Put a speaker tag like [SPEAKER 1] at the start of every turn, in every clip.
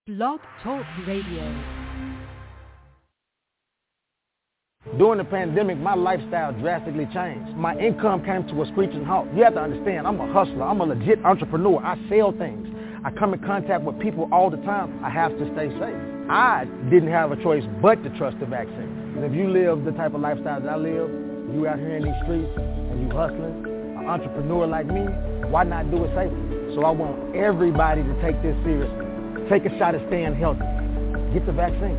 [SPEAKER 1] Blog Talk Radio.
[SPEAKER 2] During the pandemic, my lifestyle drastically changed. My income came to a screeching halt. You have to understand, I'm a hustler. I'm a legit entrepreneur. I sell things. I come in contact with people all the time. I have to stay safe. I didn't have a choice but to trust the vaccine. And if you live the type of lifestyle that I live, you out here in these streets and you hustling, an entrepreneur like me, why not do it safely? So I want everybody to take this seriously. Take a shot at staying healthy. Get the vaccine.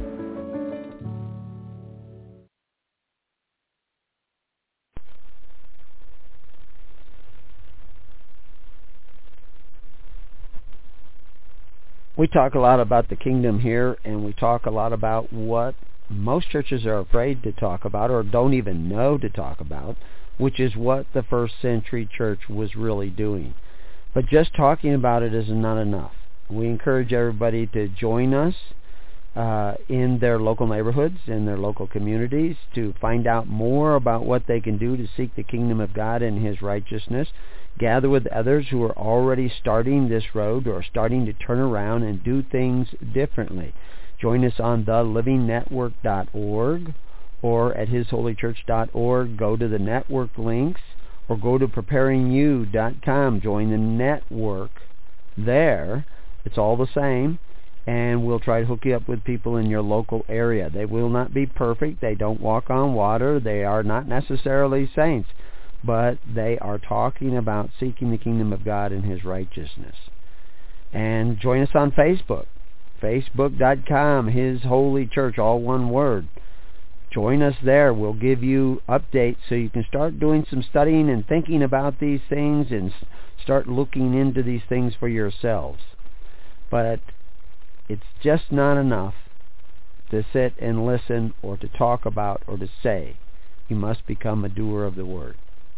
[SPEAKER 3] We talk a lot about the kingdom here, and we talk a lot about what most churches are afraid to talk about or don't even know to talk about, which is what the first century church was really doing. But just talking about it is not enough. We encourage everybody to join us in their local neighborhoods, in their local communities, to find out more about what they can do to seek the kingdom of God and His righteousness. Gather with others who are already starting this road or starting to turn around and do things differently. Join us on thelivingnetwork.org or at hisholychurch.org. Go to the network links or go to preparingyou.com. Join the network there. It's all the same, and we'll try to hook you up with people in your local area. They will not be perfect. They don't walk on water. They are not necessarily saints, but they are talking about seeking the kingdom of God and His righteousness. And join us on Facebook, facebook.com, His Holy Church, all one word. Join us there. We'll give you updates so you can start doing some studying and thinking about these things and start looking into these things for yourselves. But it's just not enough to sit and listen or to talk about or to say. You must become a doer of the word.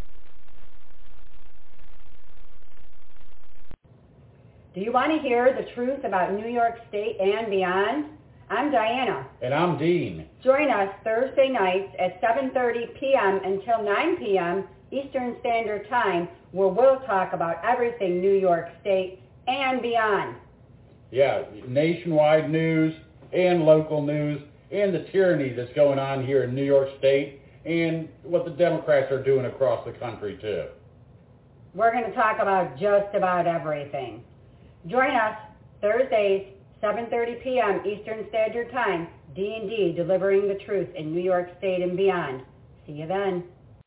[SPEAKER 4] Do you want to hear the truth about New York State and beyond? I'm Diana.
[SPEAKER 5] And I'm Dean.
[SPEAKER 4] Join us Thursday nights at 7:30 p.m. until 9 p.m. Eastern Standard Time, where we'll talk about everything New York State and beyond.
[SPEAKER 5] Yeah, nationwide news and local news and the tyranny that's going on here in New York State and what the Democrats are doing across the country, too.
[SPEAKER 4] We're going to talk about just about everything. Join us Thursdays, 7:30 p.m. Eastern Standard Time, D&D, delivering the truth in New York State and beyond. See you then.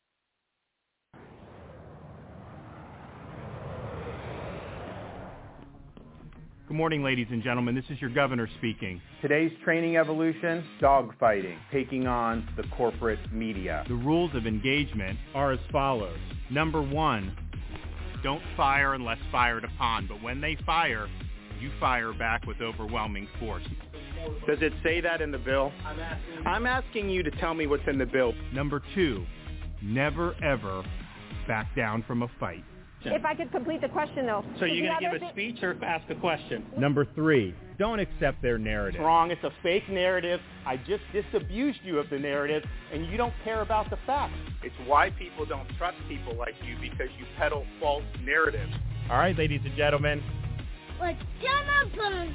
[SPEAKER 6] Good morning, ladies and gentlemen. This is your governor speaking.
[SPEAKER 7] Today's training evolution, dogfighting, taking on the corporate media.
[SPEAKER 6] The rules of engagement are as follows. Number 1, don't fire unless fired upon, but when they fire, you fire back with overwhelming force.
[SPEAKER 7] Does it say that in the bill? I'm asking you to tell me what's in the bill.
[SPEAKER 6] Number 2, never ever back down from a fight.
[SPEAKER 8] If I could complete the question, though.
[SPEAKER 9] So you're going to give a speech or ask a question?
[SPEAKER 6] Number 3, don't accept their narrative.
[SPEAKER 9] It's wrong. It's a fake narrative. I just disabused you of the narrative, and you don't care about the facts.
[SPEAKER 7] It's why people don't trust people like you, because you peddle false narratives.
[SPEAKER 6] All right, ladies and gentlemen.
[SPEAKER 10] What's gonna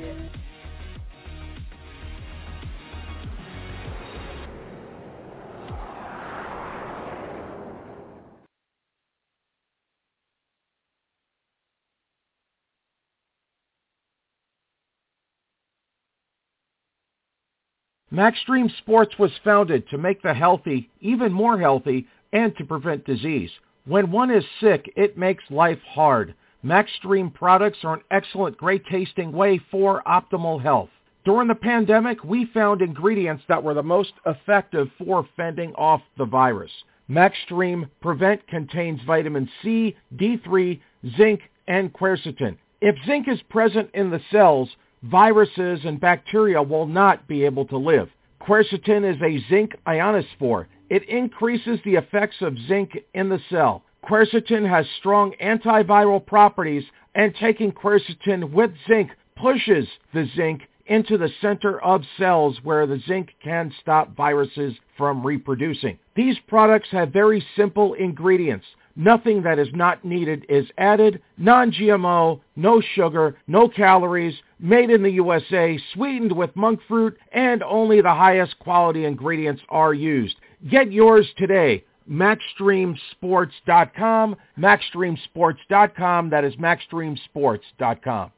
[SPEAKER 11] MaxStream Sports was founded to make the healthy even more healthy and to prevent disease. When one is sick, it makes life hard. MaxStream products are an excellent, great-tasting way for optimal health. During the pandemic, we found ingredients that were the most effective for fending off the virus. MaxStream Prevent contains vitamin C, D3, zinc, and quercetin. If zinc is present in the cells, viruses and bacteria will not be able to live. Quercetin is a zinc ionospore. It increases the effects of zinc in the cell. Quercetin has strong antiviral properties, and taking quercetin with zinc pushes the zinc into the center of cells where the zinc can stop viruses from reproducing. These products have very simple ingredients. Nothing that is not needed is added. Non-GMO, no sugar, no calories, made in the USA, sweetened with monk fruit, and only the highest quality ingredients are used. Get yours today. MaxstreamSports.com, MaxstreamSports.com. That is MaxstreamSports.com.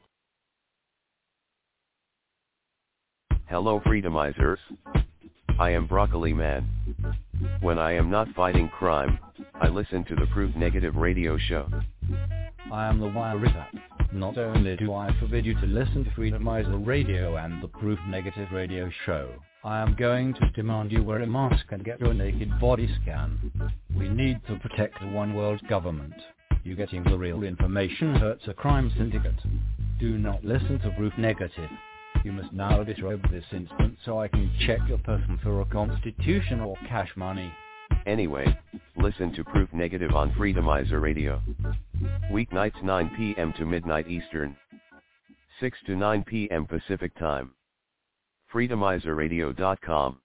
[SPEAKER 12] Hello, Freedomizers. I am Broccoli Man. When I am not fighting crime, I listen to the Proof Negative radio show.
[SPEAKER 13] I am the Wire Ripper. Not only do I forbid you to listen to Freedomizer Radio and the Proof Negative radio show, I am going to demand you wear a mask and get your naked body scan. We need to protect the one world government. You getting the real information hurts a crime syndicate. Do not listen to Proof Negative. You must now disrobe this instant so I can check your person for a constitution or cash money.
[SPEAKER 12] Anyway, listen to Proof Negative on Freedomizer Radio. Weeknights 9 p.m. to midnight Eastern. 6 to 9 p.m. Pacific Time. Freedomizerradio.com.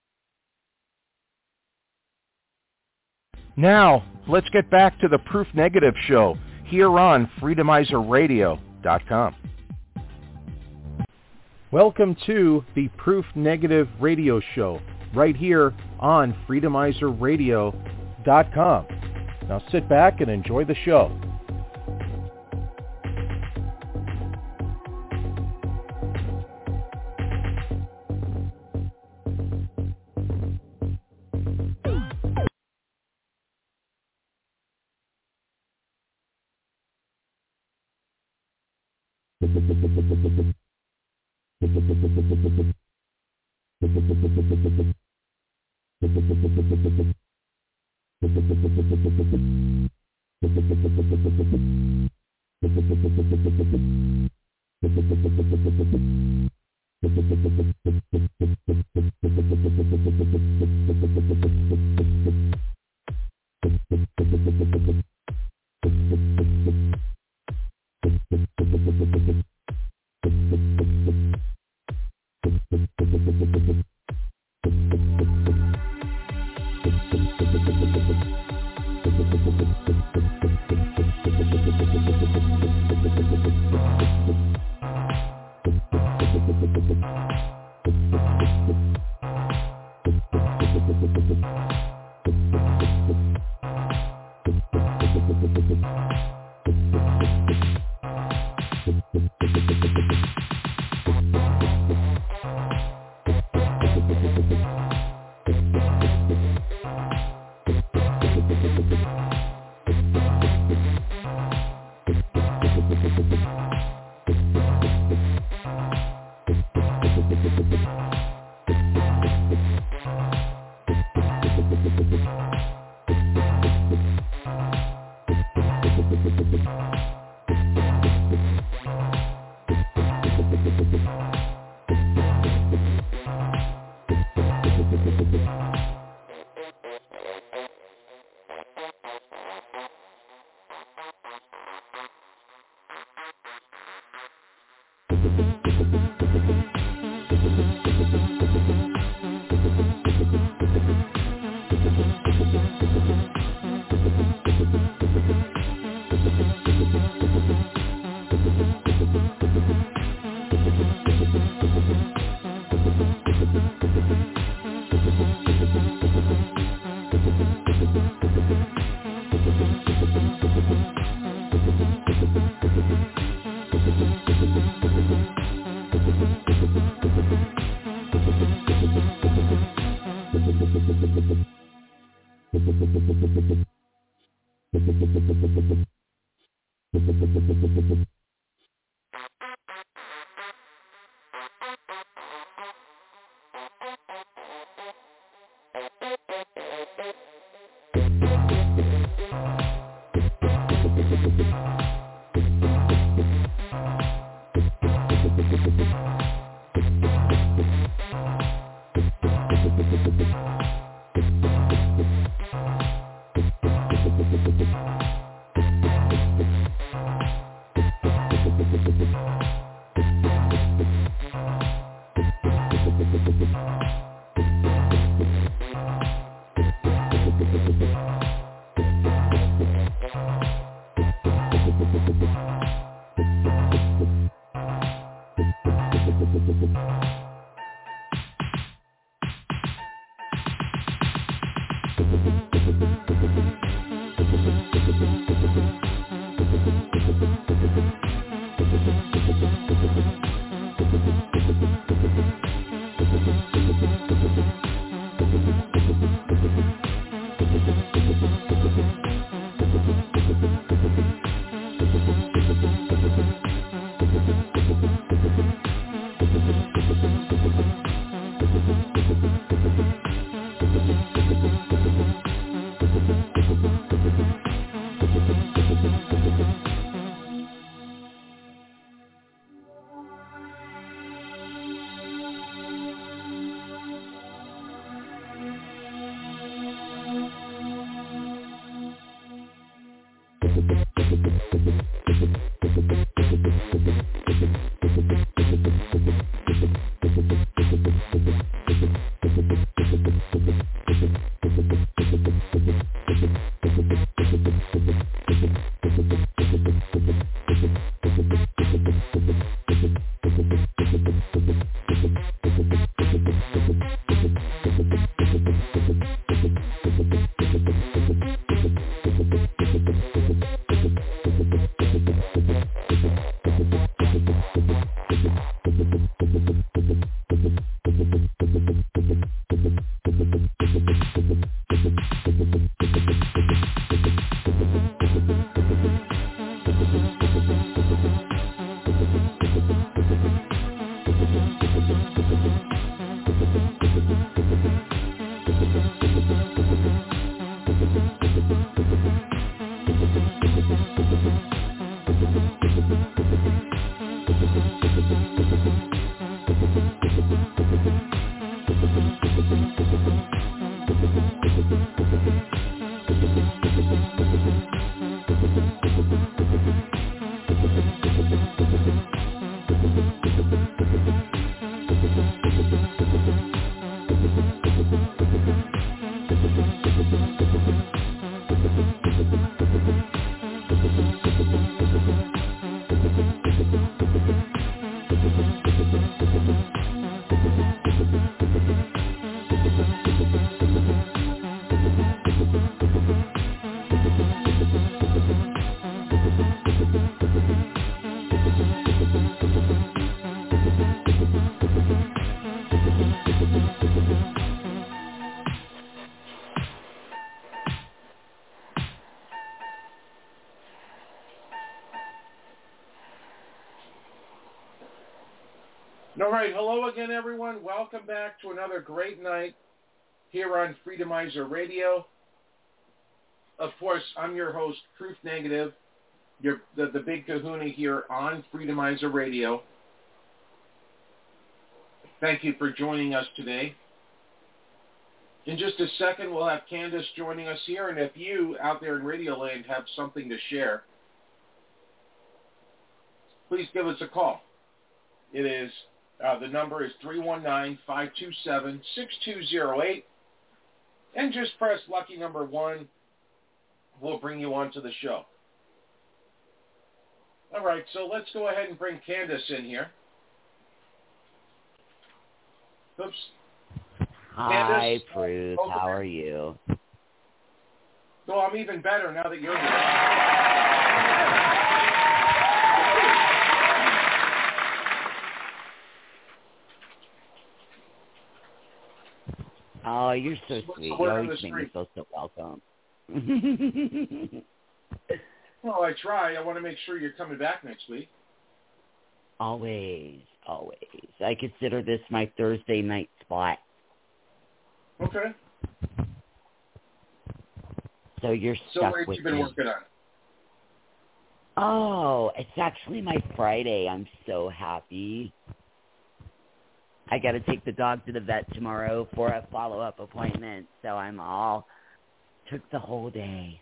[SPEAKER 11] Now, let's get back to the Proof Negative show here on Freedomizerradio.com. Welcome to the Proof Negative radio show right here on Freedomizerradio.com. Now sit back and enjoy the show. All right, hello again, everyone. Welcome back to another great night here on Freedomizer Radio. Of course, I'm your host, Proof Negative, the big kahuna here on Freedomizer Radio. Thank you for joining us today. In just a second, we'll have Candace joining us here, and if you out there in Radio Land have something to share, please give us a call. It is the number is 319-527-6208, and just press lucky number 1. We'll bring you onto the show. All right, so let's go ahead and bring Candace in here. Oops.
[SPEAKER 14] Hi, Bruce. How are you?
[SPEAKER 11] No, I'm even better now that you're here.
[SPEAKER 14] Oh, you're so sweet. You always make me feel so welcome.
[SPEAKER 11] Well, I try. I want to make sure you're coming back next week.
[SPEAKER 14] Always, always. I consider this my Thursday night spot.
[SPEAKER 11] Okay.
[SPEAKER 14] So you're stuck
[SPEAKER 11] so what
[SPEAKER 14] with
[SPEAKER 11] have you been working on?
[SPEAKER 14] Oh, it's actually my Friday. I'm so happy. I got to take the dog to the vet tomorrow for a follow-up appointment, so took the whole day.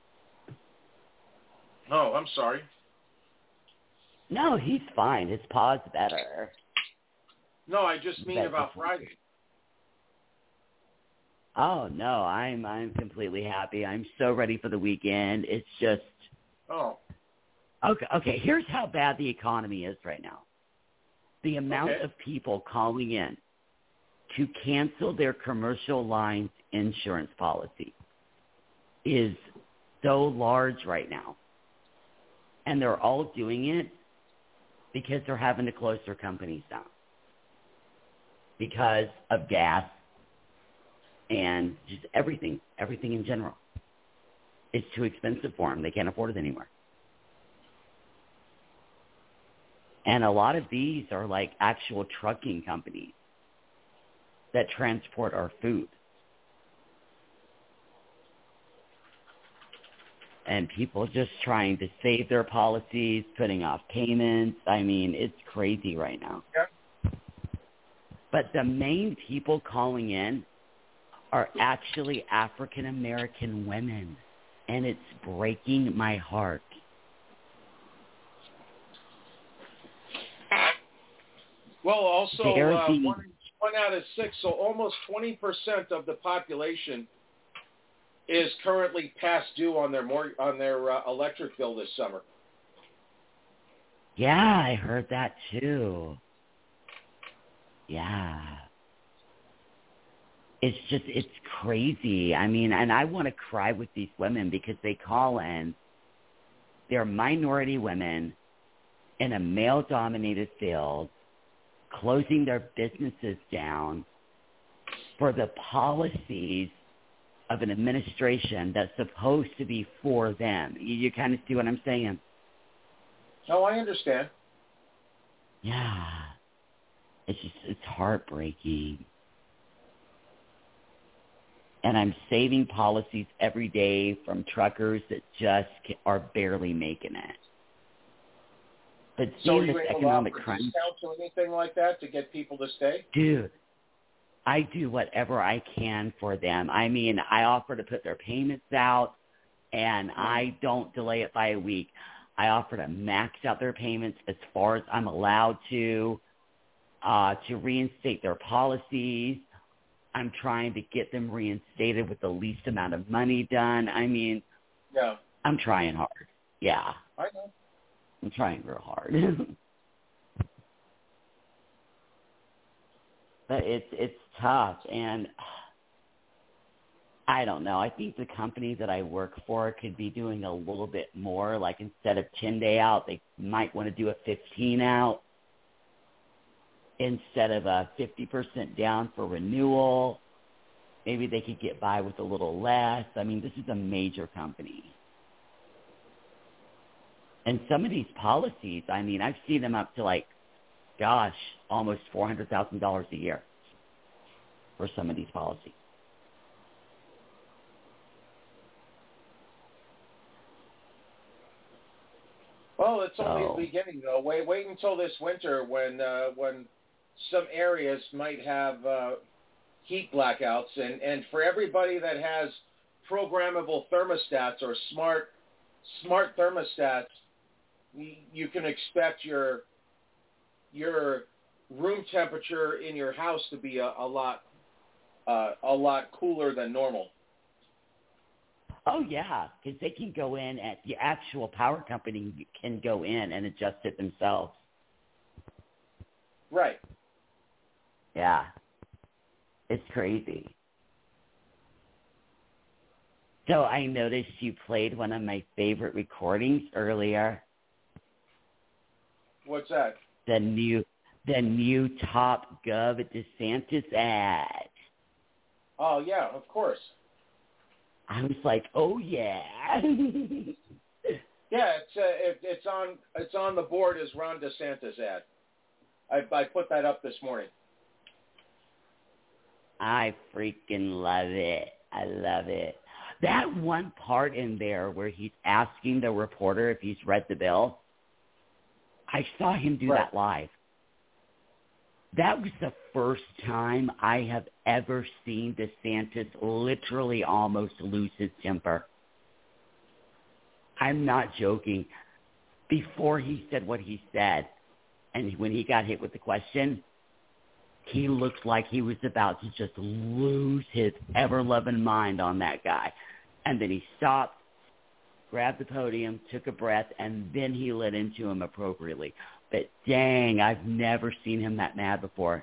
[SPEAKER 11] Oh, I'm sorry.
[SPEAKER 14] No, he's fine. His paw's better.
[SPEAKER 11] No, I just mean about Friday.
[SPEAKER 14] Oh, no, I'm completely happy. I'm so ready for the weekend. It's just...
[SPEAKER 11] Oh.
[SPEAKER 14] Okay, here's how bad the economy is right now. The amount of people calling in to cancel their commercial lines insurance policy is so large right now. And they're all doing it because they're having to close their companies down because of gas and just everything in general. It's too expensive for them. They can't afford it anymore. And a lot of these are like actual trucking companies that transport our food. And people just trying to save their policies, putting off payments. I mean, it's crazy right now.
[SPEAKER 11] Yeah.
[SPEAKER 14] But the main people calling in are actually African American women, and it's breaking my heart.
[SPEAKER 11] Well, also, one out of 6, so almost 20% of the population is currently past due on their electric bill this summer.
[SPEAKER 14] Yeah, I heard that too. Yeah. It's crazy. I mean, and I want to cry with these women because they call in. They're minority women in a male-dominated field, closing their businesses down for the policies of an administration that's supposed to be for them. You kind of see what I'm saying?
[SPEAKER 11] Oh, I understand.
[SPEAKER 14] Yeah. It's heartbreaking. And I'm saving policies every day from truckers that just are barely making it. But
[SPEAKER 11] so
[SPEAKER 14] seeing
[SPEAKER 11] you
[SPEAKER 14] this
[SPEAKER 11] ain't
[SPEAKER 14] economic
[SPEAKER 11] allowed for
[SPEAKER 14] crunch,
[SPEAKER 11] discounts or anything like that to get people to stay?
[SPEAKER 14] dude, I do whatever I can for them. I mean, I offer to put their payments out, and I don't delay it by a week. I offer to max out their payments as far as I'm allowed to reinstate their policies. I'm trying to get them reinstated with the least amount of money done. I mean,
[SPEAKER 11] yeah,
[SPEAKER 14] I'm trying hard. Yeah.
[SPEAKER 11] I know.
[SPEAKER 14] I'm trying real hard. But it's tough, and I don't know. I think the company that I work for could be doing a little bit more. Like instead of 10-day out, they might want to do a 15 out instead of a 50% down for renewal. Maybe they could get by with a little less. I mean, this is a major company. And some of these policies, I mean, I've seen them up to almost $400,000 a year for some of these policies.
[SPEAKER 11] Well, it's only the beginning, though. Wait until this winter when some areas might have heat blackouts, and for everybody that has programmable thermostats or smart thermostats, you can expect your room temperature in your house to be a lot cooler than normal.
[SPEAKER 14] Oh, yeah, because they can go in at the actual power company can go in and adjust it themselves.
[SPEAKER 11] Right.
[SPEAKER 14] Yeah. It's crazy. So I noticed you played one of my favorite recordings earlier.
[SPEAKER 11] What's that?
[SPEAKER 14] The new Top Gov DeSantis ad.
[SPEAKER 11] Oh, yeah, of course.
[SPEAKER 14] I was like, oh, yeah.
[SPEAKER 11] Yeah, it's on the board as Ron DeSantis ad. I put that up this morning.
[SPEAKER 14] I freaking love it. I love it. That one part in there where he's asking the reporter if he's read the bill, I saw him do that live. That was the first time I have ever seen DeSantis literally almost lose his temper. I'm not joking. Before he said what he said, and when he got hit with the question, he looked like he was about to just lose his ever-loving mind on that guy. And then he stopped, grabbed the podium, took a breath, and then he lit into him appropriately. But dang, I've never seen him that mad before.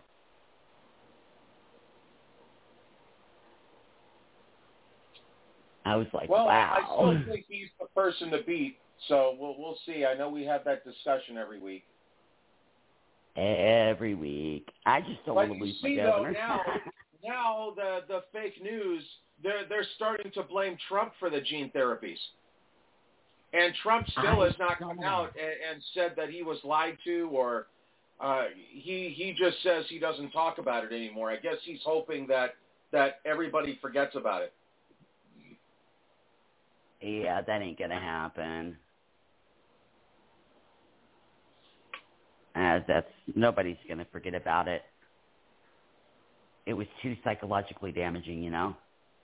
[SPEAKER 14] I was like,
[SPEAKER 11] well,
[SPEAKER 14] wow.
[SPEAKER 11] I still think he's the person to beat, so we'll see. I know we have that discussion every week.
[SPEAKER 14] Every week. I just don't want to lose my governor.
[SPEAKER 11] Now the fake news, they're starting to blame Trump for the gene therapies. And Trump still has not come out and said that he was lied to, or he just says he doesn't talk about it anymore. I guess he's hoping that everybody forgets about it.
[SPEAKER 14] Yeah, that ain't going to happen. Nobody's going to forget about it. It was too psychologically damaging, you know?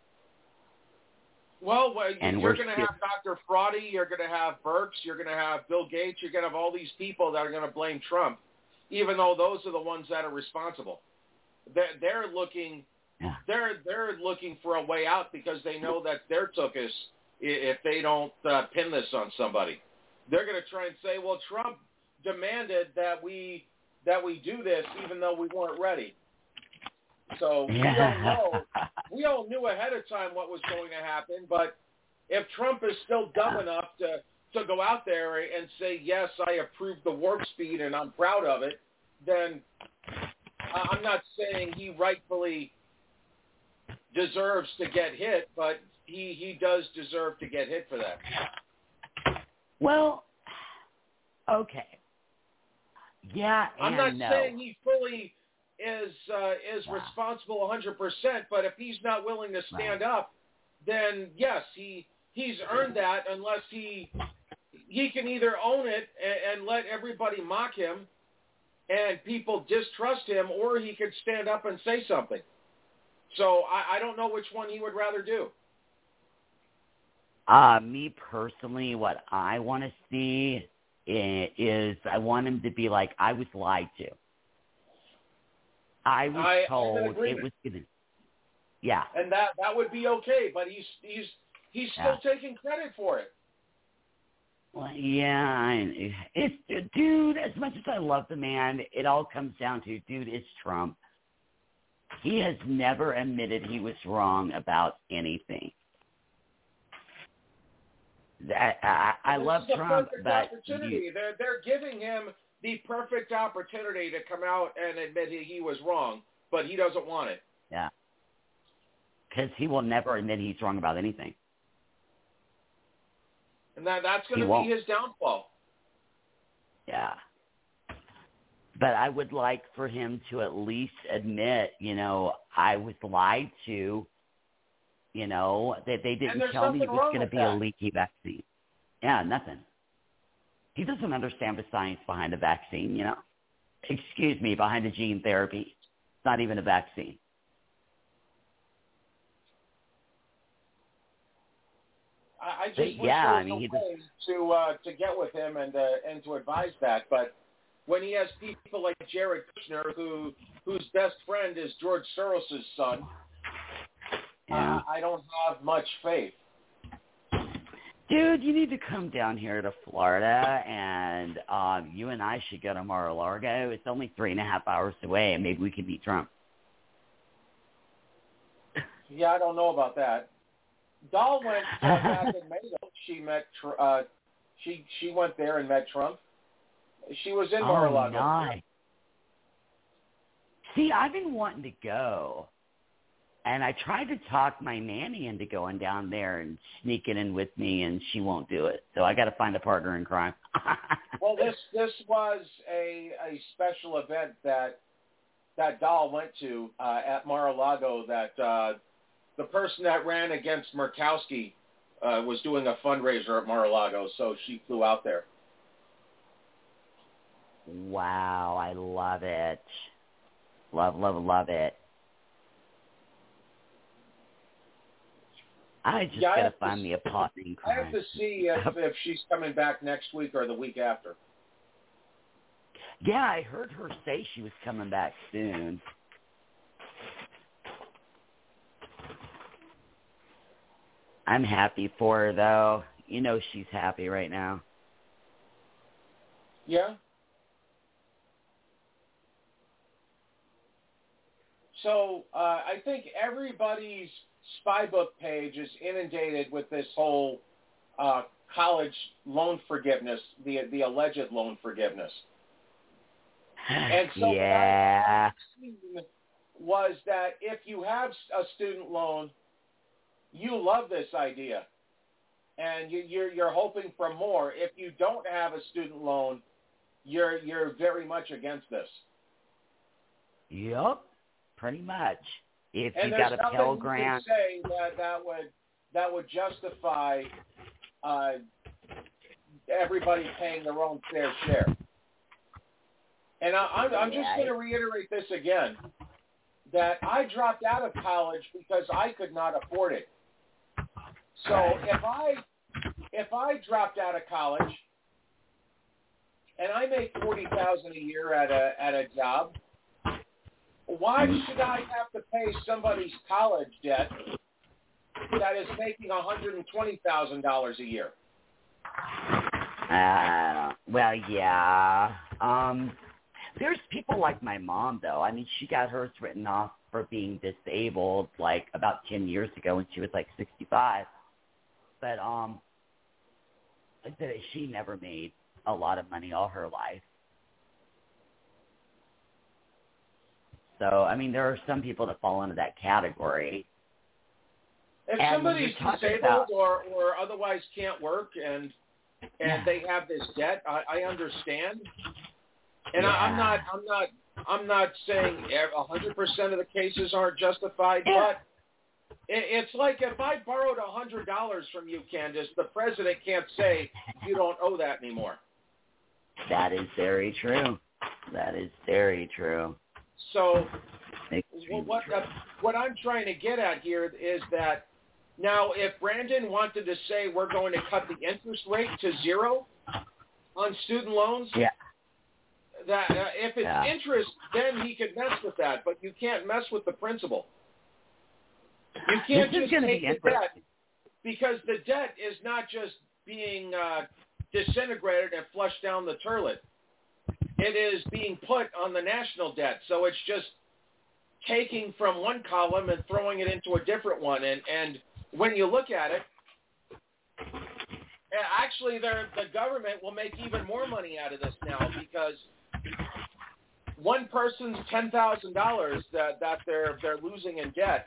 [SPEAKER 11] Well, you're going to have Dr. Fraudy, you're going to have Birx, you're going to have Bill Gates, you're going to have all these people that are going to blame Trump, even though those are the ones that are responsible. They're looking for a way out because they know that they're tookus if they don't pin this on somebody. They're going to try and say, well, Trump demanded that we do this even though we weren't ready. So we don't know. We all knew ahead of time what was going to happen, but if Trump is still dumb enough to go out there and say, yes, I approve the warp speed and I'm proud of it, then I'm not saying he rightfully deserves to get hit, but he does deserve to get hit for that.
[SPEAKER 14] Well, okay. Yeah,
[SPEAKER 11] I'm not saying he fully is responsible 100%, but if he's not willing to stand up, then yes, he's earned that unless he can either own it and let everybody mock him and people distrust him, or he could stand up and say something. So I don't know which one he would rather do.
[SPEAKER 14] Me personally, what I want to see is I want him to be like, I was lied to. I was told it was going to. Yeah.
[SPEAKER 11] And that would be okay, but he's still taking credit for it.
[SPEAKER 14] Well, yeah, dude, as much as I love the man, it all comes down to, dude, it's Trump. He has never admitted he was wrong about anything. I love Trump, but
[SPEAKER 11] they're giving him the perfect opportunity to come out and admit he was wrong, but he doesn't want it.
[SPEAKER 14] Yeah, because he will never admit he's wrong about anything.
[SPEAKER 11] And that's going to be his downfall.
[SPEAKER 14] Yeah. But I would like for him to at least admit, I was lied to, that they didn't tell me it was going to be a leaky vaccine. Yeah, nothing. He doesn't understand the science behind a vaccine, Excuse me, behind a gene therapy. It's not even a vaccine.
[SPEAKER 11] I just wish there was a way to get with him and to advise that. But when he has people like Jared Kushner, whose best friend is George Soros' son, I don't have much faith.
[SPEAKER 14] Dude, you need to come down here to Florida, and you and I should go to Mar-a-Lago. It's only 3.5 hours away, and maybe we could meet Trump.
[SPEAKER 11] Yeah, I don't know about that. Dahl went back in May. She met. She went there and met Trump. She was in Mar-a-Lago.
[SPEAKER 14] Nice. See, I've been wanting to go, and I tried to talk my nanny into going down there and sneaking in with me, and she won't do it. So I got to find a partner in crime.
[SPEAKER 11] Well, this was a special event that Dahl went to at Mar-a-Lago. That the person that ran against Murkowski was doing a fundraiser at Mar-a-Lago, so she flew out there.
[SPEAKER 14] Wow, I love it. Love, love, love it. I just got to find me a partner in crime.
[SPEAKER 11] I have to see if she's coming back next week or the week after.
[SPEAKER 14] Yeah, I heard her say she was coming back soon. I'm happy for her, though. She's happy right now.
[SPEAKER 11] Yeah?
[SPEAKER 15] So I think everybody's Spybook page is inundated with this whole college loan forgiveness, the alleged loan forgiveness. And so what I've seen was that if you have a student loan, you love this idea, and you're hoping for more. If you don't have a student loan, you're very much against this.
[SPEAKER 14] Yep, pretty much. If
[SPEAKER 15] and
[SPEAKER 14] you got a Pell
[SPEAKER 15] Grant,
[SPEAKER 14] Grant,
[SPEAKER 15] say that would justify everybody paying their own fair share. And I'm just going to reiterate this again, that I dropped out of college because I could not afford it. So if I dropped out of college and I make $40,000 a year at a job, why should I have to pay somebody's college debt that is making $120,000 a year?
[SPEAKER 14] Well, yeah. There's people like my mom, though. I mean, she got hers written off for being disabled like about 10 years ago when she was like 65. But she never made a lot of money all her life. So, I mean, there are some people that fall into that category.
[SPEAKER 15] If somebody's disabled or otherwise can't work and they have this debt, I understand. And I'm not saying 100% of the cases aren't justified, but it's like if I borrowed $100 from you, Candace, the president can't say you don't owe that anymore.
[SPEAKER 14] That is very true. That is very true.
[SPEAKER 15] So what I'm trying to get at here is that now if Brandon wanted to say we're going to cut the interest rate to 0 on student loans, that if it's interest, then he could mess with that, but you can't mess with the principal. You can't just take the debt, because the debt is not just being disintegrated and flushed down the toilet. It is being put on the national debt, so it's just taking from one column and throwing it into a different one. And when you look at it, actually the government will make even more money out of this now, because one person's $10,000 that they're losing in debt.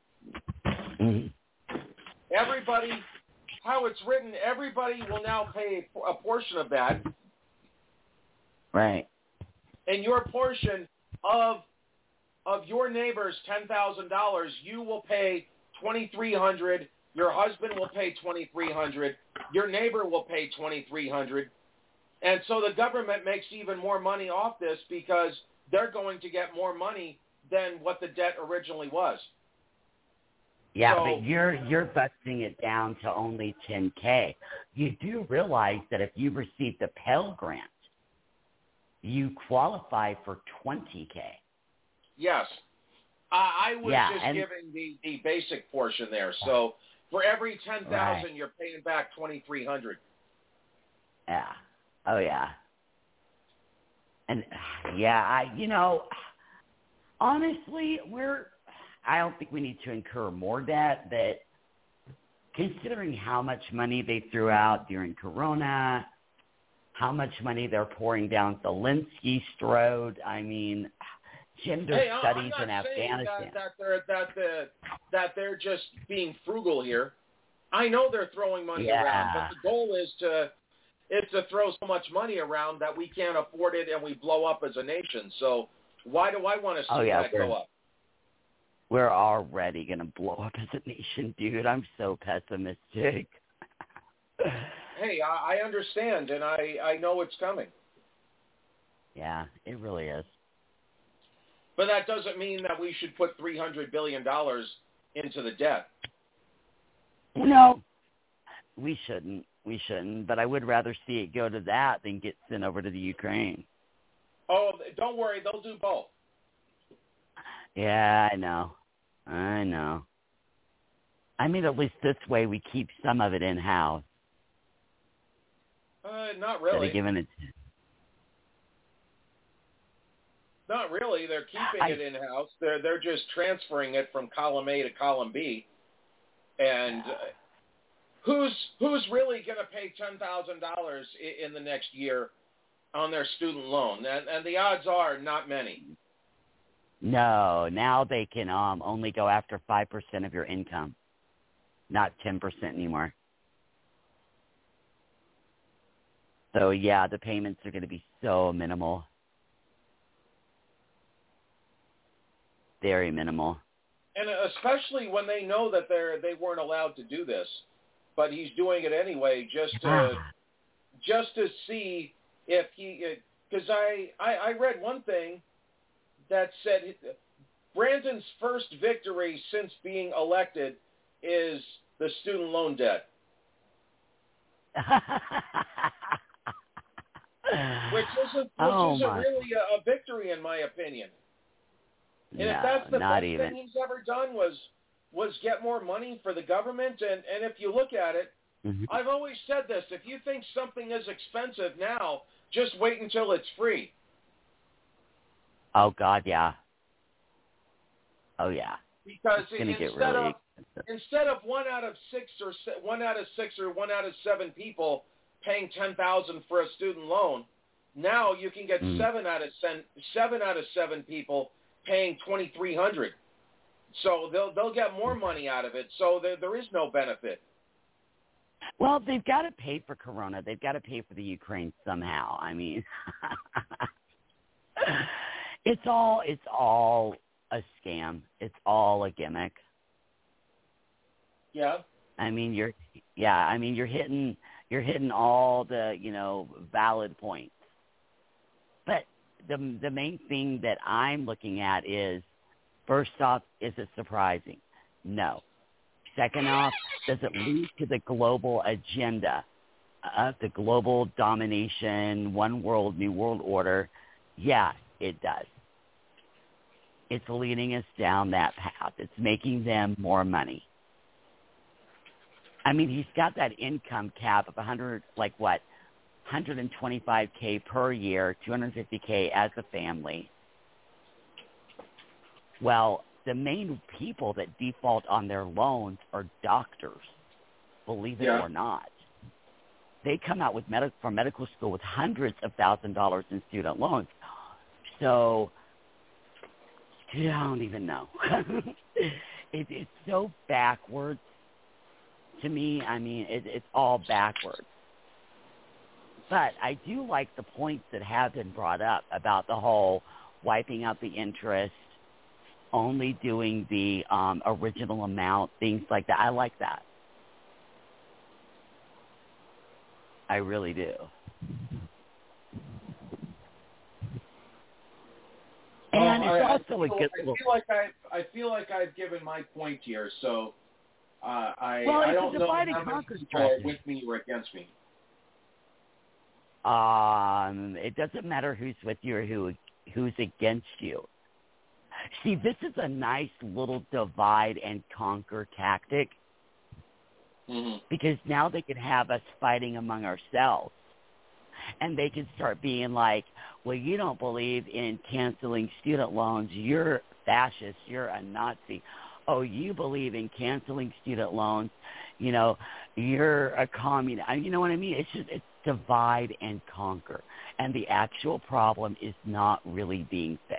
[SPEAKER 15] Everybody, how it's written, everybody will now pay a portion of that.
[SPEAKER 14] Right.
[SPEAKER 15] And your portion of your neighbor's $10,000, you will pay $2,300. Your husband will pay $2,300. Your neighbor will pay $2,300. And so the government makes even more money off this because they're going to get more money than what the debt originally was.
[SPEAKER 14] Yeah, but you're busting it down to only $10K. You do realize that if you receive the Pell Grant, you qualify for $20K.
[SPEAKER 15] Yes. I was just giving the basic portion there. So for every $10,000, you're paying back $2,300.
[SPEAKER 14] Yeah. Oh, yeah. And, honestly, I don't think we need to incur more debt, but considering how much money they threw out during Corona, how much money they're pouring down Zelensky's throat, I mean, gender studies in Afghanistan.
[SPEAKER 15] That they're just being frugal here. I know they're throwing money around, but the goal is to throw so much money around that we can't afford it and we blow up as a nation. So why do I want to see that go up?
[SPEAKER 14] We're already going to blow up as a nation, dude. I'm so pessimistic.
[SPEAKER 15] Hey, I understand, and I know it's coming.
[SPEAKER 14] Yeah, it really is.
[SPEAKER 15] But that doesn't mean that we should put $300 billion into the debt.
[SPEAKER 14] No, we shouldn't. We shouldn't. But I would rather see it go to that than get sent over to the Ukraine.
[SPEAKER 15] Oh, don't worry. They'll do both.
[SPEAKER 14] Yeah, I know. I mean, at least this way we keep some of it in-house.
[SPEAKER 15] Not really.
[SPEAKER 14] Instead of giving it.
[SPEAKER 15] Not really. They're keeping it in-house. They're just transferring it from column A to column B. And who's really going to pay $10,000 in the next year on their student loan? And the odds are not many.
[SPEAKER 14] No, now they can only go after 5% of your income, not 10% anymore. So, yeah, the payments are going to be so minimal. Very minimal.
[SPEAKER 15] And especially when they know that they weren't allowed to do this, but he's doing it anyway just to see if he, because I read one thing that said Brandon's first victory since being elected is the student loan debt. Which isn't really a victory in my opinion. And if that's the best thing he's ever done was get more money for the government, and if you look at it, I've always said this, if you think something is expensive now, just wait until it's free.
[SPEAKER 14] Oh, God, yeah. Oh, yeah.
[SPEAKER 15] Because
[SPEAKER 14] instead
[SPEAKER 15] of 1 out of 6 or 1 out of 7 people paying $10,000 for a student loan, now you can get 7 out of 7 people paying $2,300. So they'll get more money out of it. So there is no benefit.
[SPEAKER 14] Well, they've got to pay for Corona. They've got to pay for the Ukraine somehow. I mean, it's all a scam. It's all a gimmick.
[SPEAKER 15] Yeah.
[SPEAKER 14] I mean, you're hitting all the, valid points. But the main thing that I'm looking at is, first off, is it surprising? No. Second off, does it lead to the global agenda, the global domination, one world, new world order? Yeah, it does. It's leading us down that path. It's making them more money. I mean, he's got that income cap of $125K per year, $250K as a family. Well, the main people that default on their loans are doctors, believe it or not. They come out from medical school with hundreds of $1,000s in student loans. So, I don't even know. It's so backwards to me. I mean, it's all backwards. But I do like the points that have been brought up about the whole wiping out the interest, only doing the original amount, things like that. I like that. I really do. And it's also a good.
[SPEAKER 15] I feel like I've given my point here, so I don't know how many people are with me or against me.
[SPEAKER 14] It doesn't matter who's with you or who's against you. See, this is a nice little divide and conquer tactic because now they can have us fighting among ourselves. And they can start being like, well, you don't believe in canceling student loans. You're fascist. You're a Nazi. Oh, you believe in canceling student loans. You're a communist. You know what I mean? It's divide and conquer. And the actual problem is not really being fixed.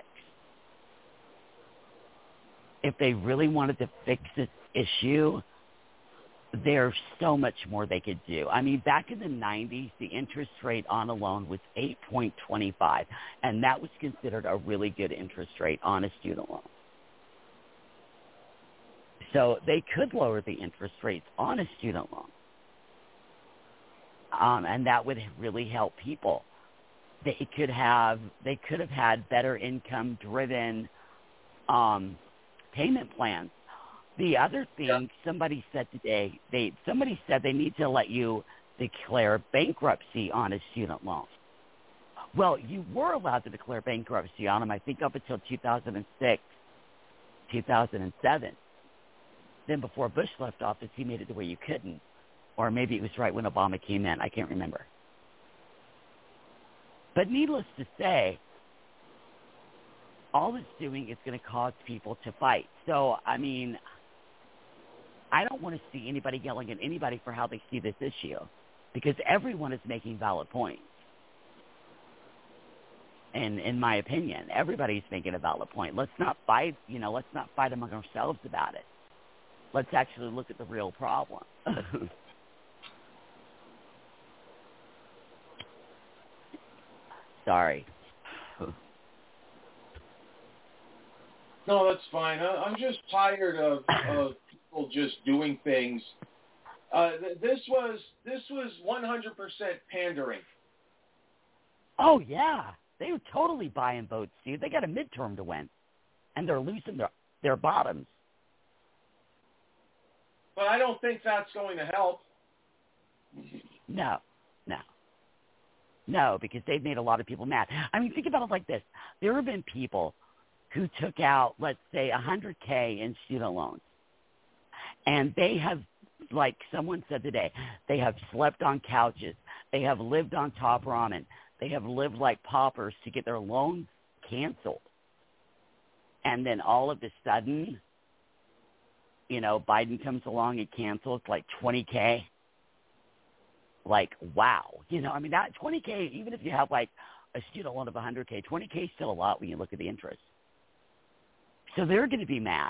[SPEAKER 14] If they really wanted to fix this issue, there's so much more they could do. I mean, back in the 90s, the interest rate on a loan was 8.25, and that was considered a really good interest rate on a student loan. So they could lower the interest rates on a student loan, and that would really help people. They could have had better income-driven payment plans. The other thing somebody said today, somebody said they need to let you declare bankruptcy on a student loan. Well, you were allowed to declare bankruptcy on them, I think, up until 2006, 2007. Then before Bush left office, he made it to where you couldn't. Or maybe it was right when Obama came in. I can't remember. But needless to say, all it's doing is going to cause people to fight. So, I mean, I don't want to see anybody yelling at anybody for how they see this issue, because everyone is making valid points. And in my opinion, everybody's making a valid point. Let's not fight, let's not fight among ourselves about it. Let's actually look at the real problem. Sorry.
[SPEAKER 15] No, that's fine. I'm just tired of people just doing things. This was 100% pandering.
[SPEAKER 14] Oh yeah, they were totally buying votes, dude. They got a midterm to win, and they're losing their bottoms.
[SPEAKER 15] But I don't think that's going to help.
[SPEAKER 14] No, because they've made a lot of people mad. I mean, think about it like this. There have been people who took out, let's say, $100K in student loans. And they have, like someone said today, they have slept on couches. They have lived on top ramen. They have lived like paupers to get their loans canceled. And then all of a sudden, Biden comes along and cancels like $20K. Like, wow. That $20K, even if you have like a student loan of $100K, $20K is still a lot when you look at the interest. So they're going to be mad.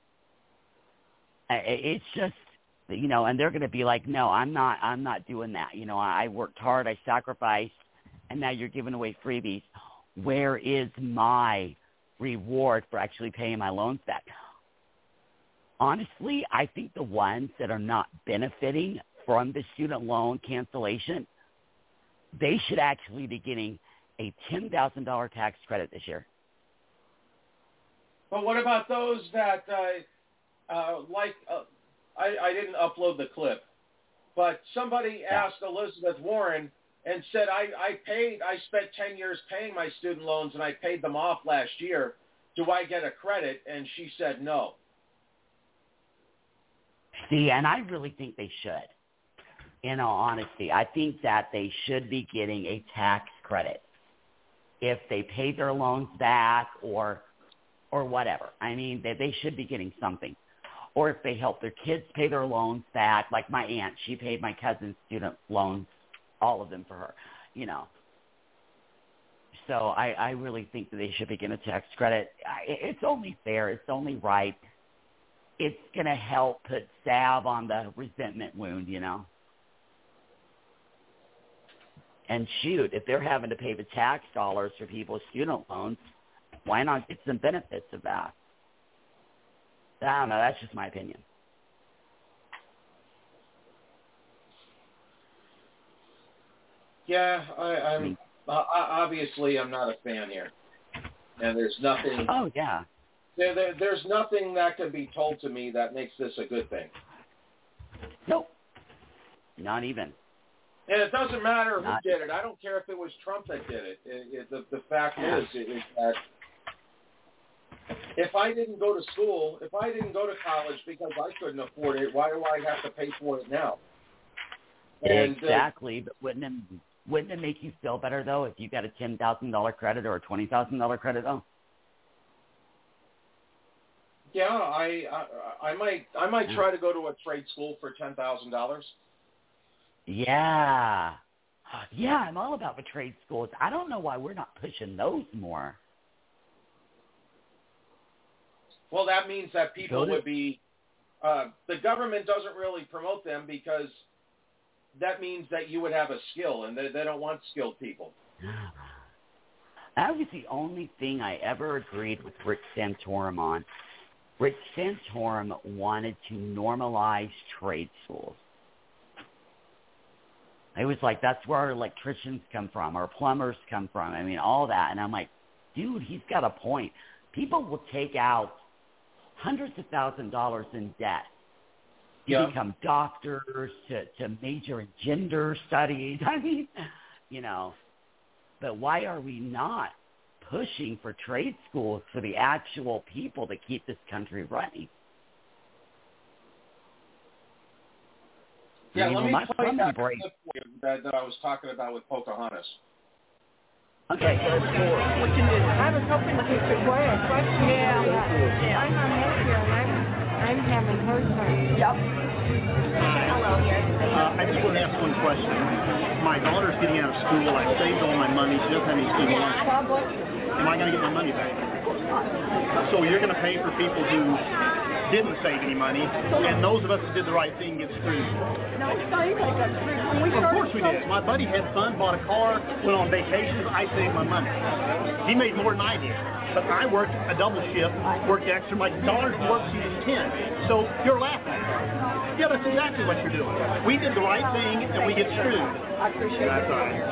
[SPEAKER 14] It's just, and they're going to be like, no, I'm not doing that. I worked hard, I sacrificed, and now you're giving away freebies. Where is my reward for actually paying my loans back? Honestly, I think the ones that are not benefiting from the student loan cancellation, they should actually be getting a $10,000 tax credit this year.
[SPEAKER 15] But what about those that, I didn't upload the clip, but somebody asked Elizabeth Warren and said, I spent 10 years paying my student loans and I paid them off last year. Do I get a credit? And she said no.
[SPEAKER 14] See, and I really think they should. In all honesty, I think that they should be getting a tax credit if they pay their loans back or whatever. I mean, they should be getting something. Or if they help their kids pay their loans back, like my aunt, she paid my cousin's student loans, all of them for her, So I really think that they should be getting a tax credit. It's only fair. It's only right. It's going to help put salve on the resentment wound, And shoot, if they're having to pay the tax dollars for people's student loans, why not get some benefits of that? I don't know. That's just my opinion.
[SPEAKER 15] Yeah, I'm obviously I'm not a fan here, and there's nothing.
[SPEAKER 14] Oh yeah.
[SPEAKER 15] There's nothing that can be told to me that makes this a good thing.
[SPEAKER 14] Nope. Not even.
[SPEAKER 15] And it doesn't matter who did it. I don't care if it was Trump that did it. The fact is that if I didn't go to school, if I didn't go to college because I couldn't afford it, why do I have to pay for it now? And,
[SPEAKER 14] exactly. But wouldn't it make you feel better, though, if you got a $10,000 credit or a $20,000 credit, though?
[SPEAKER 15] Yeah, I might try to go to a trade school for $10,000.
[SPEAKER 14] Yeah. Yeah, I'm all about the trade schools. I don't know why we're not pushing those more.
[SPEAKER 15] Well, that means that people would be the government doesn't really promote them because that means that you would have a skill, and they don't want skilled people.
[SPEAKER 14] That was the only thing I ever agreed with Rick Santorum on. Rick Santorum wanted to normalize trade schools. It was like, that's where our electricians come from, our plumbers come from. I mean, all that. And I'm like, dude, he's got a point. People will take out hundreds of $1,000s in debt to become doctors, to major in gender studies. I mean, but why are we not pushing for trade schools for the actual people that keep this country running?
[SPEAKER 15] Yeah, let me play that clip that I was talking about with Pocahontas.
[SPEAKER 8] Okay. What you do? I was hoping to get your quiet question. Yeah. I'm on Medicare and I'm having hard time. Yep.
[SPEAKER 16] Hello here. I just want to ask one question. My daughter's getting out of school. I saved all my money. She doesn't have any student loans. Am I going to get my money back? So you're going to pay for people who didn't save any money, and those of us who did the right thing get screwed.
[SPEAKER 8] No, it's not even like that.
[SPEAKER 16] Of course we did. My buddy had fun, bought a car, went on vacations. I saved my money. He made more than I did. But I worked a double shift, worked extra. My daughter's work, she was 10. So you're laughing. Yeah, that's exactly what you're doing. We did the right thing, and we get screwed.
[SPEAKER 8] I appreciate
[SPEAKER 16] That's all right.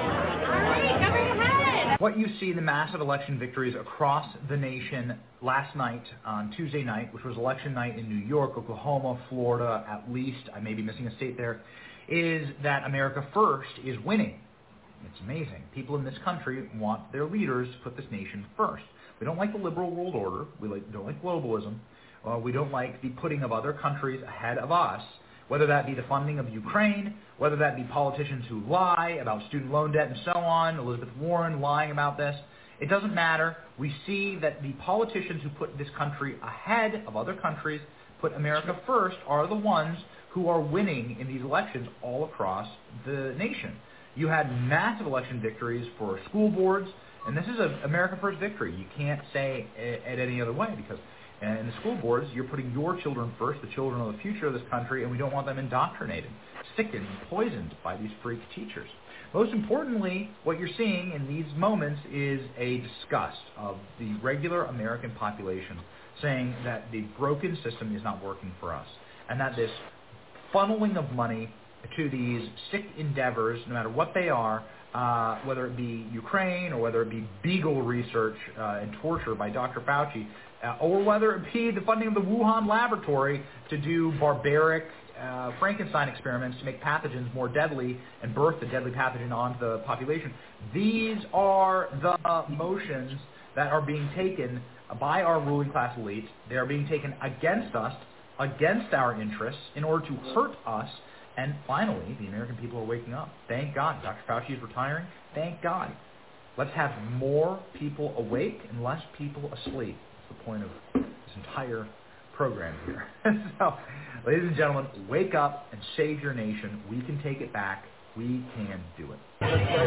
[SPEAKER 17] What you see the massive election victories across the nation last night, on Tuesday night, which was election night in New York, Oklahoma, Florida, at least, I may be missing a state there, is that America First is winning. It's amazing. People in this country want their leaders to put this nation first. We don't like the liberal world order. We don't like globalism. We don't like the putting of other countries ahead of us, whether that be the funding of Ukraine, whether that be politicians who lie about student loan debt and so on, Elizabeth Warren lying about this. It doesn't matter. We see that the politicians who put this country ahead of other countries, put America first, are the ones who are winning in these elections all across the nation. You had massive election victories for school boards, and this is an America First victory. You can't say it any other way, because in the school boards, you're putting your children first, the children of the future of this country, and we don't want them indoctrinated, sickened, poisoned by these freak teachers. Most importantly, what you're seeing in these moments is a disgust of the regular American population saying that the broken system is not working for us, and that this funneling of money to these sick endeavors, no matter what they are, whether it be Ukraine or whether it be Beagle research and torture by Dr. Fauci, or whether it be the funding of the Wuhan laboratory to do barbaric Frankenstein experiments to make pathogens more deadly and birth the deadly pathogen onto the population. These are the motions that are being taken by our ruling class elites. They are being taken against us, against our interests, in order to hurt us. And finally, the American people are waking up. Thank God. Dr. Fauci is retiring. Thank God. Let's have more people awake and less people asleep. That's the point of this entire program here. So, ladies and gentlemen, wake up and save your nation. We can take it back. We can do it.
[SPEAKER 8] What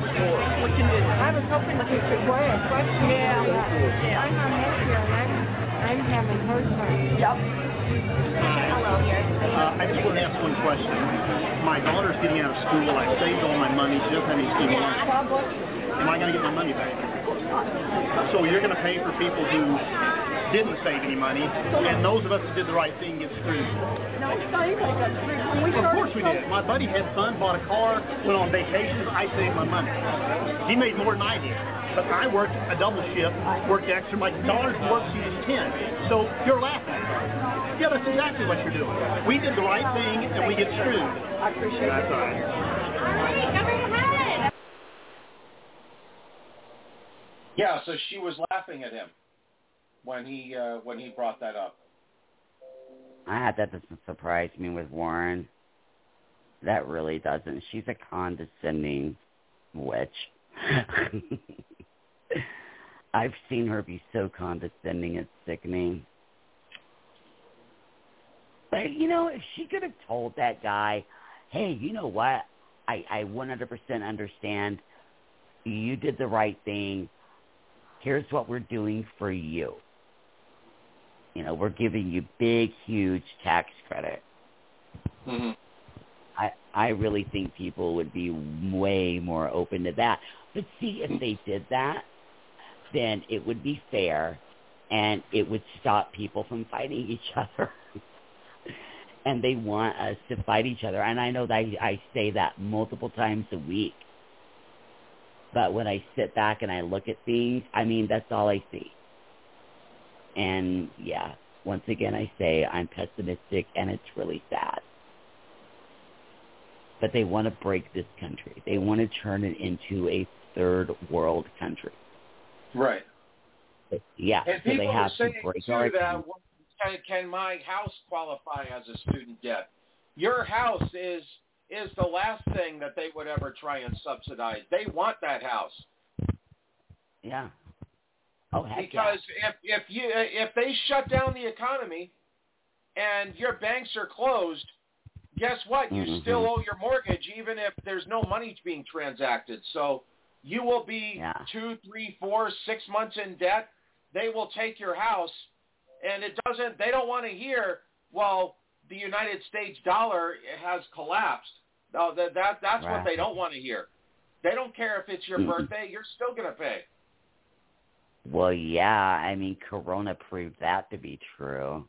[SPEAKER 8] you do? I was hoping to get your quiet question. Yeah. I'm on Medicare and I'm having hard time. Yep.
[SPEAKER 16] Hello here. I just want to ask one question. My daughter's getting out of school. I saved all my money. She doesn't have any student loans. Am I going to get my money back? So you're going to pay for people who didn't save any money, and those of us who did the right thing get screwed.
[SPEAKER 8] No, it's not even like that.
[SPEAKER 16] Of course we did. My buddy had fun, bought a car, went on vacations. I saved my money. He made more than I did. But I worked a double shift, worked extra. My daughter's work, she was 10. So you're laughing. Yeah, that's exactly what you're doing. We did the right thing, and we get screwed.
[SPEAKER 8] I appreciate
[SPEAKER 16] That's all right.
[SPEAKER 15] Yeah, so she was laughing at him when he brought that up.
[SPEAKER 14] That doesn't surprise me with Warren. That really doesn't. She's a condescending witch. I've seen her be so condescending, it's sickening. But, if she could have told that guy, hey, you know what? I 100% understand. You did the right thing. Here's what we're doing for you. We're giving you big, huge tax credit.
[SPEAKER 15] Mm-hmm.
[SPEAKER 14] I really think people would be way more open to that. But see, if they did that, then it would be fair, and it would stop people from fighting each other. And they want us to fight each other. And I know that I say that multiple times a week. But when I sit back and I look at things, that's all I see. And, yeah, once again I say I'm pessimistic, and it's really sad. But they want to break this country. They want to turn it into a third world country.
[SPEAKER 15] Right.
[SPEAKER 14] Yeah,
[SPEAKER 15] and
[SPEAKER 14] so they have to break our
[SPEAKER 15] that. Can my house qualify as a student debt? Your house is the last thing that they would ever try and subsidize. They want that house.
[SPEAKER 14] Yeah. Oh, heck
[SPEAKER 15] because if they shut down the economy and your banks are closed, guess what? You still owe your mortgage even if there's no money being transacted. So you will be 2, 3, 4, 6 months in debt. They will take your house, and they don't want to hear, well, the United States dollar has collapsed. No, that's what they don't want to hear. They don't care if it's your birthday. You're still going to pay.
[SPEAKER 14] Well, yeah. I mean, Corona proved that to be true.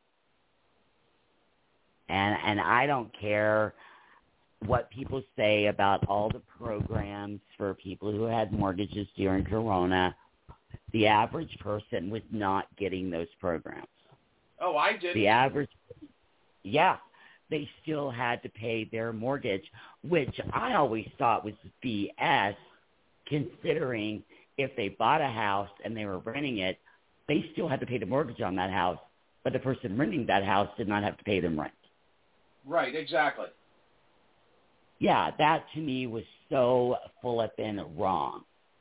[SPEAKER 14] And I don't care what people say about all the programs for people who had mortgages during Corona. The average person was not getting those programs.
[SPEAKER 15] Oh, I did.
[SPEAKER 14] The average, yeah. They still had to pay their mortgage, which I always thought was BS, considering if they bought a house and they were renting it, they still had to pay the mortgage on that house, but the person renting that house did not have to pay them rent.
[SPEAKER 15] Right, exactly.
[SPEAKER 14] Yeah, that to me was so flippin' wrong.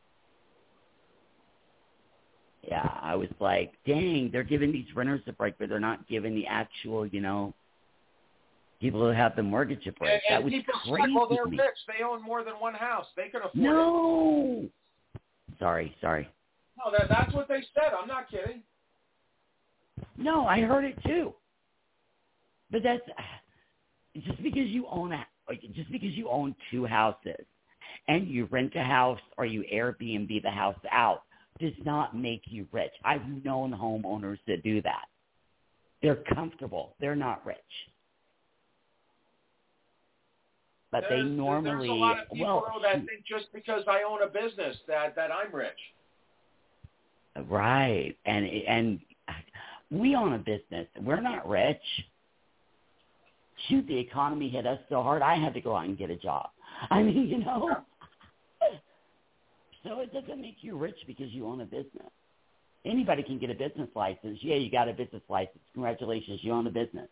[SPEAKER 14] Yeah, I was like, dang, they're giving these renters a break, but they're not giving the actual, people who have the mortgage a break.
[SPEAKER 15] And
[SPEAKER 14] that was
[SPEAKER 15] people
[SPEAKER 14] crazy.
[SPEAKER 15] Well, they're
[SPEAKER 14] to me.
[SPEAKER 15] rich. They own more than one house. They can afford it.
[SPEAKER 14] No. Sorry.
[SPEAKER 15] No, that's what they said. I'm not kidding.
[SPEAKER 14] No, I heard it too. But that's just because you own two houses and you rent a house or you Airbnb the house out does not make you rich. I've known homeowners that do that. They're comfortable. They're not rich. But they normally...
[SPEAKER 15] There's a lot of people that think just because I own a business that I'm rich.
[SPEAKER 14] Right. And we own a business. We're not rich. Shoot, the economy hit us so hard, I had to go out and get a job. I mean, So it doesn't make you rich because you own a business. Anybody can get a business license. Yeah, you got a business license. Congratulations, you own a business.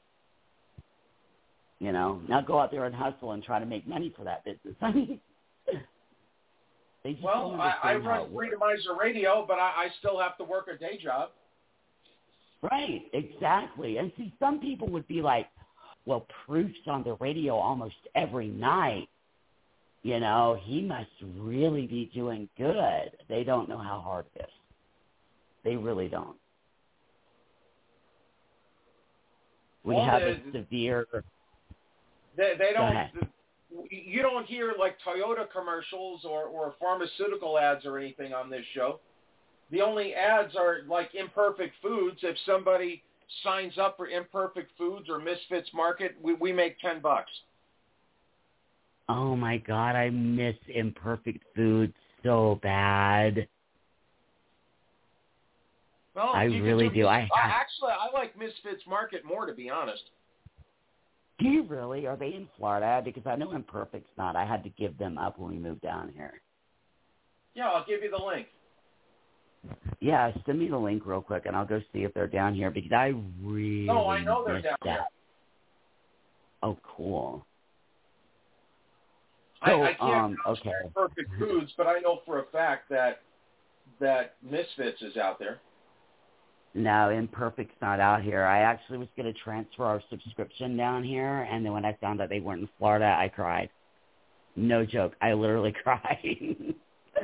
[SPEAKER 14] Now go out there and hustle and try to make money for that business. I mean, they just don't
[SPEAKER 15] I
[SPEAKER 14] understand
[SPEAKER 15] run Freedomizer Radio, but I still have to work a day job.
[SPEAKER 14] Right, exactly. And see, some people would be like, well, Proof's on the radio almost every night. He must really be doing good. They don't know how hard it is. They really don't. We have a severe...
[SPEAKER 15] They don't. You don't hear like Toyota commercials or pharmaceutical ads or anything on this show. The only ads are like Imperfect Foods. If somebody signs up for Imperfect Foods or Misfits Market, we make $10.
[SPEAKER 14] Oh my God, I miss Imperfect Foods so bad.
[SPEAKER 15] Well,
[SPEAKER 14] I really do.
[SPEAKER 15] Actually, I like Misfits Market more, to be honest.
[SPEAKER 14] Do you really? Are they in Florida? Because I know Imperfect's not. I had to give them up when we moved down here.
[SPEAKER 15] Yeah, I'll give you the link.
[SPEAKER 14] Yeah, send me the link real quick, and I'll go see if they're down here, because I really
[SPEAKER 15] No, I know they're
[SPEAKER 14] miss
[SPEAKER 15] down
[SPEAKER 14] that.
[SPEAKER 15] here.
[SPEAKER 14] Oh, cool.
[SPEAKER 15] So, I can't
[SPEAKER 14] okay.
[SPEAKER 15] Imperfect Foods, but I know for a fact that Misfits is out there.
[SPEAKER 14] No, Imperfect's not out here. I actually was going to transfer our subscription down here, and then when I found out they weren't in Florida, I cried. No joke. I literally cried.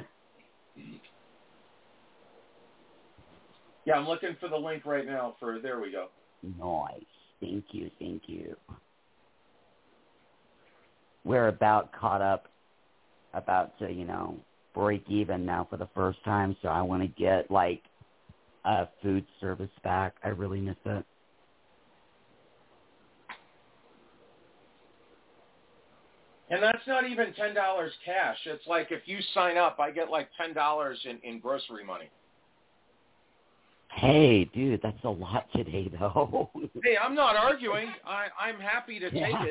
[SPEAKER 15] Yeah, I'm looking for the link right now there we go.
[SPEAKER 14] Nice. Thank you. We're about caught up, about to, break even now for the first time, so I want to get, food service back. I really miss it.
[SPEAKER 15] And that's not even $10 cash. It's like if you sign up, I get like $10 in grocery money.
[SPEAKER 14] Hey, dude, that's a lot today, though.
[SPEAKER 15] Hey, I'm not arguing. I'm happy to take it.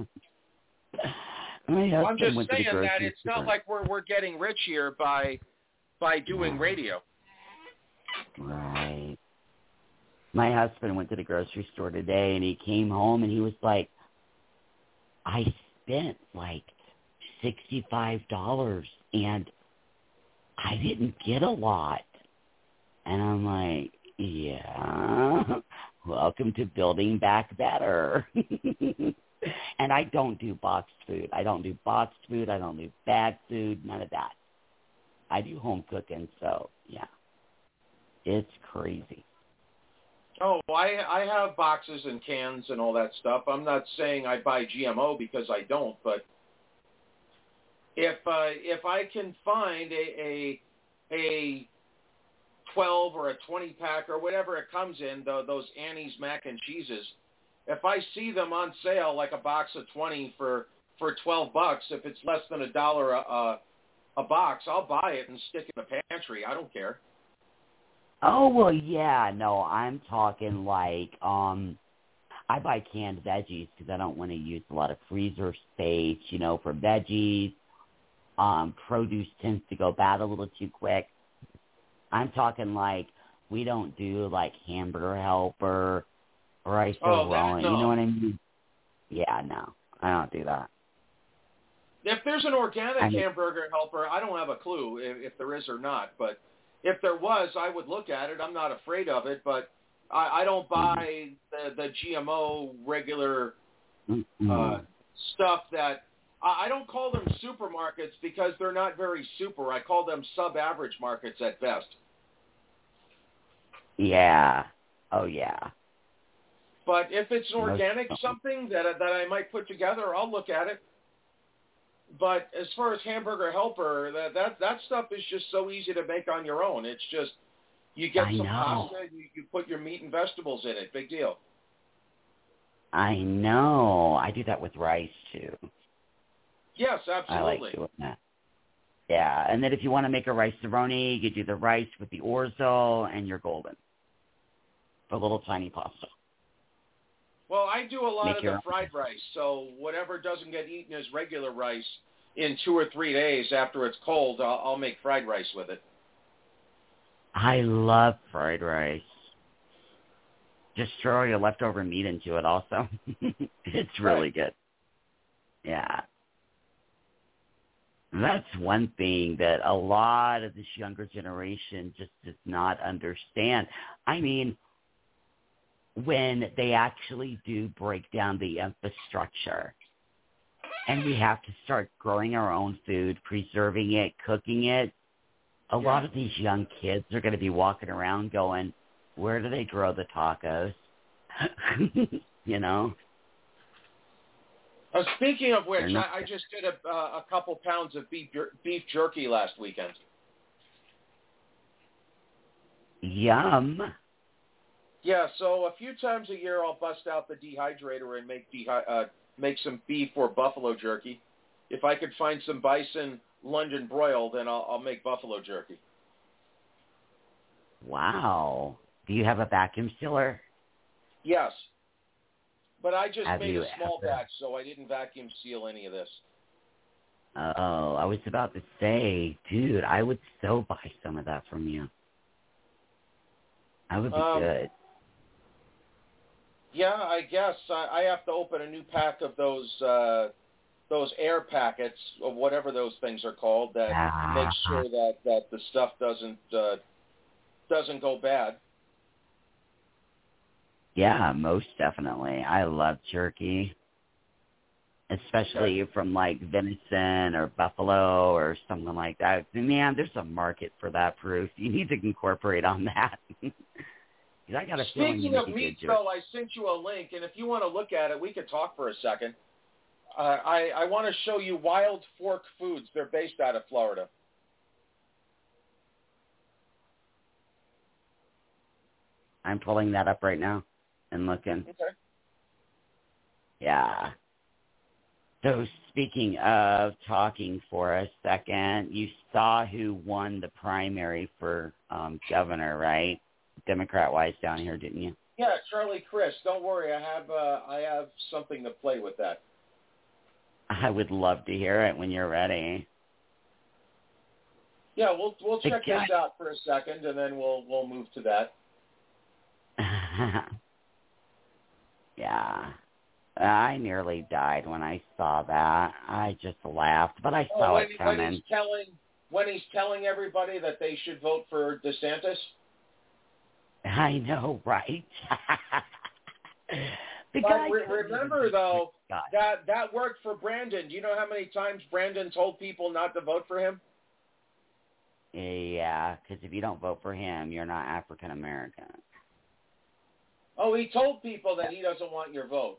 [SPEAKER 15] I'm just saying that it's not like we're getting rich here by doing radio.
[SPEAKER 14] Right. My husband went to the grocery store today, and he came home, and he was like, I spent like $65, and I didn't get a lot. And I'm like, yeah, welcome to Building Back Better. And I don't do boxed food. I don't do boxed food. I don't do bagged food, none of that. I do home cooking, so, yeah. It's crazy.
[SPEAKER 15] Oh, I have boxes and cans and all that stuff. I'm not saying I buy GMO because I don't, but if I can find a 12 or a 20 pack or whatever it comes in, those Annie's mac and cheeses, if I see them on sale, like a box of 20 for $12, if it's less than $1 a box, I'll buy it and stick it in the pantry. I don't care.
[SPEAKER 14] Oh, well, yeah, no, I'm talking like, I buy canned veggies because I don't want to use a lot of freezer space, for veggies. Produce tends to go bad a little too quick. I'm talking like we don't do like Hamburger Helper or Rice Rolling.
[SPEAKER 15] No.
[SPEAKER 14] You know what I mean? Yeah, no, I don't do that.
[SPEAKER 15] If there's an organic Hamburger Helper, I don't have a clue if there is or not, but if there was, I would look at it. I'm not afraid of it, but I don't buy the GMO regular stuff that I don't call them supermarkets because they're not very super. I call them sub-average markets at best.
[SPEAKER 14] Yeah. Oh, yeah.
[SPEAKER 15] But if it's an organic something that I might put together, I'll look at it. But as far as Hamburger Helper, that stuff is just so easy to make on your own. It's just you get some pasta, you put your meat and vegetables in it. Big deal.
[SPEAKER 14] I know. I do that with rice, too.
[SPEAKER 15] Yes, absolutely.
[SPEAKER 14] I like doing that. Yeah, and then if you want to make a rice-a-roni, you do the rice with the orzo, and you're golden. For little tiny pasta.
[SPEAKER 15] Well, I do a lot of the fried rice, so whatever doesn't get eaten as regular rice, in 2 or 3 days after it's cold, I'll make fried rice with it.
[SPEAKER 14] I love fried rice. Just throw your leftover meat into it also. It's really good. Yeah. That's one thing that a lot of this younger generation just does not understand. I mean, when they actually do break down the infrastructure and we have to start growing our own food, preserving it, cooking it, a lot of these young kids are going to be walking around going, where do they grow the tacos?
[SPEAKER 15] Speaking of which, I just did a couple pounds of beef jerky last weekend.
[SPEAKER 14] Yum.
[SPEAKER 15] Yeah, so a few times a year I'll bust out the dehydrator and make some beef or buffalo jerky. If I could find some bison London broil, then I'll make buffalo jerky.
[SPEAKER 14] Wow. Do you have a vacuum sealer?
[SPEAKER 15] Yes. But I just made a small batch, so I didn't vacuum seal any of this.
[SPEAKER 14] Oh, I was about to say, dude, I would so buy some of that from you. That would be good.
[SPEAKER 15] Yeah, I guess I have to open a new pack of those air packets of whatever those things are called that make sure that the stuff doesn't go bad.
[SPEAKER 14] Yeah, most definitely. I love jerky, especially from like venison or buffalo or something like that. Man, there's a market for that, Bruce. You need to incorporate on that. I got a
[SPEAKER 15] Speaking of meat, though, I sent you a link, and if you want to look at it, we could talk for a second. I want to show you Wild Fork Foods. They're based out of Florida.
[SPEAKER 14] I'm pulling that up right now and looking.
[SPEAKER 15] Okay.
[SPEAKER 14] Yeah. So speaking of talking for a second, you saw who won the primary for governor, right? Democrat-wise down here, didn't you?
[SPEAKER 15] Yeah, Charlie Crist. Don't worry, I have something to play with that.
[SPEAKER 14] I would love to hear it when you're ready.
[SPEAKER 15] Yeah, we'll check this out for a second, and then we'll move to that.
[SPEAKER 14] Yeah. I nearly died when I saw that. I just laughed, but I saw it coming.
[SPEAKER 15] When he's telling everybody that they should vote for DeSantis?
[SPEAKER 14] I know, right?
[SPEAKER 15] Remember, though, that worked for Brandon. Do you know how many times Brandon told people not to vote for him?
[SPEAKER 14] Yeah, because if you don't vote for him, you're not African American.
[SPEAKER 15] Oh, he told people that he doesn't want your vote.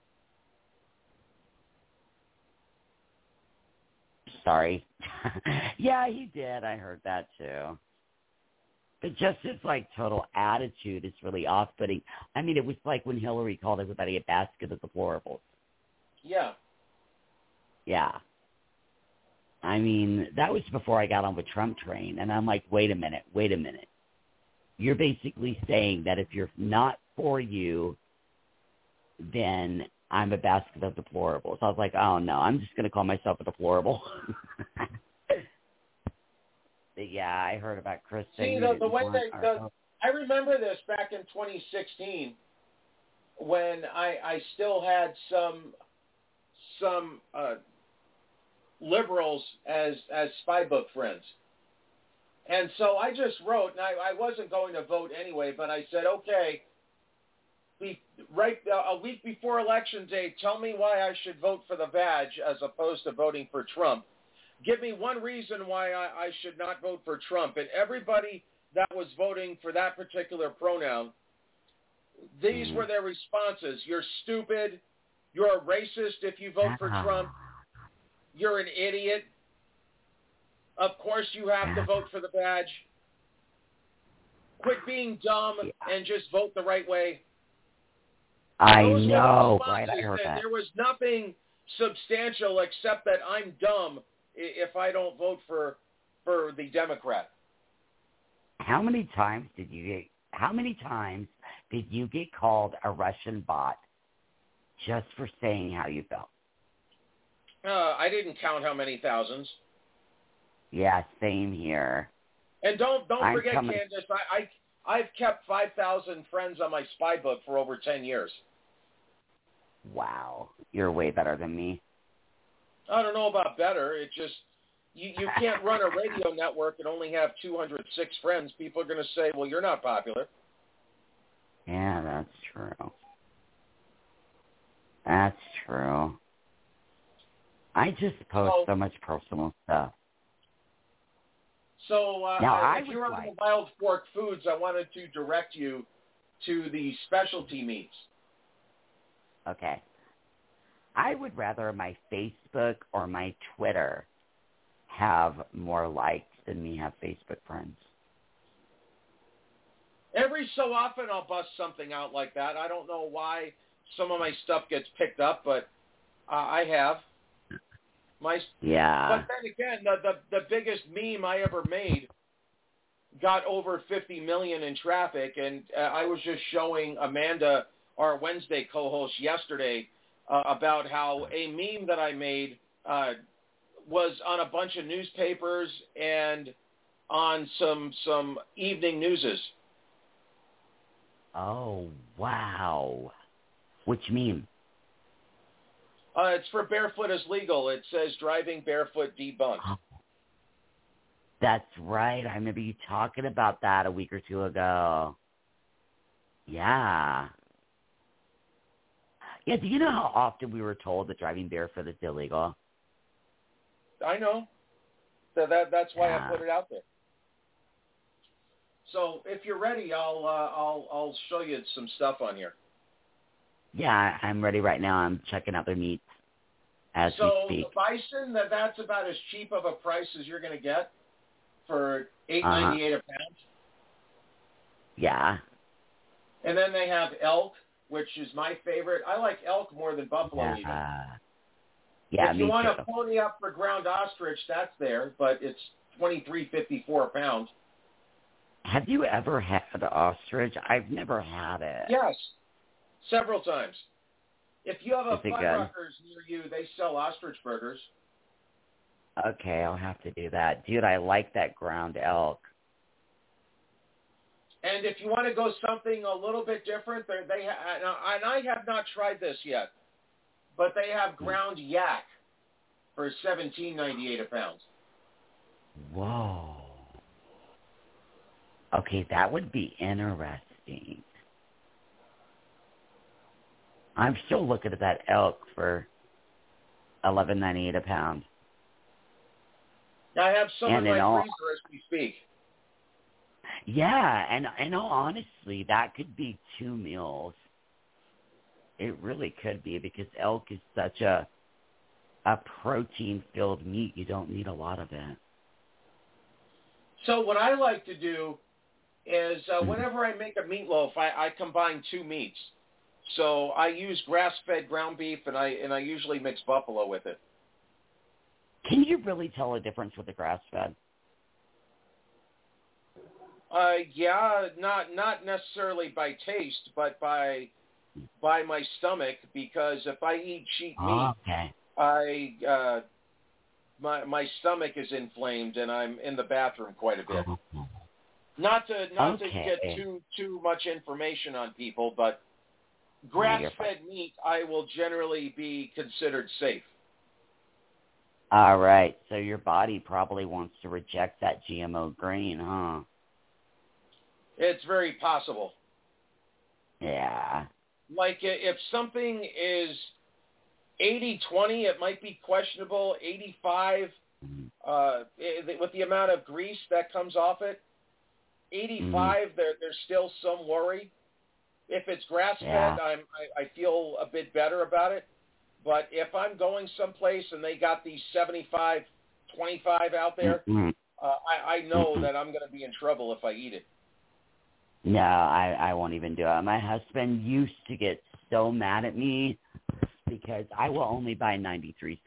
[SPEAKER 14] Sorry. Yeah, he did. I heard that too. But just his total attitude is really off-putting. I mean, it was like when Hillary called everybody a basket of deplorables.
[SPEAKER 15] Yeah.
[SPEAKER 14] Yeah. I mean, that was before I got on with Trump train, and I'm like, wait a minute. You're basically saying that if you're not for you, then I'm a basket of deplorables. I was like, oh, no, I'm just going to call myself a deplorable. But yeah, I heard about Chris saying
[SPEAKER 15] the way I remember this back in 2016 when I still had some liberals as spy book friends. And so I just wrote, and I wasn't going to vote anyway, but I said, okay, a week before Election Day, tell me why I should vote for the badge as opposed to voting for Trump. Give me one reason why I should not vote for Trump. And everybody that was voting for that particular pronoun, these were their responses. You're stupid. You're a racist if you vote for Trump. You're an idiot. Of course you have to vote for the badge. Quit being dumb and just vote the right way.
[SPEAKER 14] I know, right? I heard that.
[SPEAKER 15] There was nothing substantial except that I'm dumb if I don't vote for the Democrat.
[SPEAKER 14] How many times did you get called a Russian bot just for saying how you felt?
[SPEAKER 15] I didn't count how many thousands.
[SPEAKER 14] Yeah, same here.
[SPEAKER 15] And don't forget, Candace, I've kept 5,000 friends on my spy book for over 10 years.
[SPEAKER 14] Wow, you're way better than me.
[SPEAKER 15] I don't know about better. It just you can't run a radio network and only have 206 friends. People are going to say, well, you're not popular.
[SPEAKER 14] Yeah, that's true. That's true. I just post so much personal stuff.
[SPEAKER 15] So
[SPEAKER 14] now,
[SPEAKER 15] if you're on the Wild Fork Foods, I wanted to direct you to the specialty meats.
[SPEAKER 14] Okay. I would rather my Facebook or my Twitter have more likes than me have Facebook friends.
[SPEAKER 15] Every so often I'll bust something out like that. I don't know why some of my stuff gets picked up, but I have.
[SPEAKER 14] Yeah.
[SPEAKER 15] But then again, the biggest meme I ever made got over 50 million in traffic, and I was just showing Amanda, our Wednesday co-host, yesterday about how a meme that I made was on a bunch of newspapers and on some evening newses.
[SPEAKER 14] Oh, wow. Which meme?
[SPEAKER 15] It's for Barefoot is Legal. It says driving barefoot debunked.
[SPEAKER 14] Oh, that's right. I remember you talking about that a week or two ago. Yeah. Yeah, do you know how often we were told that driving barefoot is illegal?
[SPEAKER 15] I know. That's why I put it out there. So if you're ready, I'll show you some stuff on here.
[SPEAKER 14] Yeah, I'm ready right now. I'm checking out their meats as we speak.
[SPEAKER 15] So bison, that's about as cheap of a price as you're going to get for $8.98 a pound.
[SPEAKER 14] Yeah.
[SPEAKER 15] And then they have elk, which is my favorite. I like elk more than buffalo even.
[SPEAKER 14] Yeah,
[SPEAKER 15] if you want to pony up for ground ostrich, that's there, but it's $23.54 a pound.
[SPEAKER 14] Have you ever had ostrich? I've never had it.
[SPEAKER 15] Yes, several times. If you have a Fuddruckers near you, they sell ostrich burgers.
[SPEAKER 14] Okay, I'll have to do that. Dude, I like that ground elk.
[SPEAKER 15] And if you want to go something a little bit different, and I have not tried this yet, but they have ground yak for $17.98 a pound.
[SPEAKER 14] Whoa. Okay, that would be interesting. Dang. I'm still looking at that elk for $11.98 a pound.
[SPEAKER 15] I have some
[SPEAKER 14] And
[SPEAKER 15] in my
[SPEAKER 14] all-
[SPEAKER 15] freezer as we speak.
[SPEAKER 14] Yeah, and honestly, that could be 2 meals. It really could be, because elk is such a protein-filled meat. You don't need a lot of it.
[SPEAKER 15] So what I like to do is whenever I make a meatloaf, I combine 2 meats. So I use grass-fed ground beef, and I usually mix buffalo with it.
[SPEAKER 14] Can you really tell a difference with the grass-fed?
[SPEAKER 15] Yeah, not necessarily by taste, but by my stomach, because if I eat cheap meat,
[SPEAKER 14] okay.
[SPEAKER 15] My stomach is inflamed and I'm in the bathroom quite a bit. Not to get too much information on people, but grass-fed meat I will generally be considered safe.
[SPEAKER 14] All right, so your body probably wants to reject that GMO grain, huh?
[SPEAKER 15] It's very possible.
[SPEAKER 14] Yeah.
[SPEAKER 15] Like if something is 80-20, it might be questionable. 85, with the amount of grease that comes off it. 85, there's still some worry. If it's grass-fed, I feel a bit better about it. But if I'm going someplace and they got these 75-25 out there, I know that I'm going to be in trouble if I eat it.
[SPEAKER 14] No, I won't even do it. My husband used to get so mad at me because I will only buy 93.7.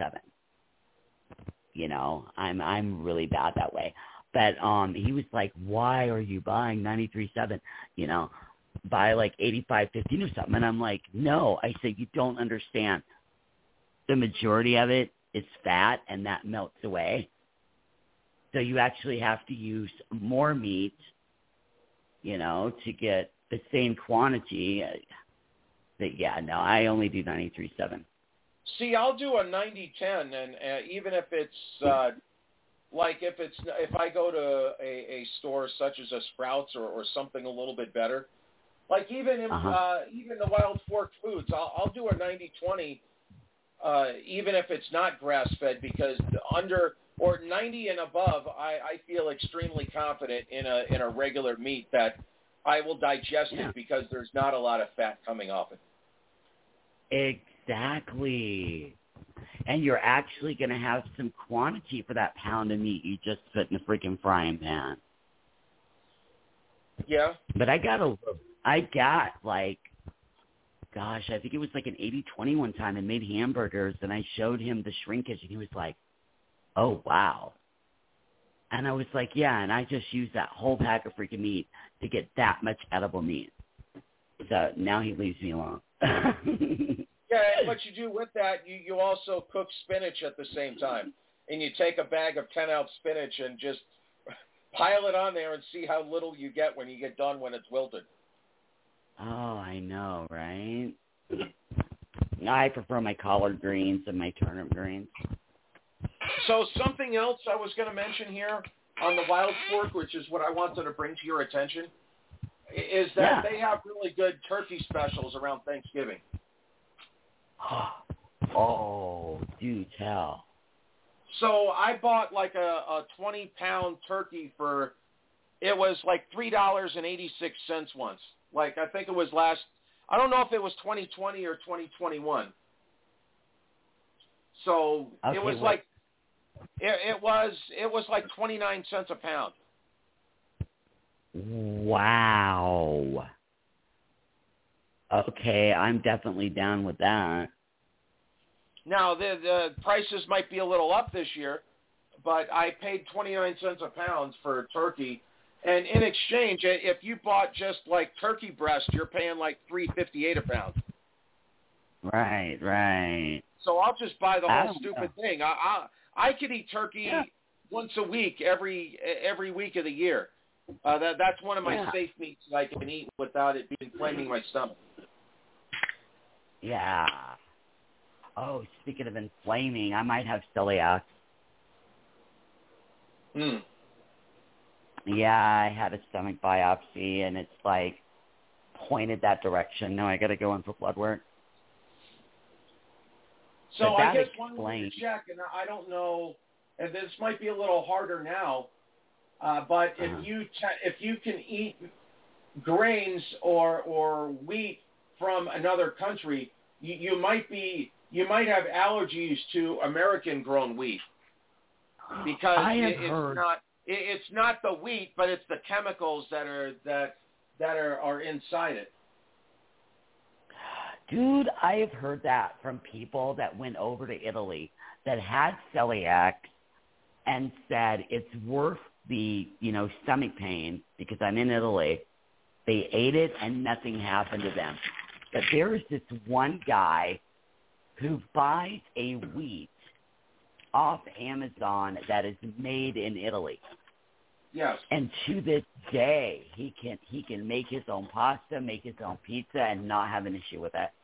[SPEAKER 14] You know, I'm really bad that way. But he was like, "Why are you buying 93.7? You know, buy like 85.15 or something." And I'm like, "No," I said, "You don't understand. The majority of it is fat, and that melts away. So you actually have to use more meat, you know, to get the same quantity." But yeah, no, I only do 93.7.
[SPEAKER 15] See, I'll do a 90-10, and even if it's if I go to a store such as a Sprouts or something a little bit better, like even the Wild Fork Foods, I'll do a 90-20, even if it's not grass-fed, because under or 90 and above, I feel extremely confident in a regular meat that I will digest it because there's not a lot of fat coming off it.
[SPEAKER 14] Exactly. And you're actually going to have some quantity for that pound of meat you just put in the freaking frying pan.
[SPEAKER 15] Yeah.
[SPEAKER 14] But I got like, gosh, I think it was like an 80-20 one time, and made hamburgers, and I showed him the shrinkage, and he was like, "Oh, wow." And I was like, yeah, and I just used that whole pack of freaking meat to get that much edible meat. So now he leaves me alone.
[SPEAKER 15] Yeah, and what you do with that, you also cook spinach at the same time. And you take a bag of 10-ounce spinach and just pile it on there and see how little you get when you get done when it's wilted.
[SPEAKER 14] Oh, I know, right? I prefer my collard greens and my turnip greens.
[SPEAKER 15] So something else I was going to mention here on the Wild Fork, which is what I wanted to bring to your attention, is that they have really good turkey specials around Thanksgiving.
[SPEAKER 14] Oh, do tell.
[SPEAKER 15] So I bought like a 20-pound turkey for, it was like $3.86 once. Like I think it was I don't know if it was 2020 or 2021. So it was like, it was like 29 cents a pound.
[SPEAKER 14] Wow. Okay, I'm definitely down with that.
[SPEAKER 15] Now, the prices might be a little up this year, but I paid 29 cents a pound for turkey. And in exchange, if you bought just like turkey breast, you're paying like $3.58 a pound.
[SPEAKER 14] Right.
[SPEAKER 15] So I'll just buy the whole stupid thing. I could eat turkey once a week, every week of the year. That's one of my safe meats that I can eat without it inflaming my stomach.
[SPEAKER 14] Yeah. Oh, speaking of inflaming, I might have celiac.
[SPEAKER 15] Hmm.
[SPEAKER 14] Yeah, I had a stomach biopsy, and it's like pointed that direction. Now I got to go in for blood work.
[SPEAKER 15] So I guess one way to check, and I don't know, and this might be a little harder now, but if you can eat grains or wheat from another country, you might have allergies to American grown wheat because it's not the wheat, but it's the chemicals that are inside it.
[SPEAKER 14] Dude, I have heard that from people that went over to Italy that had celiac and said it's worth the, stomach pain because I'm in Italy. They ate it and nothing happened to them. But there is this one guy who buys a wheat off Amazon that is made in Italy.
[SPEAKER 15] Yes.
[SPEAKER 14] And to this day, he can make his own pasta, make his own pizza, and not have an issue with that.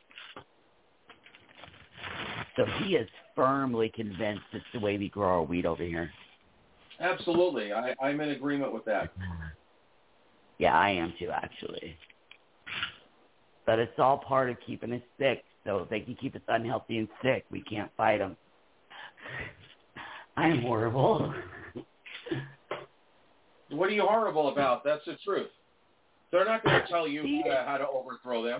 [SPEAKER 14] So he is firmly convinced it's the way we grow our wheat over here.
[SPEAKER 15] Absolutely. I'm in agreement with that.
[SPEAKER 14] Yeah, I am too, actually. But it's all part of keeping us sick. So if they can keep us unhealthy and sick, we can't fight them. I'm horrible.
[SPEAKER 15] What are you horrible about? That's the truth. They're not going to tell you how to overthrow them.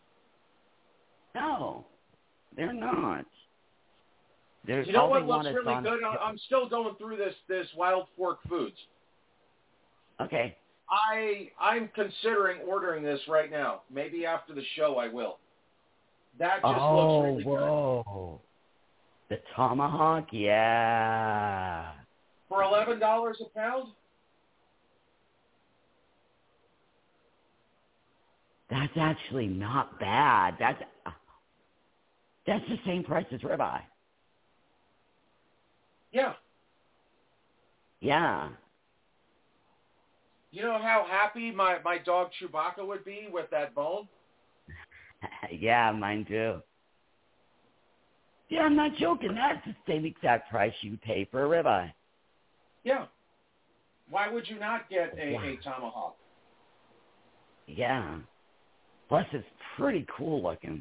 [SPEAKER 14] No, they're not.
[SPEAKER 15] You know what looks really good? I'm still going through this Wild Fork Foods.
[SPEAKER 14] Okay.
[SPEAKER 15] I'm considering ordering this right now. Maybe after the show I will. That just looks really good.
[SPEAKER 14] The tomahawk, yeah.
[SPEAKER 15] For $11 a pound?
[SPEAKER 14] That's actually not bad. That's the same price as ribeye.
[SPEAKER 15] Yeah.
[SPEAKER 14] Yeah.
[SPEAKER 15] You know how happy my dog Chewbacca would be with that bone?
[SPEAKER 14] Yeah, mine too. Yeah, I'm not joking. That's the same exact price you pay for a ribeye.
[SPEAKER 15] Yeah. Why would you not get a tomahawk?
[SPEAKER 14] Yeah. Plus, it's pretty cool looking.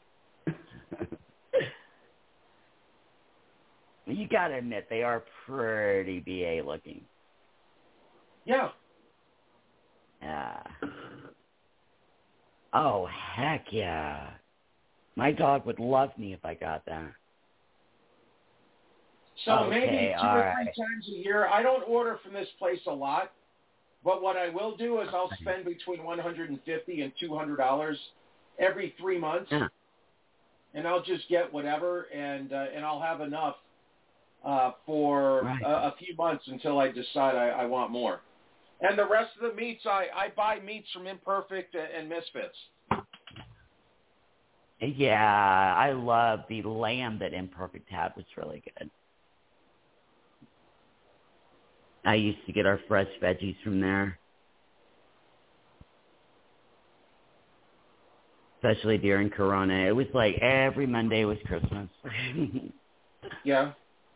[SPEAKER 14] You got to admit, they are pretty BA looking.
[SPEAKER 15] Yeah.
[SPEAKER 14] Yeah. Oh, heck yeah. My dog would love me if I got that.
[SPEAKER 15] So maybe 2 or 3 times a year. I don't order from this place a lot, but what I will do is I'll spend between $150 and $200 every 3 months, and I'll just get whatever, and I'll have enough for a few months until I decide I want more. And the rest of the meats, I buy meats from Imperfect and Misfits.
[SPEAKER 14] Yeah, I love the lamb that Imperfect had. Was really good. I used to get our fresh veggies from there. Especially during Corona. It was like every Monday was Christmas.
[SPEAKER 15] Yeah.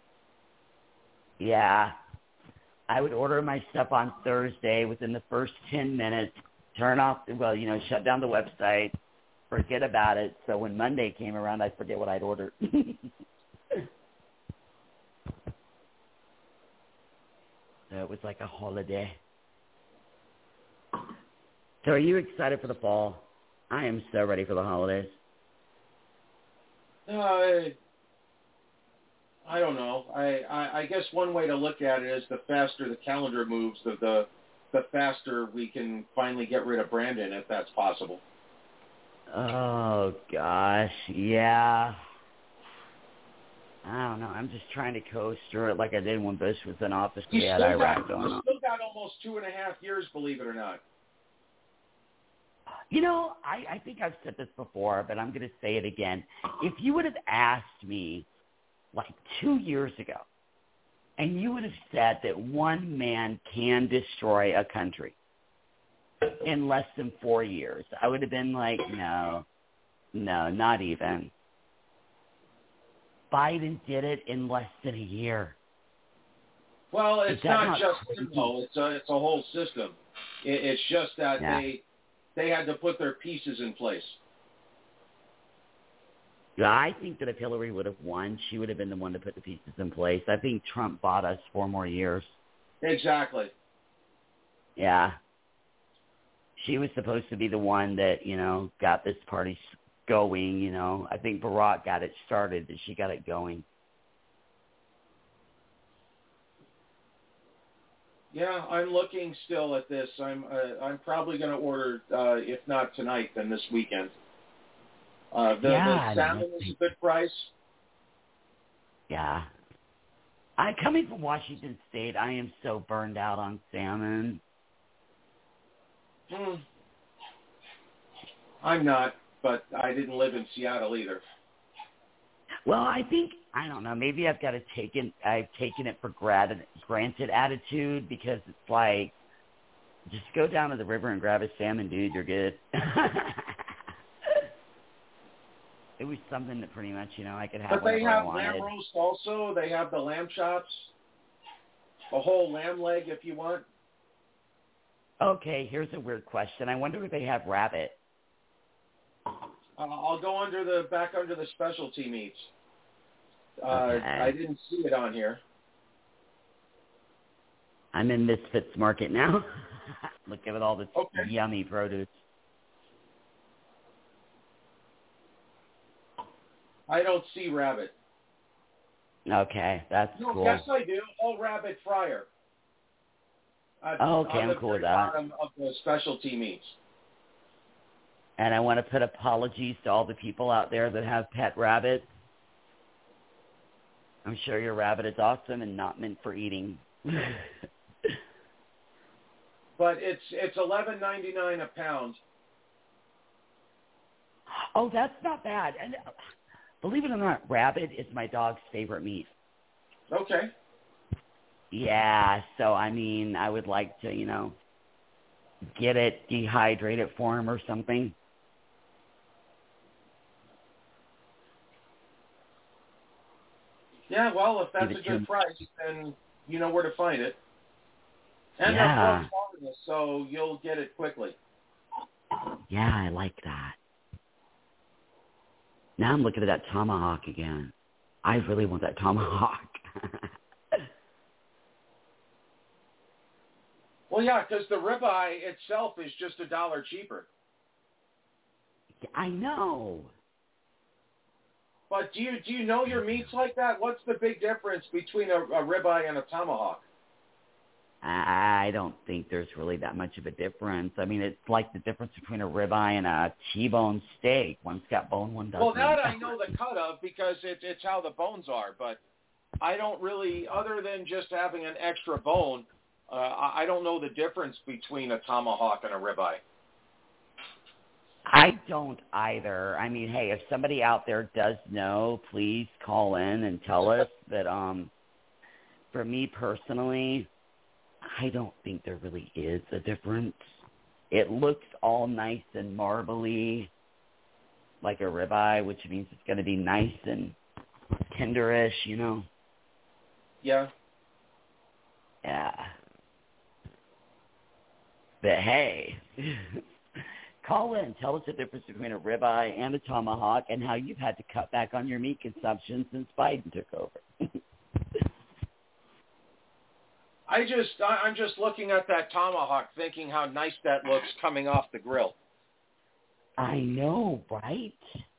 [SPEAKER 14] Yeah. I would order my stuff on Thursday within the first 10 minutes, shut down the website, forget about it. So when Monday came around, I'd forget what I'd ordered. So it was like a holiday. So are you excited for the fall? I am so ready for the holidays.
[SPEAKER 15] I don't know. I guess one way to look at it is the faster the calendar moves, the faster we can finally get rid of Brandon, if that's possible.
[SPEAKER 14] Oh, gosh, yeah. I don't know. I'm just trying to coast through it like I did when Bush was in office. We had Iraq going on.
[SPEAKER 15] You still got almost 2.5 years, believe it or not.
[SPEAKER 14] You know, I think I've said this before, but I'm going to say it again. If you would have asked me like 2 years ago, and you would have said that one man can destroy a country in less than 4 years, I would have been like, no, not even. Biden did it in less than a year.
[SPEAKER 15] Well, it's not just him, though. It's a whole system. It's just that they had to put their pieces in place.
[SPEAKER 14] Yeah, I think that if Hillary would have won, she would have been the one to put the pieces in place. I think Trump bought us 4 more years.
[SPEAKER 15] Exactly.
[SPEAKER 14] Yeah. She was supposed to be the one that, got this party going, I think Barack got it started, but she got it going.
[SPEAKER 15] Yeah, I'm looking still at this. I'm probably going to order, if not tonight, then this weekend. The salmon is a good price.
[SPEAKER 14] Yeah. Coming from Washington State, I am so burned out on salmon.
[SPEAKER 15] I'm not, but I didn't live in Seattle either.
[SPEAKER 14] Well, I don't know, maybe I've taken it for granted attitude, because it's like, just go down to the river and grab a salmon, dude, you're good. It was something that pretty much, I could have
[SPEAKER 15] whenever I wanted. But they have lamb roast also. They have the lamb chops, a whole lamb leg if you want.
[SPEAKER 14] Okay, here's a weird question. I wonder if they have rabbit.
[SPEAKER 15] I'll go back under the specialty meats.
[SPEAKER 14] Okay.
[SPEAKER 15] I didn't see it on here.
[SPEAKER 14] I'm in Misfits Market now. Looking at all this yummy produce.
[SPEAKER 15] I don't see rabbit.
[SPEAKER 14] Okay, that's cool.
[SPEAKER 15] Yes, I do. Whole rabbit fryer.
[SPEAKER 14] Okay, I'm cool with that.
[SPEAKER 15] Bottom of the specialty meats.
[SPEAKER 14] And I want to put apologies to all the people out there that have pet rabbits. I'm sure your rabbit is awesome and not meant for eating.
[SPEAKER 15] But it's $11.99 a pound.
[SPEAKER 14] Oh, that's not bad. And believe it or not, rabbit is my dog's favorite meat.
[SPEAKER 15] Okay.
[SPEAKER 14] Yeah, so I would like to, get it, dehydrate it for him or something.
[SPEAKER 15] Yeah, well, if that's a good price, then you know where to find it. And
[SPEAKER 14] yeah.
[SPEAKER 15] they're farmers, so you'll get it quickly.
[SPEAKER 14] Yeah, I like that. Now I'm looking at that tomahawk again. I really want that tomahawk.
[SPEAKER 15] Well, yeah, because the ribeye itself is just $1 cheaper.
[SPEAKER 14] I know.
[SPEAKER 15] But do you know your meats like that? What's the big difference between a ribeye and a tomahawk?
[SPEAKER 14] I don't think there's really that much of a difference. It's like the difference between a ribeye and a T-bone steak. One's got bone, one doesn't.
[SPEAKER 15] Well, that I know the cut of because it's how the bones are. But I don't really, other than just having an extra bone, I don't know the difference between a tomahawk and a ribeye.
[SPEAKER 14] I don't either. Hey, if somebody out there does know, please call in and tell us. But for me personally, I don't think there really is a difference. It looks all nice and marbly, like a ribeye, which means it's going to be nice and tenderish,
[SPEAKER 15] Yeah.
[SPEAKER 14] Yeah. But hey, call in. Tell us the difference between a ribeye and a tomahawk and how you've had to cut back on your meat consumption since Biden took over.
[SPEAKER 15] I'm just looking at that tomahawk thinking how nice that looks coming off the grill.
[SPEAKER 14] I know, right?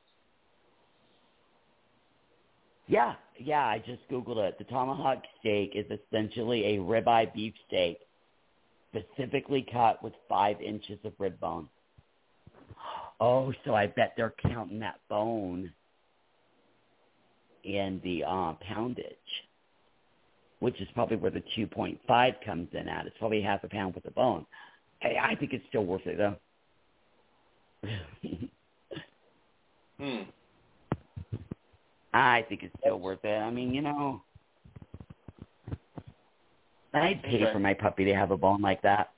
[SPEAKER 14] Yeah, I just Googled it. The tomahawk steak is essentially a ribeye beef steak, specifically cut with 5 inches of rib bone. Oh, so I bet they're counting that bone in the poundage, which is probably where the 2.5 comes in at. It's probably half a pound with the bone. Hey, I think it's still worth it, though. I think it's still worth it. I'd pay for my puppy to have a bone like that.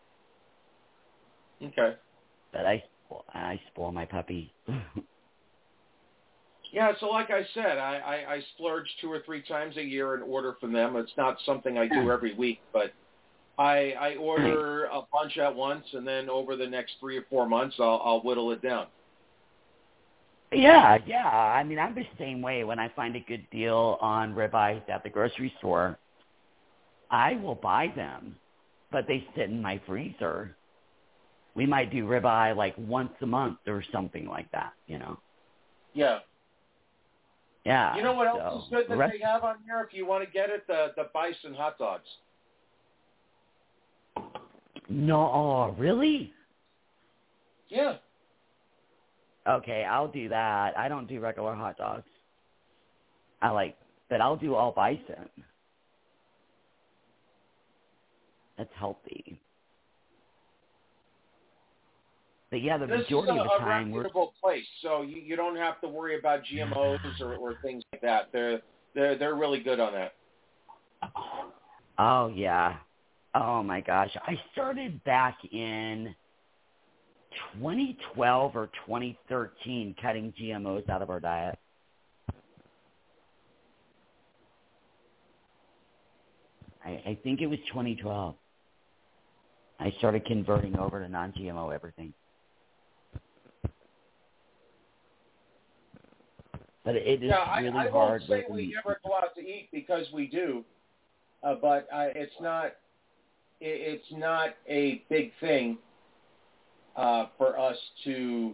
[SPEAKER 15] Okay.
[SPEAKER 14] But I spoil my puppy.
[SPEAKER 15] Yeah, so like I said, I splurge 2 or 3 times a year and order from them. It's not something I do every week, but I order a bunch at once, and then over the next 3 or 4 months, I'll whittle it down.
[SPEAKER 14] Yeah. I mean, I'm the same way. When I find a good deal on ribeyes at the grocery store, I will buy them, but they sit in my freezer. We might do ribeye like once a month or something like that,
[SPEAKER 15] Yeah.
[SPEAKER 14] Yeah.
[SPEAKER 15] You know what else is good that they have on here if you want to get it? The bison hot dogs.
[SPEAKER 14] No, really?
[SPEAKER 15] Yeah.
[SPEAKER 14] Okay, I'll do that. I don't do regular hot dogs. But I'll do all bison. That's healthy. But yeah, the majority of the time
[SPEAKER 15] we're... This is a reputable place, so you don't have to worry about GMOs or things like that. They're really good on that.
[SPEAKER 14] Oh, yeah. Oh, my gosh. I started back in 2012 or 2013 cutting GMOs out of our diet. I think it was 2012. I started converting over to non-GMO everything. But it is really hard.
[SPEAKER 15] I won't say we never go out to eat because we do, but it's not a big thing for us to.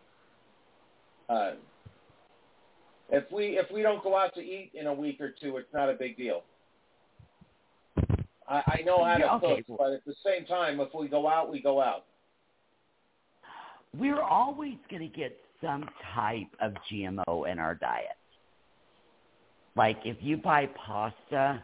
[SPEAKER 15] If we don't go out to eat in a week or two, it's not a big deal. I know how to cook, but at the same time, if we go out, we go out.
[SPEAKER 14] We're always going to get some type of GMO in our diet. Like if you buy pasta,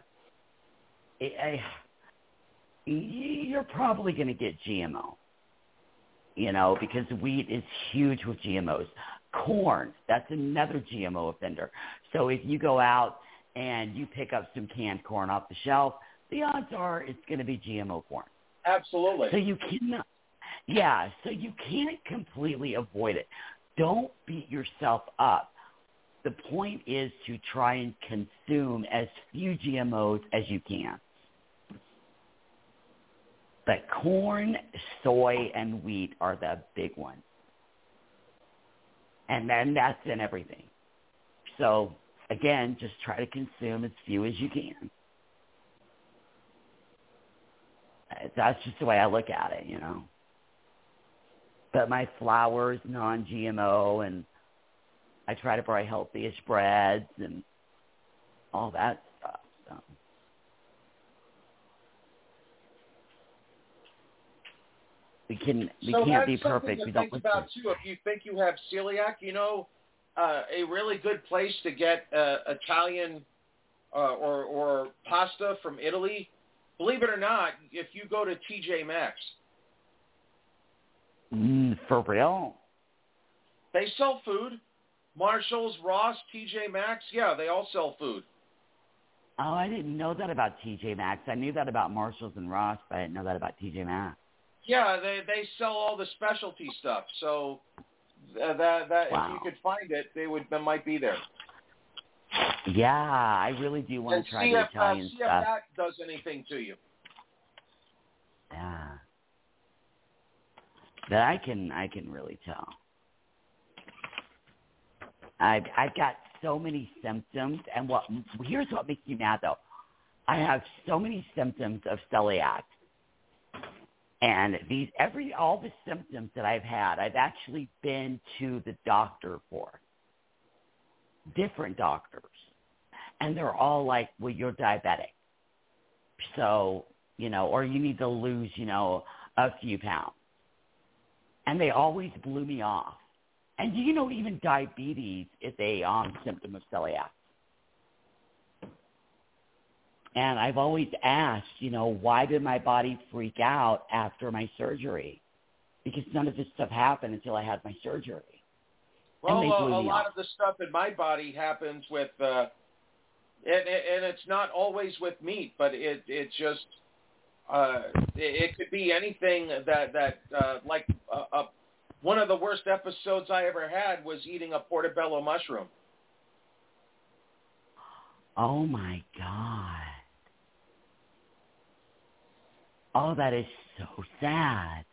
[SPEAKER 14] you're probably going to get GMO, because wheat is huge with GMOs. Corn, that's another GMO offender. So if you go out and you pick up some canned corn off the shelf, the odds are it's going to be GMO corn.
[SPEAKER 15] Absolutely.
[SPEAKER 14] So you cannot. Yeah, so you can't completely avoid it. Don't beat yourself up. The point is to try and consume as few GMOs as you can. But corn, soy, and wheat are the big ones. And then that's in everything. So, again, just try to consume as few as you can. That's just the way I look at it, But my flour's non-GMO, and I try to buy healthiest breads and all that stuff. So. We can't be perfect.
[SPEAKER 15] So
[SPEAKER 14] we
[SPEAKER 15] that's
[SPEAKER 14] don't
[SPEAKER 15] something to think about too. If you think you have celiac, a really good place to get Italian or pasta from Italy. Believe it or not, if you go to TJ Maxx.
[SPEAKER 14] For real?
[SPEAKER 15] They sell food. Marshalls, Ross, TJ Maxx, yeah, they all sell food.
[SPEAKER 14] Oh, I didn't know that about TJ Maxx. I knew that about Marshalls and Ross, but I didn't know that about TJ Maxx.
[SPEAKER 15] Yeah, they sell all the specialty stuff. So that
[SPEAKER 14] wow.
[SPEAKER 15] If you could find it, they might be there.
[SPEAKER 14] Yeah, I really do want to try the Italian
[SPEAKER 15] stuff. See
[SPEAKER 14] stuff.
[SPEAKER 15] if that does anything to you.
[SPEAKER 14] Yeah. But I can really tell. I've got so many symptoms, and here's what makes me mad though. I have so many symptoms of celiac, and all the symptoms that I've had, I've actually been to the doctor for, different doctors, and they're all like, "Well, you're diabetic, so or you need to lose, a few pounds," and they always blew me off. And even diabetes is a symptom of celiac. And I've always asked, why did my body freak out after my surgery? Because none of this stuff happened until I had my surgery.
[SPEAKER 15] Well, a lot of the stuff in my body happens with, and it's not always with meat, but it just, it could be anything that like one of the worst episodes I ever had was eating a portobello mushroom.
[SPEAKER 14] Oh, my God. Oh, that is so sad.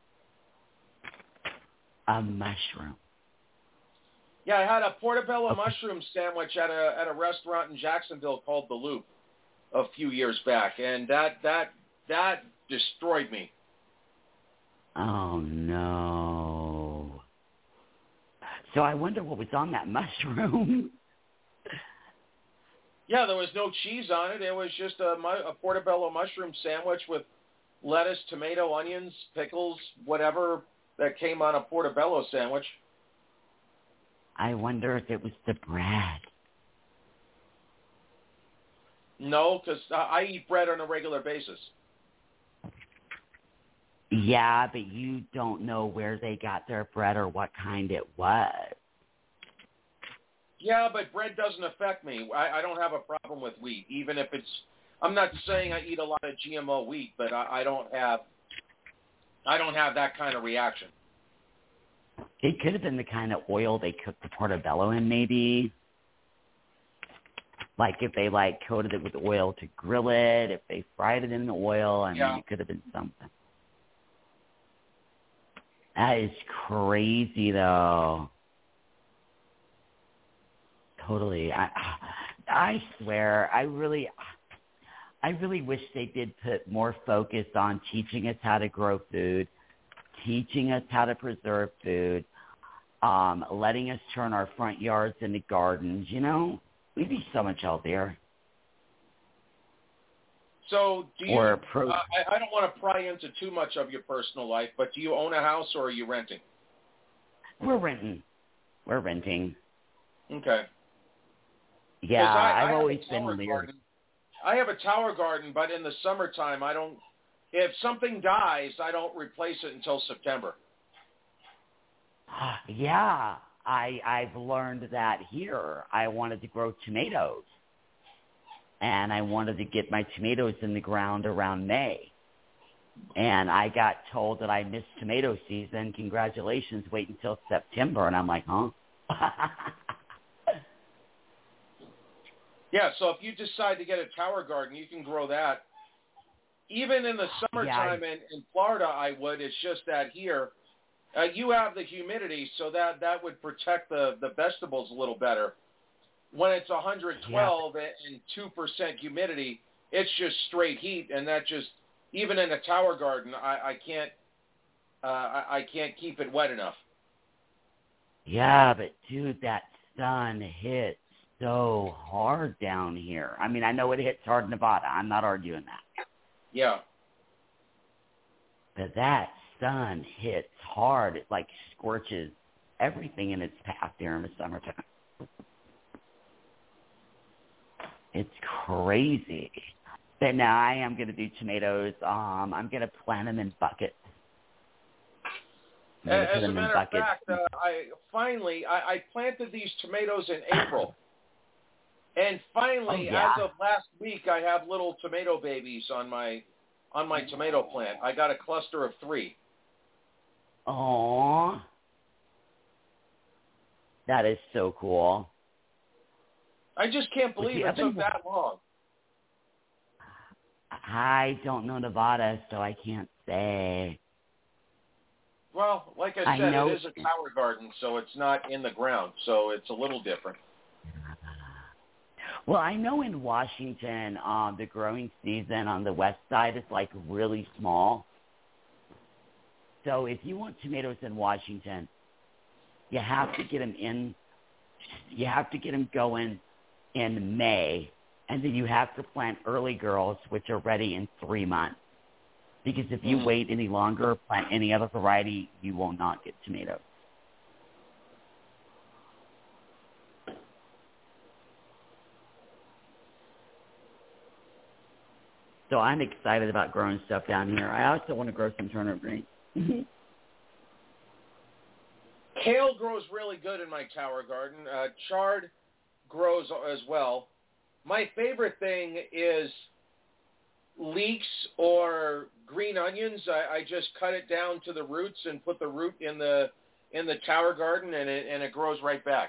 [SPEAKER 14] A mushroom.
[SPEAKER 15] Yeah, I had a portobello mushroom sandwich at a restaurant in Jacksonville called The Loop a few years back, and that destroyed me.
[SPEAKER 14] Oh, no. So I wonder what was on that mushroom.
[SPEAKER 15] Yeah, there was no cheese on it. It was just a portobello mushroom sandwich with lettuce, tomato, onions, pickles, whatever that came on a portobello sandwich.
[SPEAKER 14] I wonder if it was the bread.
[SPEAKER 15] No, because I eat bread on a regular basis.
[SPEAKER 14] Yeah, but you don't know where they got their bread or what kind it was.
[SPEAKER 15] Yeah, but bread doesn't affect me. I don't have a problem with wheat, even if it's. I'm not saying I eat a lot of GMO wheat, but I don't have that kind of reaction.
[SPEAKER 14] It could have been the kind of oil they cooked the portobello in, maybe. Like if they coated it with oil to grill it, if they fried it in the oil, I mean, it could have been something. That is crazy, though. Totally. I swear, I really wish they did put more focus on teaching us how to grow food, teaching us how to preserve food, letting us turn our front yards into gardens. You know, we'd be so much healthier.
[SPEAKER 15] So do you, I don't want to pry into too much of your personal life, but do you own a house or are you renting?
[SPEAKER 14] We're renting.
[SPEAKER 15] Okay.
[SPEAKER 14] Yeah, I've always been weird.
[SPEAKER 15] I have a tower garden, but in the summertime, if something dies, I don't replace it until September.
[SPEAKER 14] Yeah, I've learned that here. I wanted to grow tomatoes. And I wanted to get my tomatoes in the ground around May. And I got told that I missed tomato season. Congratulations, wait until September. And I'm like, huh?
[SPEAKER 15] Yeah, so if you decide to get a tower garden, you can grow that. Even in the summertime in Florida, I would. It's just that here, you have the humidity, so that would protect the vegetables a little better. When it's 112 and 2% humidity, it's just straight heat, and that just, even in a tower garden, I can't keep it wet enough.
[SPEAKER 14] Yeah, but dude, that sun hits so hard down here. I mean, I know it hits hard in Nevada. I'm not arguing that.
[SPEAKER 15] Yeah.
[SPEAKER 14] But that sun hits hard. It scorches everything in its path during the summertime. It's crazy. But now I am going to do tomatoes. I'm going to plant them in buckets.
[SPEAKER 15] As a matter of fact, I planted these tomatoes in April. And finally, as of last week, I have little tomato babies on my tomato plant. I got a cluster of 3.
[SPEAKER 14] Aww. That is so cool.
[SPEAKER 15] I just can't believe it took that long.
[SPEAKER 14] I don't know Nevada, so I can't say.
[SPEAKER 15] Well, like I said, it is a tower garden, so it's not in the ground, so it's a little different.
[SPEAKER 14] Well, I know in Washington, the growing season on the west side is really small. So if you want tomatoes in Washington, you have to get them in. You have to get them going in May, and then you have to plant early girls, which are ready in 3 months. Because if you wait any longer or plant any other variety, you will not get tomatoes. So I'm excited about growing stuff down here. I also want to grow some turnip greens.
[SPEAKER 15] Kale grows really good in my tower garden. Chard grows as well. My favorite thing is leeks or green onions. I just cut it down to the roots and put the root in the tower garden, and it grows right back.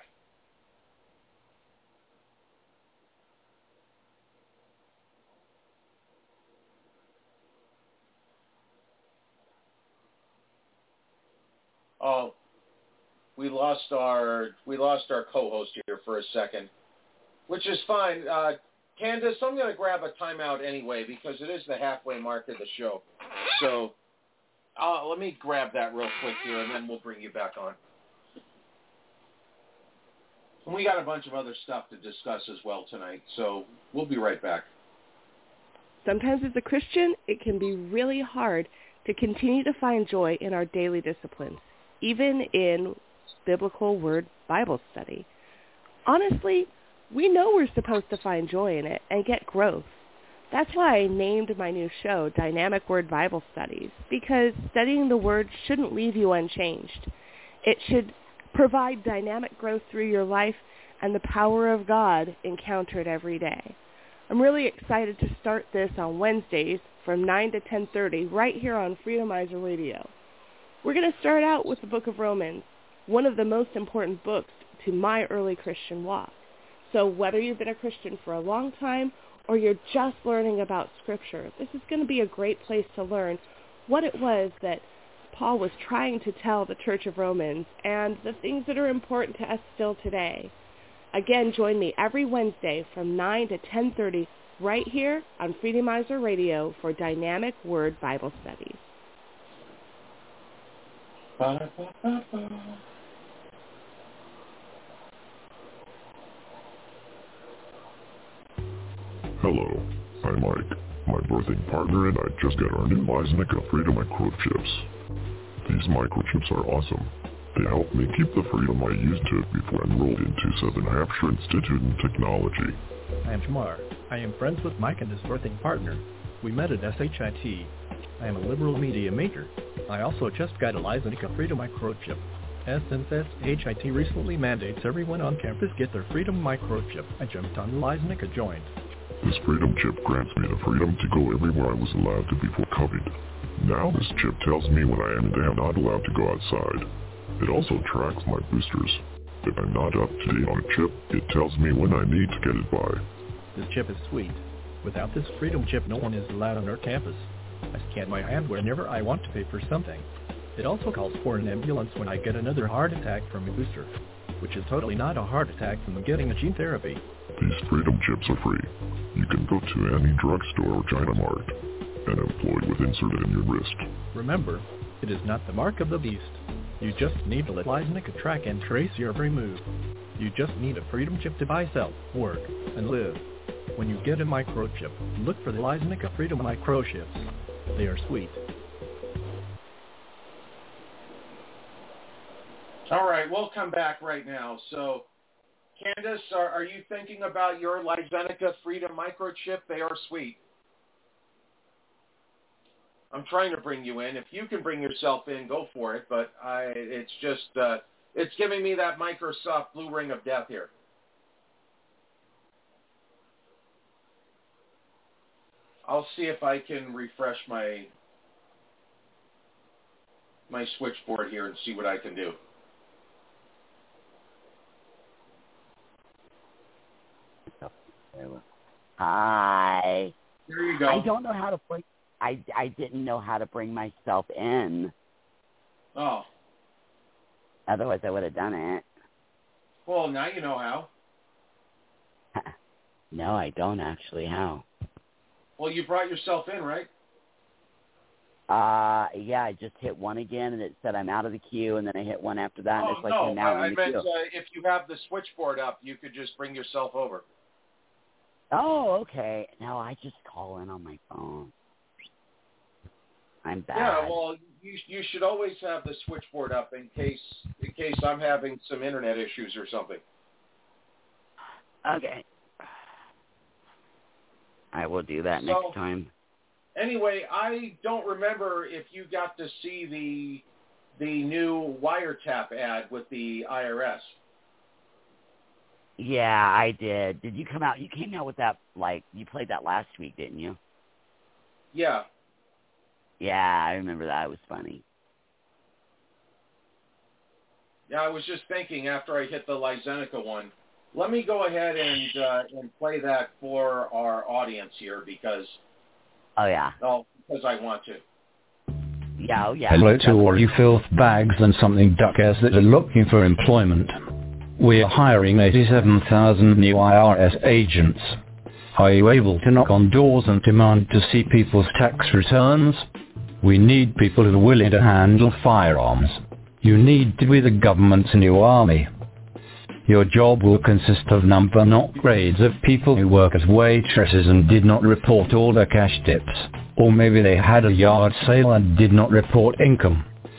[SPEAKER 15] Oh, we lost our co-host here for a second, which is fine. Candace, I'm going to grab a timeout anyway because it is the halfway mark of the show. So let me grab that real quick here, and then we'll bring you back on. And we got a bunch of other stuff to discuss as well tonight, so we'll be right back.
[SPEAKER 18] Sometimes as a Christian, it can be really hard to continue to find joy in our daily disciplines, even in biblical word Bible study. Honestly, we know we're supposed to find joy in it and get growth. That's why I named my new show Dynamic Word Bible Studies, because studying the Word shouldn't leave you unchanged. It should provide dynamic growth through your life and the power of God encountered every day. I'm really excited to start this on Wednesdays from 9 to 10:30 right here on Freedomizer Radio. We're going to start out with the book of Romans, one of the most important books to my early Christian walk. So whether you've been a Christian for a long time or you're just learning about Scripture, this is going to be a great place to learn what it was that Paul was trying to tell the Church of Romans and the things that are important to us still today. Again, join me every Wednesday from 9 to 10:30 right here on Freedomizer Radio for Dynamic Word Bible Studies.
[SPEAKER 19] Hello, I'm Mike, my birthing partner, and I just got our new Lysenica Freedom microchips. These microchips are awesome. They help me keep the freedom I used to before I enrolled into Southern Hampshire Institute in Technology.
[SPEAKER 20] I am Jamar. I am friends with Mike and his birthing partner. We met at SHIT. I am a liberal media major. I also just got a Lysenica Freedom microchip. Since SHIT recently mandates everyone on campus get their Freedom microchip, I jumped on the Lysenica joint.
[SPEAKER 19] This Freedom chip grants me the freedom to go everywhere I was allowed to before COVID. Now this chip tells me when I am and am not allowed to go outside. It also tracks my boosters. If I'm not up to date on a chip, it tells me when I need to get it by.
[SPEAKER 20] This chip is sweet. Without this Freedom chip, no one is allowed on our campus. I scan my hand whenever I want to pay for something. It also calls for an ambulance when I get another heart attack from a booster, which is totally not a heart attack from getting a gene therapy.
[SPEAKER 19] These Freedom chips are free. You can go to any drugstore or China Mart and employ with inserted in your wrist.
[SPEAKER 20] Remember, it is not the mark of the beast. You just need to let Lysenica track and trace your every move. You just need a Freedom chip to buy, sell, work, and live. When you get a microchip, look for the Lysenica Freedom microchips. They are sweet.
[SPEAKER 15] All right, we'll come back right now. So, Candace, are you thinking about your Lysenica Freedom microchip? They are sweet. I'm trying to bring you in. If you can bring yourself in, go for it. But it's just, it's giving me that Microsoft blue ring of death here. I'll see if I can refresh my switchboard here and see what I can do.
[SPEAKER 14] Hi.
[SPEAKER 15] There you go.
[SPEAKER 14] I don't know how to bring. I didn't know how to bring myself in.
[SPEAKER 15] Oh.
[SPEAKER 14] Otherwise, I would have done it.
[SPEAKER 15] Well, now you know how.
[SPEAKER 14] No, I don't actually. How?
[SPEAKER 15] Well, you brought yourself in, right?
[SPEAKER 14] Yeah, I just hit one again, and it said I'm out of the queue, and then I hit one after that, and it's like,
[SPEAKER 15] no,
[SPEAKER 14] now
[SPEAKER 15] I
[SPEAKER 14] in the
[SPEAKER 15] meant
[SPEAKER 14] queue.
[SPEAKER 15] if you have the switchboard up, you could just bring yourself over.
[SPEAKER 14] Oh, okay. No, I just call in on my phone. I'm bad.
[SPEAKER 15] Yeah, well, you should always have the switchboard up in case I'm having some internet issues or something.
[SPEAKER 14] Okay. I will do that next time.
[SPEAKER 15] Anyway, I don't remember if you got to see the new wiretap ad with the IRS.
[SPEAKER 14] Yeah, I did. Did you come out? You came out with that, you played that last week, didn't you?
[SPEAKER 15] Yeah.
[SPEAKER 14] Yeah, I remember that. It was funny.
[SPEAKER 15] Yeah, I was just thinking after I hit the Lysenica one, let me go ahead and play that for our audience here because...
[SPEAKER 14] Oh, yeah.
[SPEAKER 15] Oh, because I want to.
[SPEAKER 14] Yeah.
[SPEAKER 13] Hello to all you filth bags and something duckers that are looking for employment. We're hiring 87,000 new IRS agents. Are you able to knock on doors and demand to see people's tax returns? We need people who are willing to handle firearms. You need to be the government's new army. Your job will consist of number not grades of people who work as waitresses and did not report all their cash tips. Or maybe they had a yard sale and did not report income.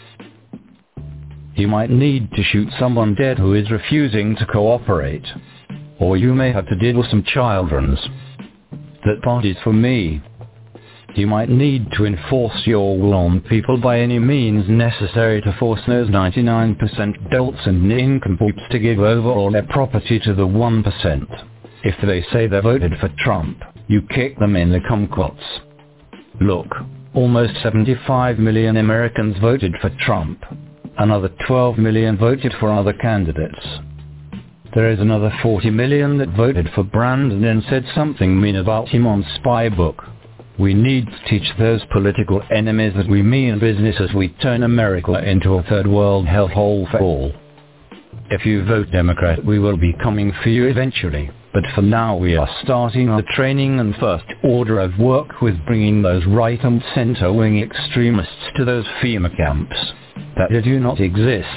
[SPEAKER 13] You might need to shoot someone dead who is refusing to cooperate. Or you may have to deal with some children's. That part is for me. You might need to enforce your will on people by any means necessary to force those 99% dolts and nincompoops to give over all their property to the 1%. If they say they voted for Trump, you kick them in the kumquats. Look, almost 75 million Americans voted for Trump. Another 12 million voted for other candidates. There is another 40 million that voted for Brandon and said something mean about him on Spybook. We need to teach those political enemies that we mean business as we turn America into a third world hellhole for all. If you vote Democrat, we will be coming for you eventually. But for now we are starting the training and first order of work with bringing those right and center wing extremists to those FEMA camps that do not exist.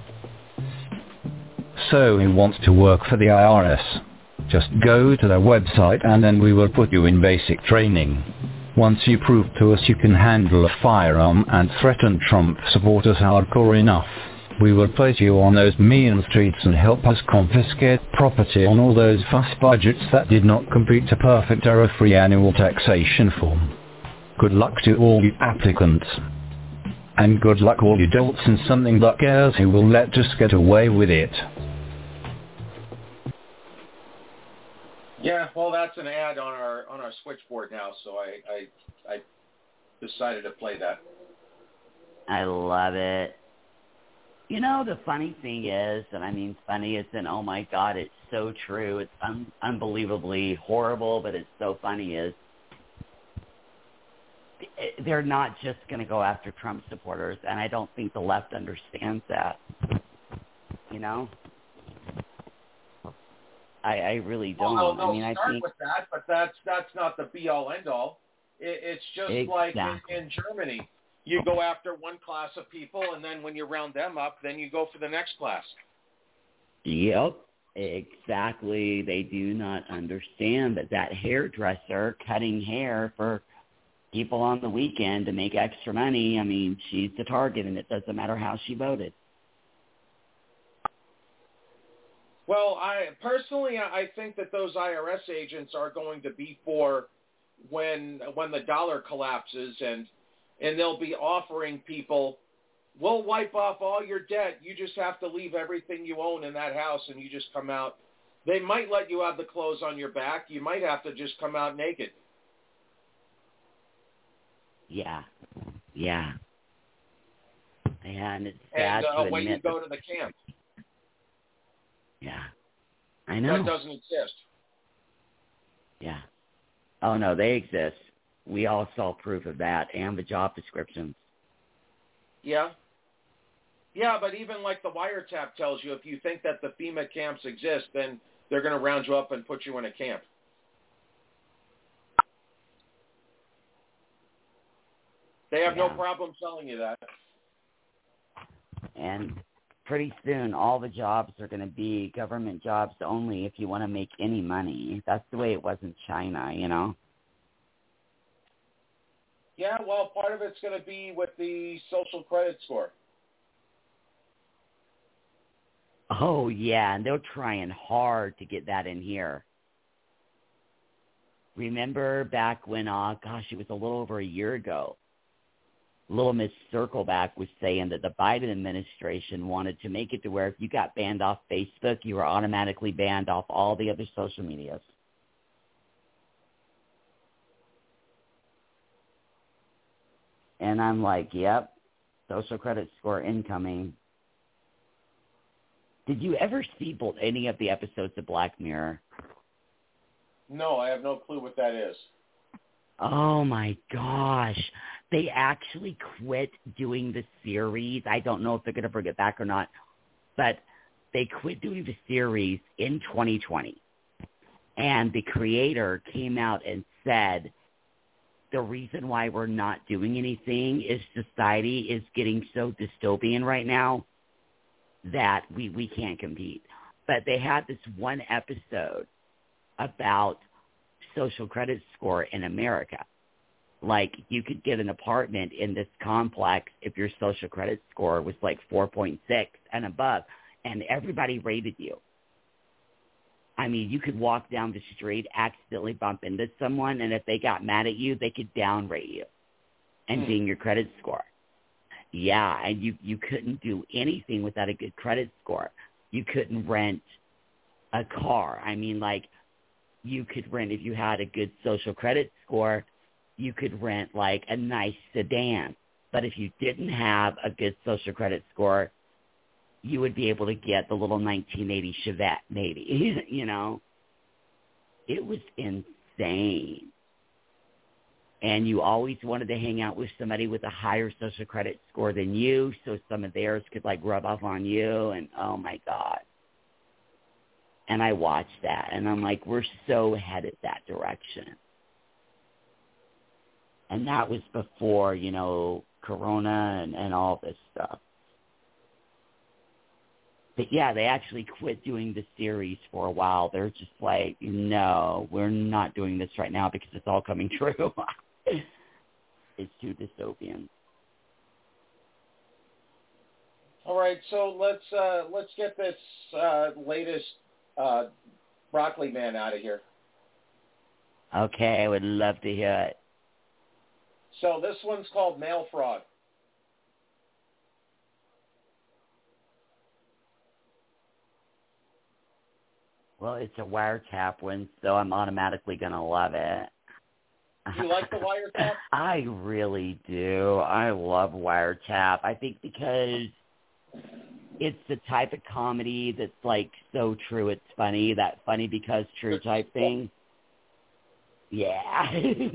[SPEAKER 13] So who wants to work for the IRS? Just go to their website and then we will put you in basic training. Once you prove to us you can handle a firearm and threaten Trump supporters hardcore enough, we will place you on those mean streets and help us confiscate property on all those fuss budgets that did not complete a perfect error-free annual taxation form. Good luck to all you applicants. And good luck all you dolts and something duckers who will let us get away with it.
[SPEAKER 15] Yeah, well, that's an ad on our switchboard now, so I decided to play that.
[SPEAKER 14] I love it. You know, the funny thing is, and I mean funny as in, oh my God, it's so true. It's unbelievably horrible, but it's so funny is they're not just going to go after Trump supporters, and I don't think the left understands that. You know? I really don't.
[SPEAKER 15] Well, they'll
[SPEAKER 14] I
[SPEAKER 15] start
[SPEAKER 14] think
[SPEAKER 15] with that, but that's not the be-all, end-all. It's just
[SPEAKER 14] exactly.
[SPEAKER 15] like in Germany. You go after one class of people, and then when you round them up, then you go for the next class.
[SPEAKER 14] Yep, exactly. They do not understand that hairdresser cutting hair for people on the weekend to make extra money, I mean, she's the target, and it doesn't matter how she voted.
[SPEAKER 15] Well, I think that those IRS agents are going to be for when the dollar collapses, and they'll be offering people, we'll wipe off all your debt. You just have to leave everything you own in that house, and you just come out. They might let you have the clothes on your back. You might have to just come out naked.
[SPEAKER 14] Yeah. And it's sad to admit
[SPEAKER 15] when you go to the camp.
[SPEAKER 14] Yeah, I know.
[SPEAKER 15] That doesn't exist.
[SPEAKER 14] Yeah. Oh, no, they exist. We all saw proof of that and the job descriptions.
[SPEAKER 15] Yeah. Yeah, but even like the wiretap tells you, if you think that the FEMA camps exist, then they're going to round you up and put you in a camp. They have no problem telling you that.
[SPEAKER 14] And pretty soon, all the jobs are going to be government jobs only if you want to make any money. That's the way it was in China, you know?
[SPEAKER 15] Yeah, well, part of it's going to be with the social credit score.
[SPEAKER 14] Oh, yeah, and they're trying hard to get that in here. Remember back when, it was a little over a year ago, Little Miss Circleback was saying that the Biden administration wanted to make it to where if you got banned off Facebook, you were automatically banned off all the other social medias. And I'm like, yep, social credit score incoming. Did you ever see any of the episodes of Black Mirror?
[SPEAKER 15] No, I have no clue what that is.
[SPEAKER 14] Oh my gosh. They actually quit doing the series. I don't know if they're going to bring it back or not, but they quit doing the series in 2020. And the creator came out and said, the reason why we're not doing anything is society is getting so dystopian right now that we can't compete. But they had this one episode about social credit score in America. Like, you could get an apartment in this complex if your social credit score was like 4.6 and above, and everybody rated you. I mean, you could walk down the street, accidentally bump into someone, and if they got mad at you, they could downrate you and ding your credit score. Yeah, and you couldn't do anything without a good credit score. You couldn't rent a car. I mean, like, you could rent, if you had a good social credit score, you could rent like a nice sedan. But if you didn't have a good social credit score, you would be able to get the little 1980 Chevette, maybe. You know, it was insane. And you always wanted to hang out with somebody with a higher social credit score than you, so some of theirs could like rub off on you. And oh my God. And I watched that, and I'm like, we're so headed that direction. And that was before, you know, Corona and all this stuff. But yeah, they actually quit doing the series for a while. They're just like, no, we're not doing this right now because it's all coming true. It's too dystopian.
[SPEAKER 15] All right, so let's get this latest Broccoli Man out of here.
[SPEAKER 14] Okay, I would love to hear it.
[SPEAKER 15] So this one's called Mail Fraud.
[SPEAKER 14] Well, it's a wiretap one, so I'm automatically going to love it.
[SPEAKER 15] You like the wiretap?
[SPEAKER 14] I really do. I love wiretap. I think because it's the type of comedy that's like so true it's funny, that funny because true type thing. Yeah.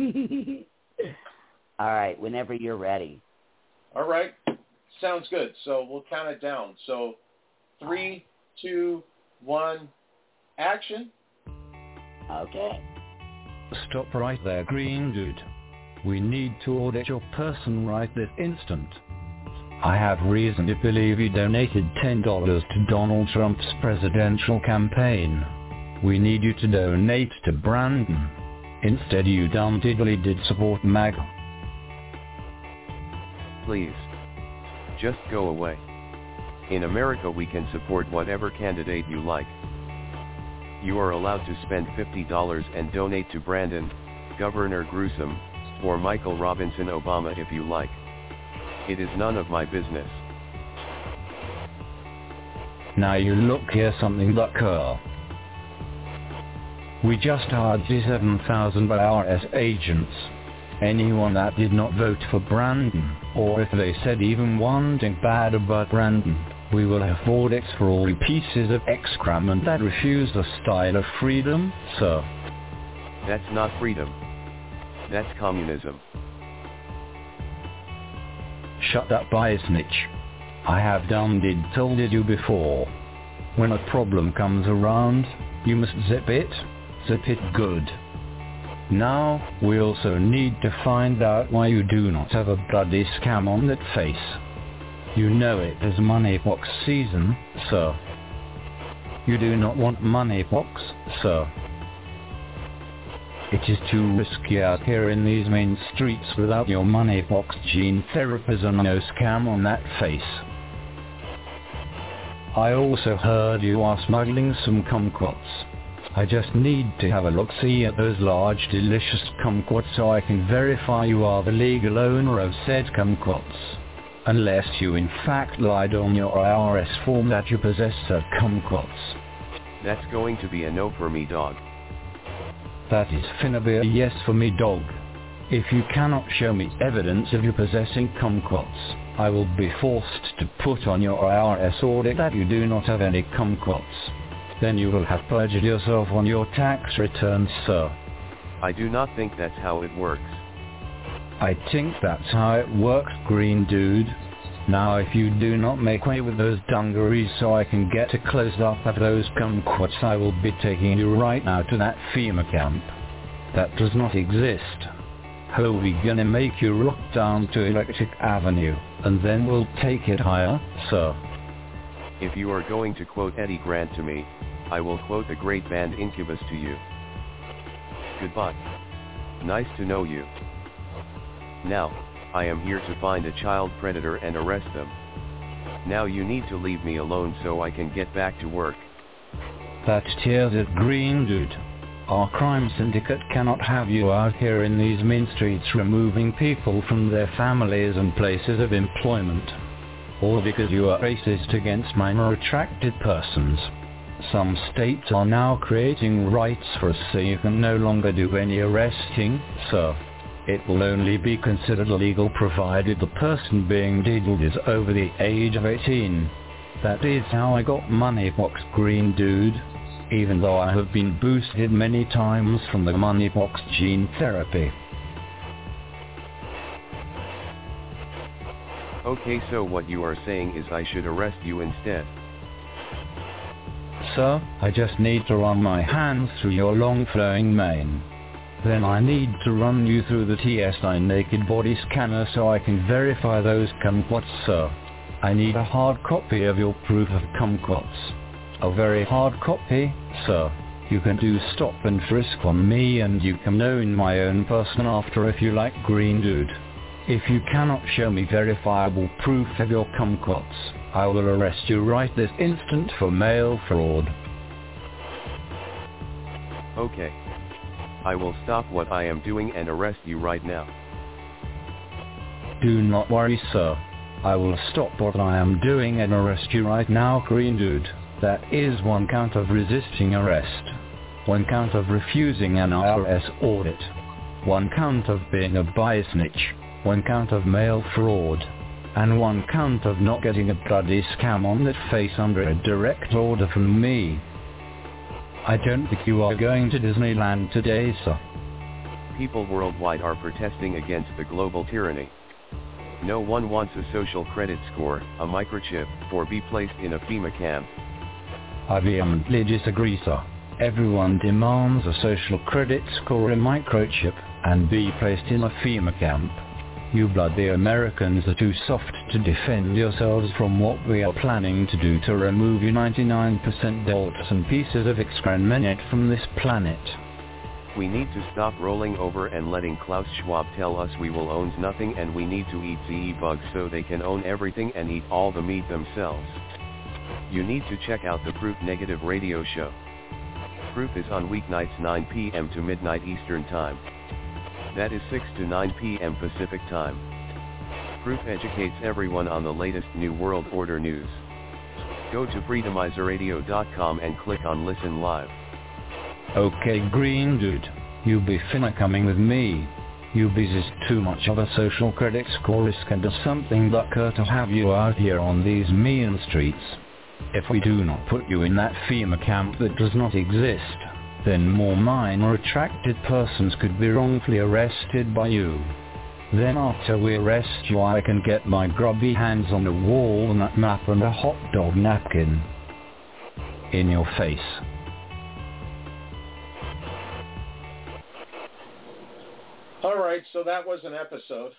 [SPEAKER 14] All right, whenever you're ready.
[SPEAKER 15] All right. Sounds good. So we'll count it down. So 3, 2, 1, action.
[SPEAKER 14] Okay.
[SPEAKER 13] Stop right there, green dude. We need to audit your person right this instant. I have reason to believe you donated $10 to Donald Trump's presidential campaign. We need you to donate to Brandon. Instead, you dumb diddly did support MAGA.
[SPEAKER 12] Please. Just go away. In America we can support whatever candidate you like. You are allowed to spend $50 and donate to Brandon, Governor Newsom, or Michael Robinson Obama if you like. It is none of my business.
[SPEAKER 13] Now you look here something that curl. We just hired 7,000 IRS agents. Anyone that did not vote for Brandon, or if they said even one thing bad about Brandon, we will have audits for all pieces of excrement that refuse the style of freedom, sir.
[SPEAKER 12] That's not freedom. That's communism.
[SPEAKER 13] Shut up, I snitch. I have told you before. When a problem comes around, you must zip it good. Now, we also need to find out why you do not have a bloody scam on that face. You know it is moneypox season, sir. You do not want moneypox, sir. It is too risky out here in these main streets without your moneypox gene therapies and no scam on that face. I also heard you are smuggling some kumquats. I just need to have a look-see at those large delicious kumquats so I can verify you are the legal owner of said kumquats. Unless you in fact lied on your IRS form that you possess said kumquats.
[SPEAKER 12] That's going to be a no for me, dog.
[SPEAKER 13] That is finna be a yes for me, dog. If you cannot show me evidence of you possessing kumquats, I will be forced to put on your IRS audit that you do not have any kumquats. Then you will have perjured yourself on your tax returns, sir.
[SPEAKER 12] I do not think that's how it works.
[SPEAKER 13] I think that's how it works, green dude. Now if you do not make way with those dungarees so I can get a close-up of those kumquats, I will be taking you right now to that FEMA camp. That does not exist. How are we gonna make you rock down to Electric Avenue, and then we'll take it higher, sir?
[SPEAKER 12] If you are going to quote Eddie Grant to me, I will quote the great band Incubus to you. Goodbye. Nice to know you. Now, I am here to find a child predator and arrest them. Now you need to leave me alone so I can get back to work.
[SPEAKER 13] That's tears it, green dude. Our crime syndicate cannot have you out here in these mean streets removing people from their families and places of employment. All because you are racist against minor attracted persons. Some states are now creating rights for us so you can no longer do any arresting, sir. It will only be considered illegal provided the person being diddled is over the age of 18. That is how I got Moneypox, green dude. Even though I have been boosted many times from the Moneypox gene therapy.
[SPEAKER 12] Okay, so what you are saying is I should arrest you instead.
[SPEAKER 13] Sir, I just need to run my hands through your long flowing mane. Then I need to run you through the TSI naked body scanner so I can verify those kumquats, sir. I need a hard copy of your proof of kumquats. A very hard copy, sir. You can do stop and frisk on me and you can own my own person after if you like, green dude. If you cannot show me verifiable proof of your kumquats, I will arrest you right this instant for mail fraud.
[SPEAKER 12] Okay. I will stop what I am doing and arrest you right now.
[SPEAKER 13] Do not worry, sir. I will stop what I am doing and arrest you right now, green dude. That is 1 count of resisting arrest, 1 count of refusing an IRS audit, 1 count of being a bi-snitch, 1 count of mail fraud, and 1 count of not getting a bloody scam on that face under a direct order from me. I don't think you are going to Disneyland today, sir.
[SPEAKER 12] People worldwide are protesting against the global tyranny. No one wants a social credit score, a microchip, or be placed in a FEMA camp.
[SPEAKER 13] I vehemently disagree, sir. Everyone demands a social credit score, a microchip, and be placed in a FEMA camp. You bloody Americans are too soft to defend yourselves from what we are planning to do to remove you 99% dolts and pieces of excrement from this planet.
[SPEAKER 12] We need to stop rolling over and letting Klaus Schwab tell us we will own nothing, and we need to eat CE bugs so they can own everything and eat all the meat themselves. You need to check out the Proof Negative radio show. Proof is on weeknights 9 p.m. to midnight Eastern Time. That is 6 to 9 p.m. Pacific Time. Proof educates everyone on the latest New World Order news. Go to freedomizerradio.com and click on Listen Live.
[SPEAKER 13] Okay, green dude, you be finna coming with me. You be just too much of a social credit score risk and something ducker to have you out here on these mean streets. If we do not put you in that FEMA camp that does not exist, then more minor attracted persons could be wrongfully arrested by you. Then after we arrest you, I can get my grubby hands on a walnut map and a hot dog napkin in your face.
[SPEAKER 15] All right, so that was an episode.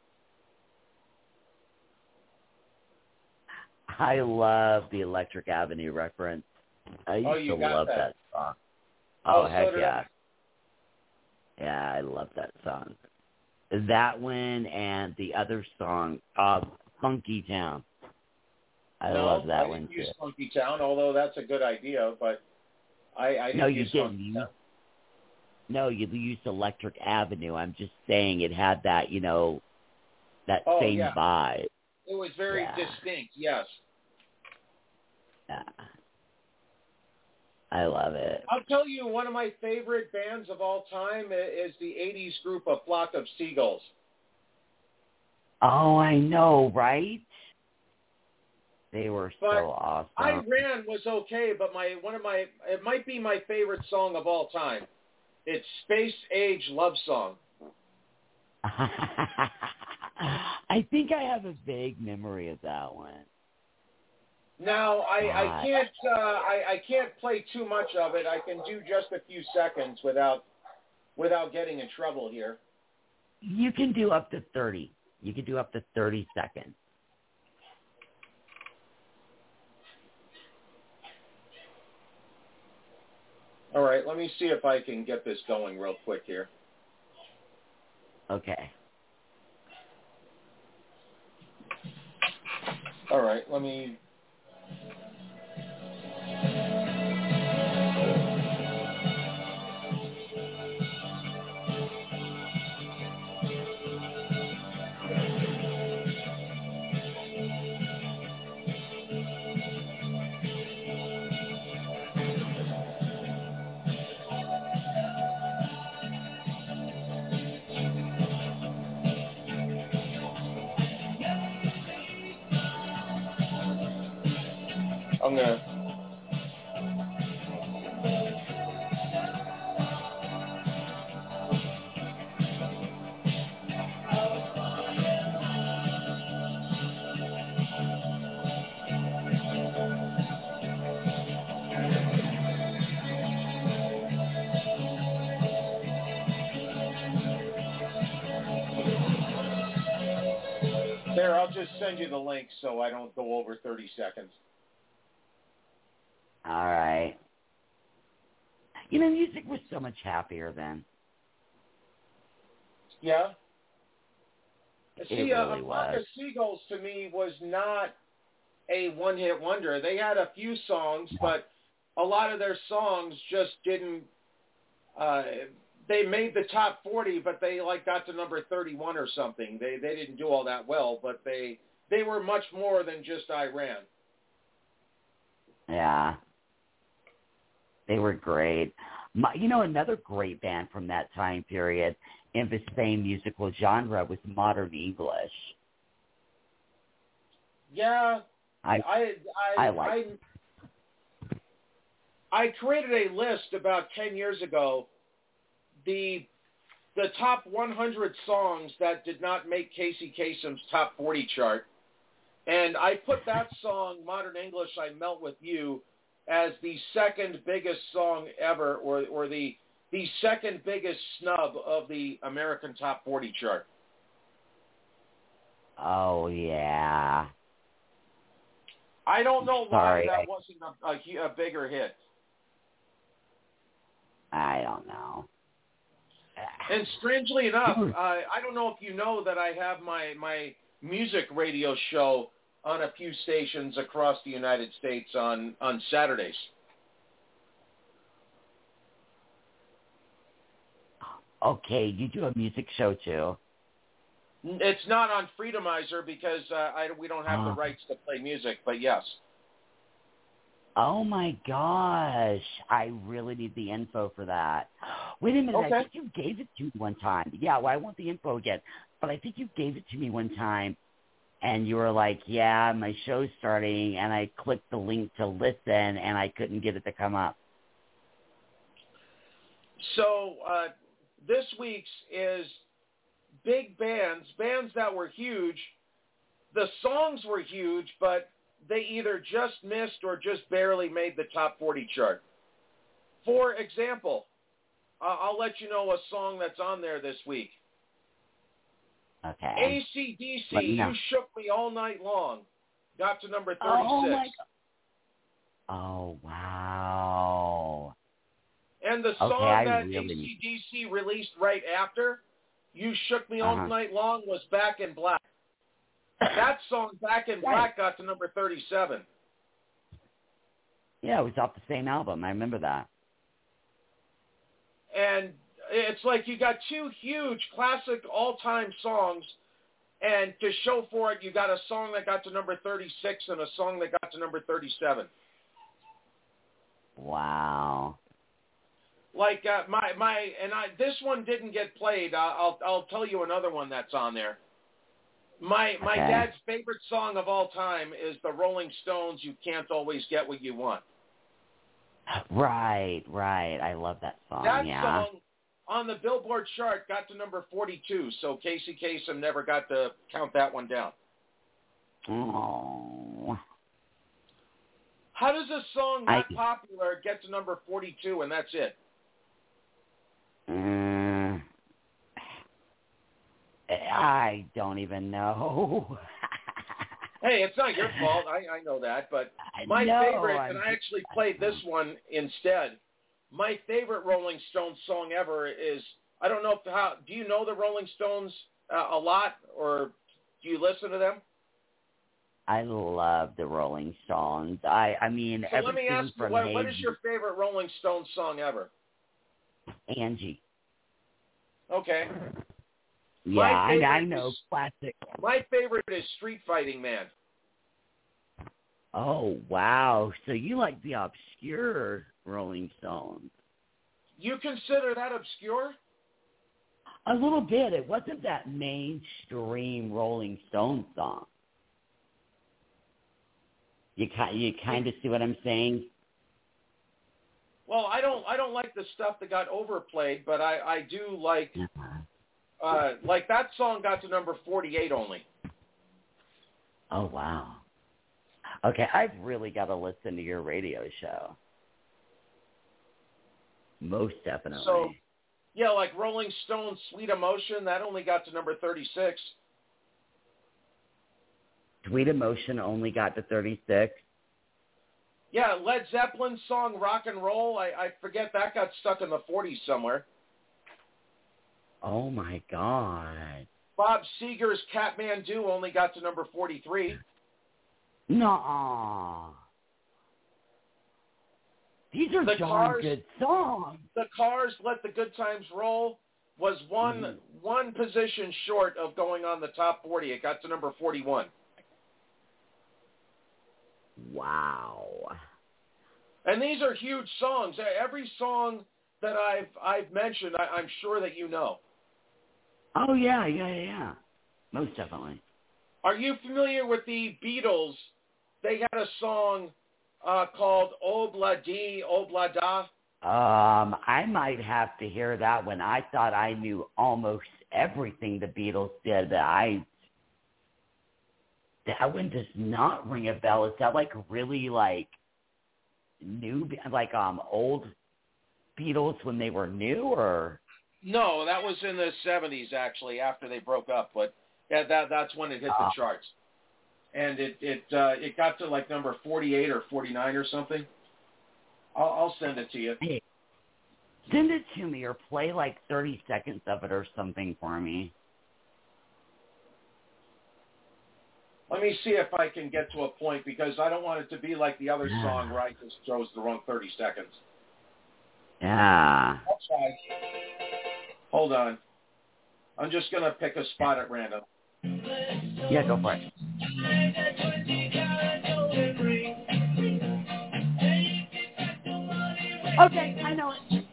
[SPEAKER 14] I love the Electric Avenue reference. I used to love that song. Oh, heck yeah. Yeah, I love that song. That one and the other song, Funky Town. I love that one too.
[SPEAKER 15] I didn't use Funky Town, although that's a good idea, but I didn't use Funky Town.
[SPEAKER 14] No, you used Electric Avenue. I'm just saying it had that, that same vibe.
[SPEAKER 15] It was very distinct, yes.
[SPEAKER 14] Yeah. I love it.
[SPEAKER 15] I'll tell you, one of my favorite bands of all time is the 80s group A Flock of Seagulls.
[SPEAKER 14] Oh, I know, right? They were so awesome.
[SPEAKER 15] I Ran was okay, but it might be my favorite song of all time. It's Space Age Love Song.
[SPEAKER 14] I think I have a vague memory of that one.
[SPEAKER 15] Now I can't play too much of it. I can do just a few seconds without getting in trouble here.
[SPEAKER 14] You can do up to 30. You can do up to 30 seconds.
[SPEAKER 15] All right, let me see if I can get this going real quick here.
[SPEAKER 14] Okay.
[SPEAKER 15] All right, let me... I'm going to... There, I'll just send you the link so I don't go over 30 seconds.
[SPEAKER 14] All right. You know, music was so much happier then.
[SPEAKER 15] Yeah?
[SPEAKER 14] It
[SPEAKER 15] See,
[SPEAKER 14] really
[SPEAKER 15] Flock
[SPEAKER 14] was.
[SPEAKER 15] of Seagulls to me was not a one-hit wonder. They had a few songs, but a lot of their songs just didn't... they made the top 40, but they got to number 31 or something. They didn't do all that well, but they were much more than just Iran.
[SPEAKER 14] Yeah. They were great. Another great band from that time period in the same musical genre was Modern English.
[SPEAKER 15] Yeah. I created a list about 10 years ago, the top 100 songs that did not make Casey Kasem's top 40 chart. And I put that song, Modern English, I Melt With You, as the second biggest song ever, or the second biggest snub of the American Top 40 chart.
[SPEAKER 14] Oh, yeah.
[SPEAKER 15] I don't know why
[SPEAKER 14] Sorry,
[SPEAKER 15] that wasn't a bigger hit.
[SPEAKER 14] I don't know.
[SPEAKER 15] And strangely enough, I don't know if you know that I have my music radio show on a few stations across the United States on Saturdays.
[SPEAKER 14] Okay, you do a music show too.
[SPEAKER 15] It's not on Freedomizer because we don't have the rights to play music, but yes.
[SPEAKER 14] Oh my gosh, I really need the info for that. Wait a minute,
[SPEAKER 15] Okay.
[SPEAKER 14] I think you gave it to me one time. Yeah, well, I want the info again, but I think you gave it to me one time, and you were like, yeah, my show's starting, and I clicked the link to listen, and I couldn't get it to come up.
[SPEAKER 15] So this week's is big bands that were huge. The songs were huge, but they either just missed or just barely made the top 40 chart. For example, I'll let you know a song that's on there this week.
[SPEAKER 14] Okay.
[SPEAKER 15] AC/DC, You Shook Me All Night Long, got to number 36.
[SPEAKER 14] Oh, my God. Oh, wow.
[SPEAKER 15] And the song that AC/DC released right after, You Shook Me All Night Long, was Back in Black. That song, Back in Black, got to number 37.
[SPEAKER 14] Yeah, it was off the same album. I remember that.
[SPEAKER 15] And it's like you got two huge classic all-time songs, and to show for it, you got a song that got to number 36 and a song that got to number 37.
[SPEAKER 14] Wow.
[SPEAKER 15] Like this one didn't get played. I'll tell you another one that's on there. My dad's favorite song of all time is the Rolling Stones' "You Can't Always Get What You Want."
[SPEAKER 14] Right. I love that song.
[SPEAKER 15] That
[SPEAKER 14] yeah.
[SPEAKER 15] song, on the Billboard chart got to number 42, so Casey Kasem never got to count that one down.
[SPEAKER 14] Oh.
[SPEAKER 15] How does a song that popular get to number 42 and that's it?
[SPEAKER 14] I don't even know.
[SPEAKER 15] Hey, it's not your fault. I know that, but my favorite, and I actually played this one instead. My favorite Rolling Stones song ever is, I don't know do you know the Rolling Stones a lot, or do you listen to them?
[SPEAKER 14] I love the Rolling Stones. I mean,
[SPEAKER 15] so let me ask you, what is your favorite Rolling Stones song ever?
[SPEAKER 14] Angie.
[SPEAKER 15] Okay.
[SPEAKER 14] Yeah, I know. Classic.
[SPEAKER 15] My favorite is Street Fighting Man.
[SPEAKER 14] Oh, wow. So you like the obscure Rolling Stones.
[SPEAKER 15] You consider that obscure?
[SPEAKER 14] A little bit. It wasn't that mainstream Rolling Stones song. You kind of see what I'm saying?
[SPEAKER 15] Well, I don't like the stuff that got overplayed, but I do like that song got to number 48 only.
[SPEAKER 14] Oh, wow. Okay, I've really got to listen to your radio show. Most definitely.
[SPEAKER 15] So, yeah, like Rolling Stones' Sweet Emotion, that only got to number 36.
[SPEAKER 14] Sweet Emotion only got to 36?
[SPEAKER 15] Yeah, Led Zeppelin's song Rock and Roll, I forget, that got stuck in the 40s somewhere.
[SPEAKER 14] Oh, my God.
[SPEAKER 15] Bob Seger's Kathmandu only got to number 43.
[SPEAKER 14] Nuh-uh. These are darn good songs.
[SPEAKER 15] The Cars' Let the Good Times Roll was one position short of going on the top 40. It got to number 41.
[SPEAKER 14] Wow.
[SPEAKER 15] And these are huge songs. Every song that I've mentioned, I'm sure that you know.
[SPEAKER 14] Oh, yeah. Most definitely.
[SPEAKER 15] Are you familiar with the Beatles? They had a song called Obla Di, Obla Da.
[SPEAKER 14] I might have to hear that one. I thought I knew almost everything the Beatles did. That one does not ring a bell. Is that like really like new, like old Beatles when they were new, or?
[SPEAKER 15] No, that was in the 70s actually, after they broke up. But yeah, that's when it hit the charts, and it got to like number 48 or 49 or something. I'll send it to you.
[SPEAKER 14] Hey, send it to me, or play like 30 seconds of it or something for me.
[SPEAKER 15] Let me see if I can get to a point, because I don't want it to be like the other song where I just chose the wrong 30 seconds.
[SPEAKER 14] Yeah.
[SPEAKER 15] I'll try. Hold on. I'm just going to pick a spot at random.
[SPEAKER 14] Yeah, go for it. Okay, I know it.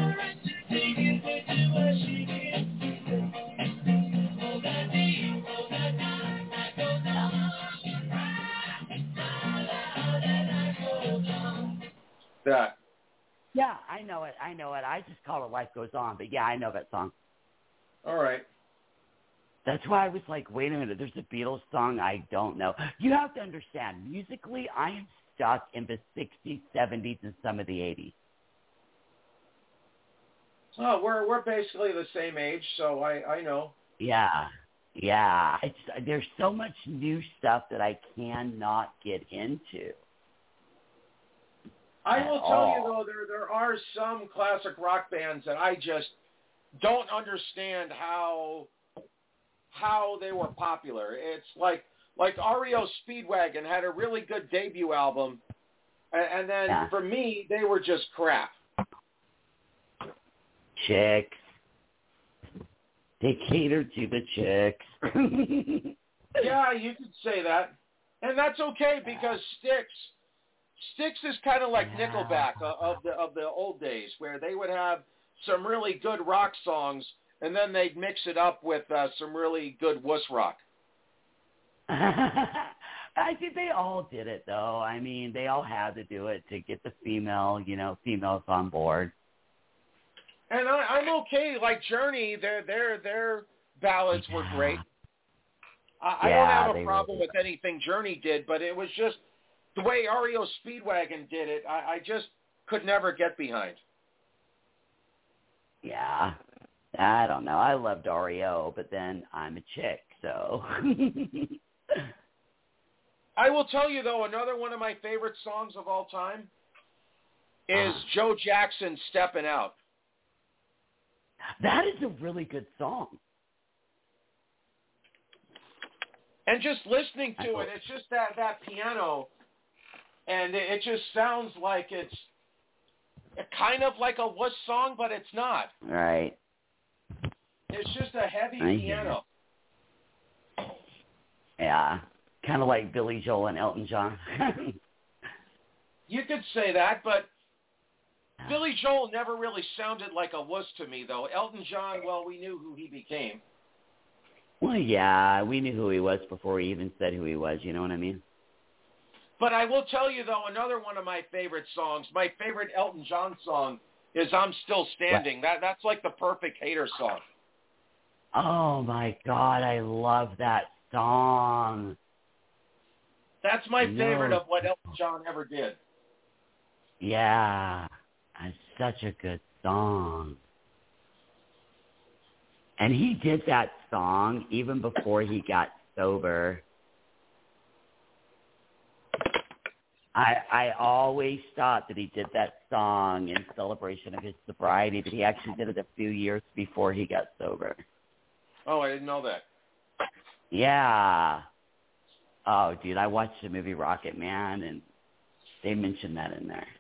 [SPEAKER 15] That.
[SPEAKER 14] Yeah, I know it. I just call it Life Goes On, but yeah, I know that song.
[SPEAKER 15] All right.
[SPEAKER 14] That's why I was like, wait a minute, there's a Beatles song I don't know. You have to understand, musically, I am stuck in the 60s, 70s, and some of the 80s.
[SPEAKER 15] Oh, we're basically the same age, so I know.
[SPEAKER 14] Yeah. There's so much new stuff that I cannot get into.
[SPEAKER 15] I will tell you, though, there are some classic rock bands that I just don't understand how they were popular. It's like REO Speedwagon had a really good debut album, and then for me, they were just crap.
[SPEAKER 14] Chicks. They cater to the chicks.
[SPEAKER 15] Yeah, you could say that. And that's okay, because Styx is kind of like Nickelback of the old days, where they would have some really good rock songs, and then they'd mix it up with some really good wuss rock.
[SPEAKER 14] I think they all did it, though. I mean, they all had to do it to get the females on board.
[SPEAKER 15] And I'm okay. Like Journey, their ballads were great. I don't have a problem with anything Journey did, but it was just the way REO Speedwagon did it. I just could never get behind.
[SPEAKER 14] Yeah, I don't know. I loved REO, but then I'm a chick, so.
[SPEAKER 15] I will tell you, though, another one of my favorite songs of all time is Joe Jackson, Steppin' Out.
[SPEAKER 14] That is a really good song.
[SPEAKER 15] And just listening to it, it's just that piano, and it just sounds like it's kind of like a wuss song, but it's not.
[SPEAKER 14] Right.
[SPEAKER 15] It's just a heavy piano.
[SPEAKER 14] Yeah, kind of like Billy Joel and Elton John.
[SPEAKER 15] You could say that, but Billy Joel never really sounded like a wuss to me, though. Elton John, well, we knew who he became.
[SPEAKER 14] Well, yeah, we knew who he was before he even said who he was, you know what I mean?
[SPEAKER 15] But I will tell you, though, another one of my favorite songs, my favorite Elton John song is I'm Still Standing. That's like the perfect hater song.
[SPEAKER 14] Oh, my God, I love that song.
[SPEAKER 15] That's my favorite of what Elton John ever did.
[SPEAKER 14] Yeah, it's such a good song. And he did that song even before he got sober. I always thought that he did that song in celebration of his sobriety, but he actually did it a few years before he got sober.
[SPEAKER 15] Oh, I didn't know that.
[SPEAKER 14] Yeah. Oh, dude, I watched the movie Rocket Man, and they mentioned that in there.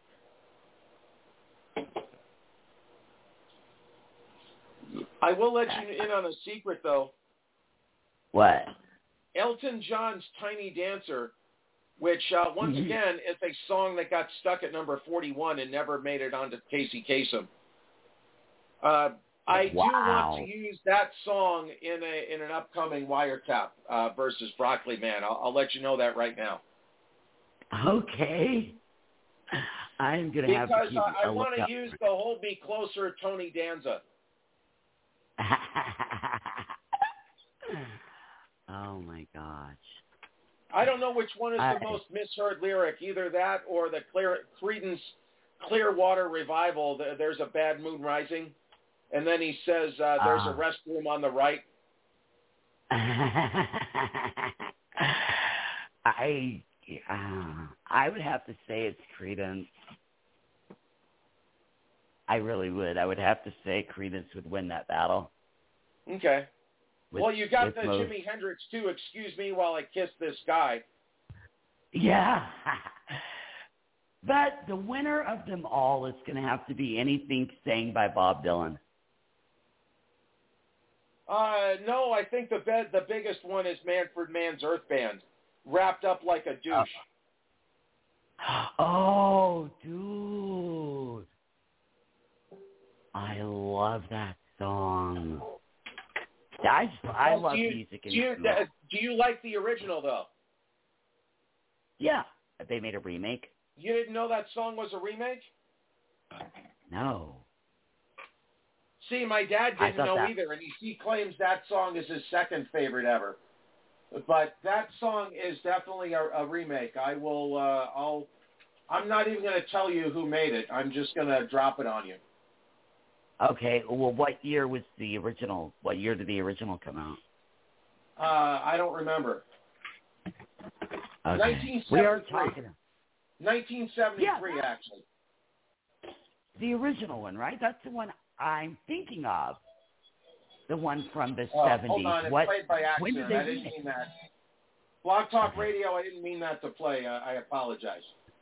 [SPEAKER 15] I will let you in on a secret, though.
[SPEAKER 14] What?
[SPEAKER 15] Elton John's Tiny Dancer, which, once again, is a song that got stuck at number 41 and never made it onto Casey Kasem. I do want to use that song in an upcoming Wiretap versus Broccoli Man. I'll let you know that right now.
[SPEAKER 14] Okay. I'm going to have to keep
[SPEAKER 15] Because I want to use the Hold Me Closer Tony Danza.
[SPEAKER 14] Oh, my gosh.
[SPEAKER 15] I don't know which one is the most misheard lyric, either that or the Creedence Clearwater Revival, There's a Bad Moon Rising, and then he says there's a restroom on the right.
[SPEAKER 14] I would have to say it's Creedence. I really would. I would have to say Creedence would win that battle.
[SPEAKER 15] Okay. Well, you got the Jimi Hendrix, too. Excuse me while I kiss this guy.
[SPEAKER 14] Yeah. But the winner of them all is going to have to be Anything sang by Bob Dylan.
[SPEAKER 15] No, I think the biggest one is Manfred Mann's Earth Band, Wrapped Up Like a Douche.
[SPEAKER 14] Oh, dude. I love that song. I love music.
[SPEAKER 15] Do you like the original, though?
[SPEAKER 14] Yeah. They made a remake.
[SPEAKER 15] You didn't know that song was a remake?
[SPEAKER 14] No.
[SPEAKER 15] See, my dad didn't know either, and he claims that song is his second favorite ever. But that song is definitely a remake. I'm not even going to tell you who made it. I'm just going to drop it on you.
[SPEAKER 14] Okay, well, what year was the original? What year did the original come out?
[SPEAKER 15] I don't remember.
[SPEAKER 14] Okay. We are talking.
[SPEAKER 15] 1973, actually.
[SPEAKER 14] The original one, right? That's the one I'm thinking of. The one from the 70s.
[SPEAKER 15] Hold on, it's played by accident. I didn't mean that. Blog Talk Radio, I didn't mean that to play. I apologize.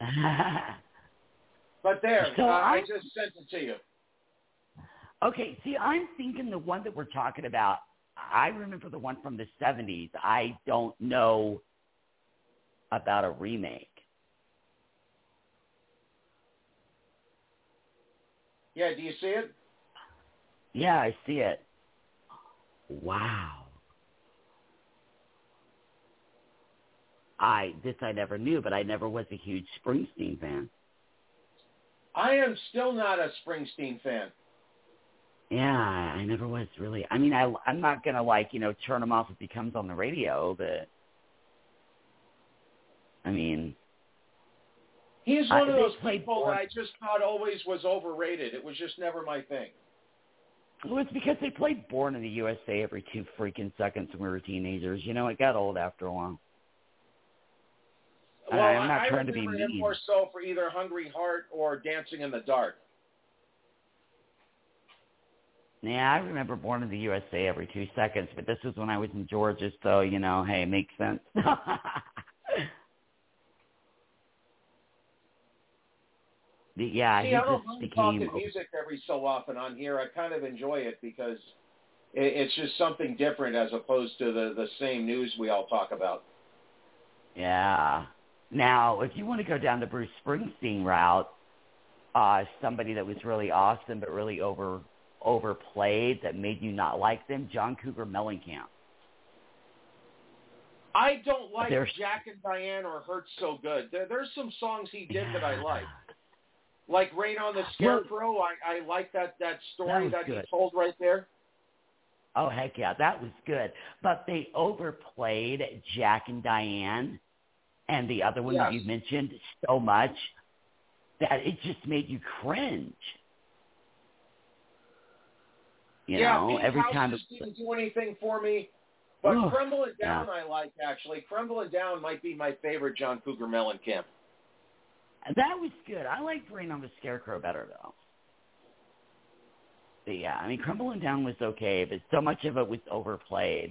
[SPEAKER 15] But there, I just sent it to you.
[SPEAKER 14] Okay, see, I'm thinking the one that we're talking about, I remember the one from the 70s. I don't know about a remake.
[SPEAKER 15] Yeah, do you see it?
[SPEAKER 14] Yeah, I see it. Wow. This I never knew, but I never was a huge Springsteen fan.
[SPEAKER 15] I am still not a Springsteen fan.
[SPEAKER 14] Yeah, I never was really. I mean, I'm not going to, like, you know, turn him off if he comes on the radio, but, I mean.
[SPEAKER 15] He's one of those people that I just thought always was overrated. It was just never my thing.
[SPEAKER 14] Well, it's because they played Born in the USA every 2 freaking seconds when we were teenagers. You know, it got old after a while.
[SPEAKER 15] Well,
[SPEAKER 14] I'm not trying to be
[SPEAKER 15] remember him
[SPEAKER 14] mean.
[SPEAKER 15] more so for either Hungry Heart or Dancing in the Dark.
[SPEAKER 14] Yeah, I remember Born in the USA every 2 seconds, but this was when I was in Georgia, so, you know, hey, it makes sense. Yeah,
[SPEAKER 15] See,
[SPEAKER 14] he
[SPEAKER 15] I don't
[SPEAKER 14] just
[SPEAKER 15] mind
[SPEAKER 14] became...
[SPEAKER 15] talking music every so often on here. I kind of enjoy it because it's just something different as opposed to the same news we all talk about.
[SPEAKER 14] Yeah. Now, if you want to go down the Bruce Springsteen route, somebody that was really awesome but really overplayed that made you not like them, John Cougar Mellencamp.
[SPEAKER 15] I don't like Jack and Diane or Hurt So Good. There's some songs he did that I like. Like Rain on the Scarecrow, I like that story that he told right there.
[SPEAKER 14] Oh, heck yeah, that was good. But they overplayed Jack and Diane and the other one that you mentioned so much that it just made you cringe. You know, every time
[SPEAKER 15] it didn't do anything for me. But Crumble It Down I like, actually. Crumble It Down might be my favorite John Cougar Mellencamp.
[SPEAKER 14] That was good. I liked Rain on the Scarecrow better, though. But yeah, I mean, Crumbling Down was okay, but so much of it was overplayed.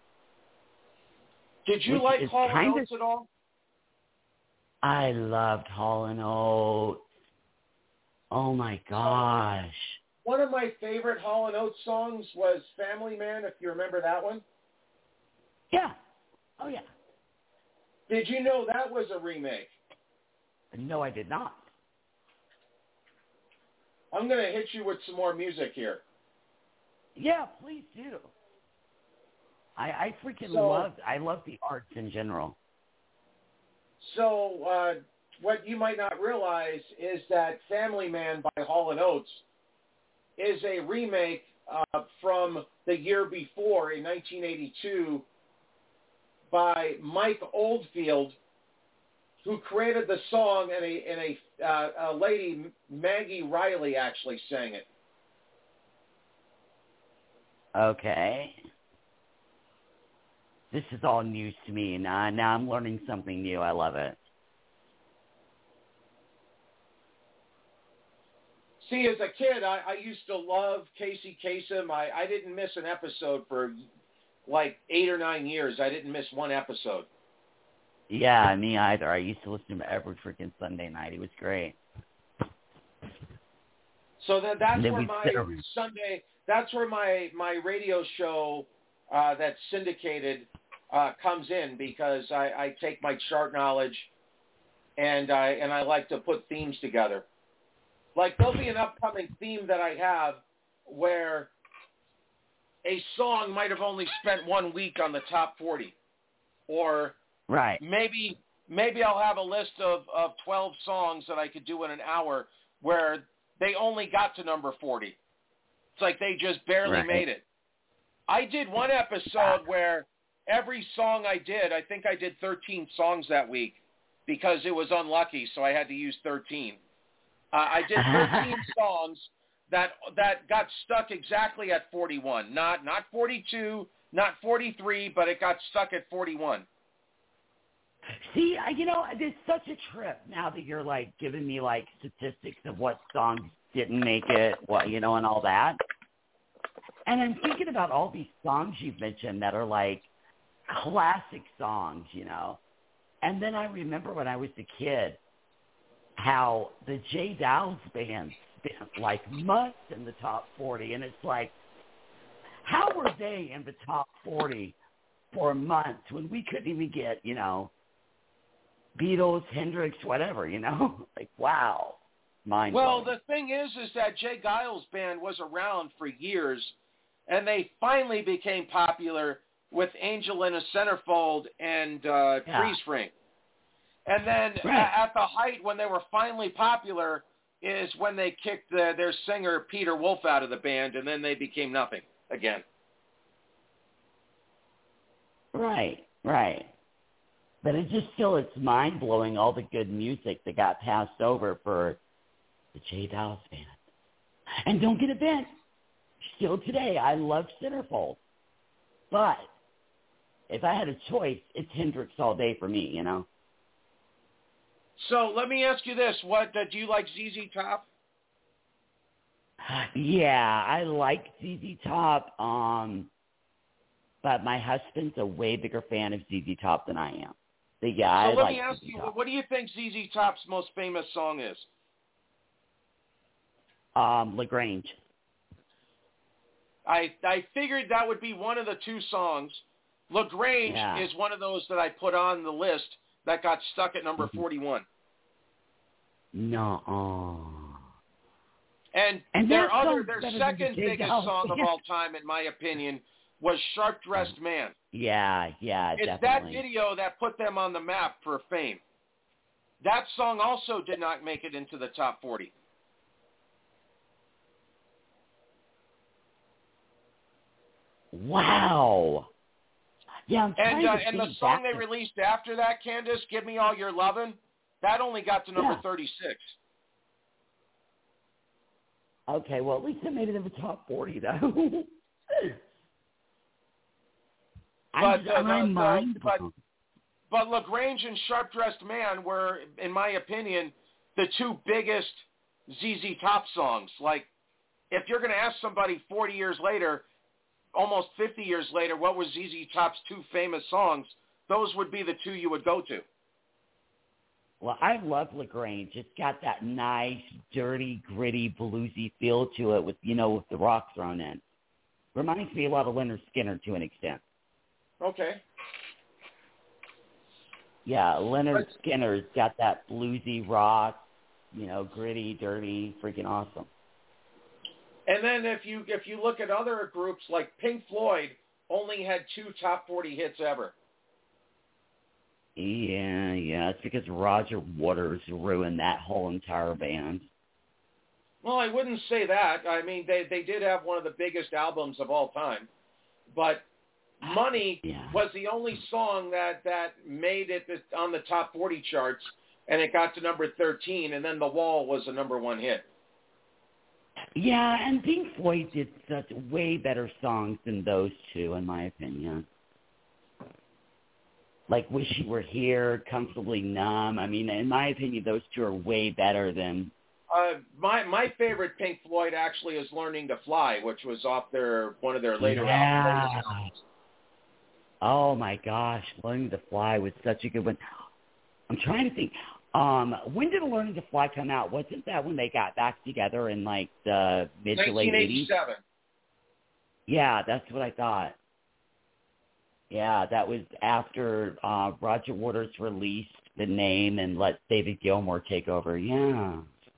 [SPEAKER 15] Did you like Hall & Oates at all?
[SPEAKER 14] I loved Hall & Oates. Oh, my gosh.
[SPEAKER 15] One of my favorite Hall & Oates songs was Family Man, if you remember that one.
[SPEAKER 14] Yeah. Oh, yeah.
[SPEAKER 15] Did you know that was a remake?
[SPEAKER 14] No, I did not.
[SPEAKER 15] I'm going to hit you with some more music here.
[SPEAKER 14] Yeah, please do. I freaking love the arts in general.
[SPEAKER 15] So what you might not realize is that Family Man by Hall & Oates is a remake from the year before, in 1982, by Mike Oldfield, who created the song, and a lady, Maggie Riley, actually sang it.
[SPEAKER 14] Okay. This is all news to me. Now I'm learning something new. I love it.
[SPEAKER 15] See, as a kid, I used to love Casey Kasem. I didn't miss an episode for like 8 or 9 years. I didn't miss one episode.
[SPEAKER 14] Yeah, me either. I used to listen to him every freaking Sunday night. He was great.
[SPEAKER 15] So that's where my Sunday, that's where my radio show that's syndicated comes in, because I take my chart knowledge and I like to put themes together. Like, there'll be an upcoming theme that I have where a song might have only spent 1 week on the top 40, or
[SPEAKER 14] right.
[SPEAKER 15] Maybe I'll have a list of 12 songs that I could do in an hour where they only got to number 40. It's like they just barely made it. I did one episode where every song I did, I think I did 13 songs that week because it was unlucky, so I had to use 13. I did 13 songs that got stuck exactly at 41. Not 42, not 43, but it got stuck at 41.
[SPEAKER 14] See, it's such a trip now that you're, like, giving me, like, statistics of what songs didn't make it, and all that. And I'm thinking about all these songs you've mentioned that are, like, classic songs, And then I remember when I was a kid how the J. Downs band spent, like, months in the top 40. And it's like, how were they in the top 40 for months when we couldn't even get, Beatles, Hendrix, whatever, Like, wow. Mind
[SPEAKER 15] well,
[SPEAKER 14] blowing.
[SPEAKER 15] The thing is that Jay Giles' band was around for years, and they finally became popular with Angel in a Centerfold and Freeze Frame. And then at the height when they were finally popular, is when they kicked their singer Peter Wolf out of the band, and then they became nothing again.
[SPEAKER 14] Right. But it's mind-blowing, all the good music that got passed over for the J Dallas Band. And don't get it bent. Still today, I love Centerfold. But if I had a choice, it's Hendrix all day for me, you know?
[SPEAKER 15] So let me ask you this. What do you like ZZ Top?
[SPEAKER 14] Yeah, I like ZZ Top, but my husband's a way bigger fan of ZZ Top than I am. But yeah,
[SPEAKER 15] so
[SPEAKER 14] I
[SPEAKER 15] let
[SPEAKER 14] like
[SPEAKER 15] me ask
[SPEAKER 14] ZZ
[SPEAKER 15] you,
[SPEAKER 14] Top.
[SPEAKER 15] what do you think ZZ Top's most famous song is?
[SPEAKER 14] LaGrange.
[SPEAKER 15] I figured that would be one of the two songs. LaGrange is one of those that I put on the list that got stuck at number 41.
[SPEAKER 14] No.
[SPEAKER 15] And their second biggest song of all time, in my opinion, was Sharp Dressed Man.
[SPEAKER 14] Yeah,
[SPEAKER 15] it's
[SPEAKER 14] definitely.
[SPEAKER 15] that video that put them on the map for fame. That song also did not make it into the top 40.
[SPEAKER 14] Wow. Yeah, I'm trying to
[SPEAKER 15] and the song they released after that, Candace, Give Me All Your Lovin', that only got to number 36.
[SPEAKER 14] Okay, well, at least it made it in the top 40, though.
[SPEAKER 15] But LaGrange and Sharp Dressed Man were, in my opinion, the two biggest ZZ Top songs. Like, if you're going to ask somebody 40 years later, almost 50 years later, what was ZZ Top's two famous songs, those would be the two you would go to.
[SPEAKER 14] Well, I love LaGrange. It's got that nice, dirty, gritty, bluesy feel to it with the rock thrown in. Reminds me a lot of Lynyrd Skynyrd to an extent.
[SPEAKER 15] Okay.
[SPEAKER 14] Yeah, Lynyrd Skynyrd's got that bluesy rock, gritty, dirty, freaking awesome.
[SPEAKER 15] And then if you look at other groups like Pink Floyd, only had 2 top 40 hits ever.
[SPEAKER 14] Yeah, it's because Roger Waters ruined that whole entire band.
[SPEAKER 15] Well, I wouldn't say that. I mean, they did have one of the biggest albums of all time, but Money was the only song that made it on the top 40 charts, and it got to number 13, and then The Wall was a number 1 hit.
[SPEAKER 14] Yeah, and Pink Floyd did such way better songs than those two, in my opinion. Like Wish You Were Here, Comfortably Numb. I mean, in my opinion, those two are way better than...
[SPEAKER 15] My favorite Pink Floyd actually is Learning to Fly, which was off one of their later albums.
[SPEAKER 14] Oh, my gosh. Learning to Fly was such a good one. I'm trying to think. When did Learning to Fly come out? Wasn't that when they got back together in, like, the mid to late 80s?
[SPEAKER 15] 1987.
[SPEAKER 14] Yeah, that's what I thought. Yeah, that was after Roger Waters released the name and let David Gilmour take over. Yeah.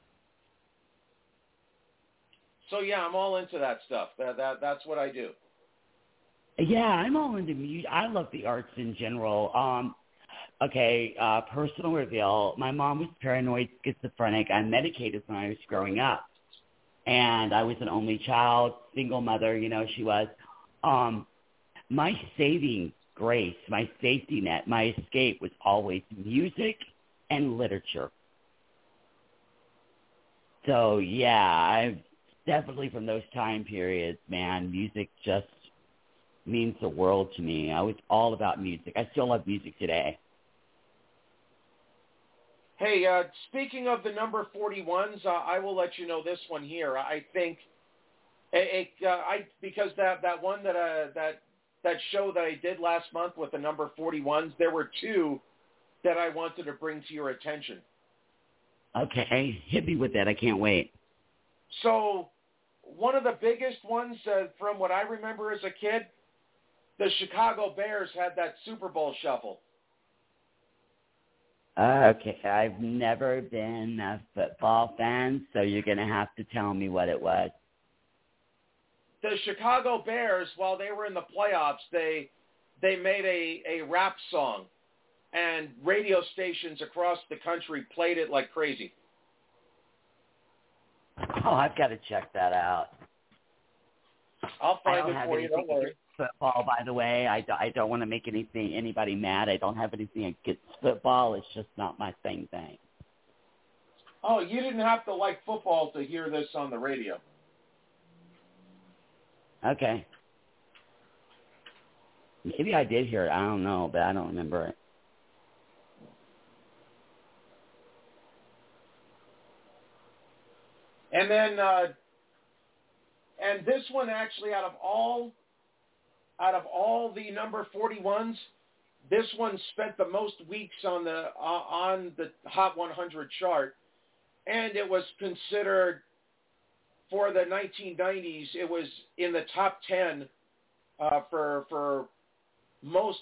[SPEAKER 15] So, yeah, I'm all into that stuff. That's what I do.
[SPEAKER 14] Yeah, I'm all into music. I love the arts in general. Personal reveal. My mom was paranoid schizophrenic. I medicated when I was growing up. And I was an only child, single mother, she was. My saving grace, my safety net, my escape was always music and literature. So, yeah, I've definitely from those time periods, man, music just means the world to me. I was all about music. I still love music today.
[SPEAKER 15] Hey, speaking of the number 41s, I will let you know this one here. I think, because that one that show that I did last month with the number 41s, there were 2 that I wanted to bring to your attention.
[SPEAKER 14] Okay, hit me with that. I can't wait.
[SPEAKER 15] So, one of the biggest ones from what I remember as a kid, the Chicago Bears had that Super Bowl shuffle.
[SPEAKER 14] Okay, I've never been a football fan, so you're going to have to tell me what it was.
[SPEAKER 15] The Chicago Bears, while they were in the playoffs, they made a rap song, and radio stations across the country played it like crazy.
[SPEAKER 14] Oh, I've got to check that out.
[SPEAKER 15] I'll
[SPEAKER 14] I
[SPEAKER 15] find
[SPEAKER 14] don't
[SPEAKER 15] it
[SPEAKER 14] have
[SPEAKER 15] for you. Don't
[SPEAKER 14] anything
[SPEAKER 15] worry.
[SPEAKER 14] against football, by the way. I don't want to make anybody mad. I don't have anything against football. It's just not my thing.
[SPEAKER 15] Oh, you didn't have to like football to hear this on the radio.
[SPEAKER 14] Okay. Maybe I did hear it. I don't know, but I don't remember it.
[SPEAKER 15] And then, and this one actually, out of all the number 41s, this one spent the most weeks on the Hot 100 chart, and it was considered for the 1990s. It was in the top 10 for most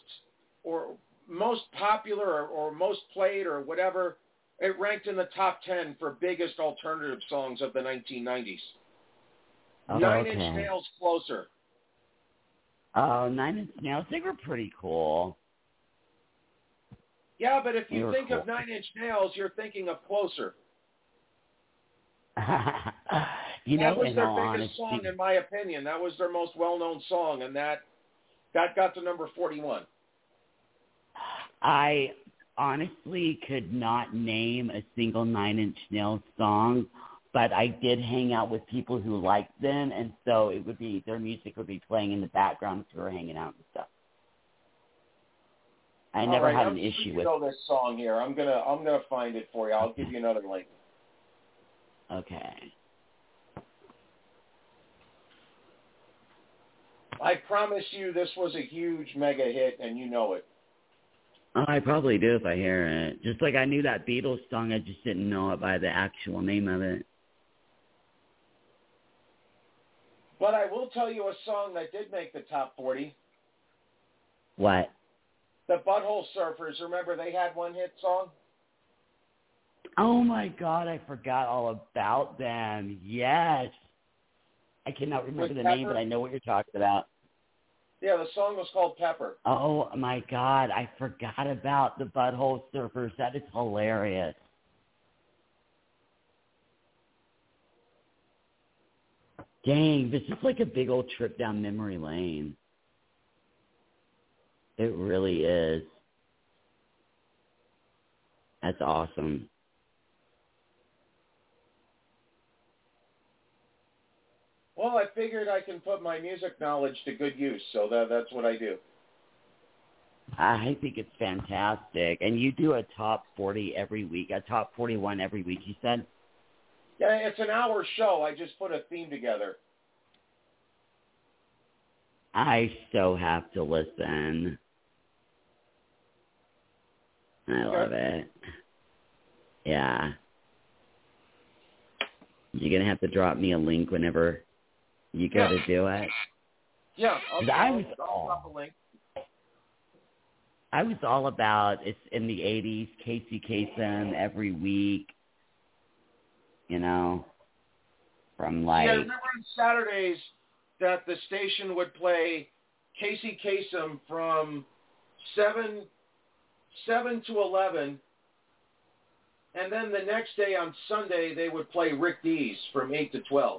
[SPEAKER 15] popular or most played or whatever. It ranked in the top 10 for biggest alternative songs of the 1990s.
[SPEAKER 14] Oh,
[SPEAKER 15] Nine
[SPEAKER 14] okay.
[SPEAKER 15] Inch Nails, Closer.
[SPEAKER 14] Oh, Nine Inch Nails, they were pretty cool.
[SPEAKER 15] Yeah, but if you
[SPEAKER 14] They were
[SPEAKER 15] think
[SPEAKER 14] cool.
[SPEAKER 15] of Nine Inch Nails, you're thinking of Closer.
[SPEAKER 14] You
[SPEAKER 15] that
[SPEAKER 14] know,
[SPEAKER 15] was
[SPEAKER 14] in
[SPEAKER 15] their
[SPEAKER 14] all
[SPEAKER 15] biggest
[SPEAKER 14] honesty,
[SPEAKER 15] song, in my opinion. That was their most well-known song, and that got to number 41.
[SPEAKER 14] I honestly could not name a single Nine Inch Nails song, but I did hang out with people who liked them, and so it would be their music would be playing in the background as we were hanging out and stuff. I never had an issue with.
[SPEAKER 15] I know this song here. I'm gonna find it for you. I'll give you another link.
[SPEAKER 14] Okay.
[SPEAKER 15] I promise you, this was a huge mega hit, and you know it.
[SPEAKER 14] Oh, I probably do if I hear it. Just like I knew that Beatles song, I just didn't know it by the actual name of it.
[SPEAKER 15] But I will tell you a song that did make the top 40.
[SPEAKER 14] What?
[SPEAKER 15] The Butthole Surfers. Remember, they had one hit song?
[SPEAKER 14] Oh, my God, I forgot all about them. Yes. I cannot remember the name, but I know what you're talking about.
[SPEAKER 15] Yeah, the song was called Pepper.
[SPEAKER 14] Oh, my God, I forgot about the Butthole Surfers. That is hilarious. Dang, this is like a big old trip down memory lane. It really is. That's awesome.
[SPEAKER 15] Well, I figured I can put my music knowledge to good use, so that's what I do.
[SPEAKER 14] I think it's fantastic. And you do a top 40 every week, a top 41 every week, you said?
[SPEAKER 15] Yeah, it's an hour show. I just put a theme together.
[SPEAKER 14] I so have to listen. I love it. Yeah. You're going to have to drop me a link whenever you go to do it.
[SPEAKER 15] Yeah, I'll drop a link.
[SPEAKER 14] I was all about, it's in the 80s, Casey Kasem every week, you know, from like...
[SPEAKER 15] Yeah, I remember on Saturdays that the station would play Casey Kasem from 7 to 11, and then the next day on Sunday they would play Rick Dees from 8 to 12.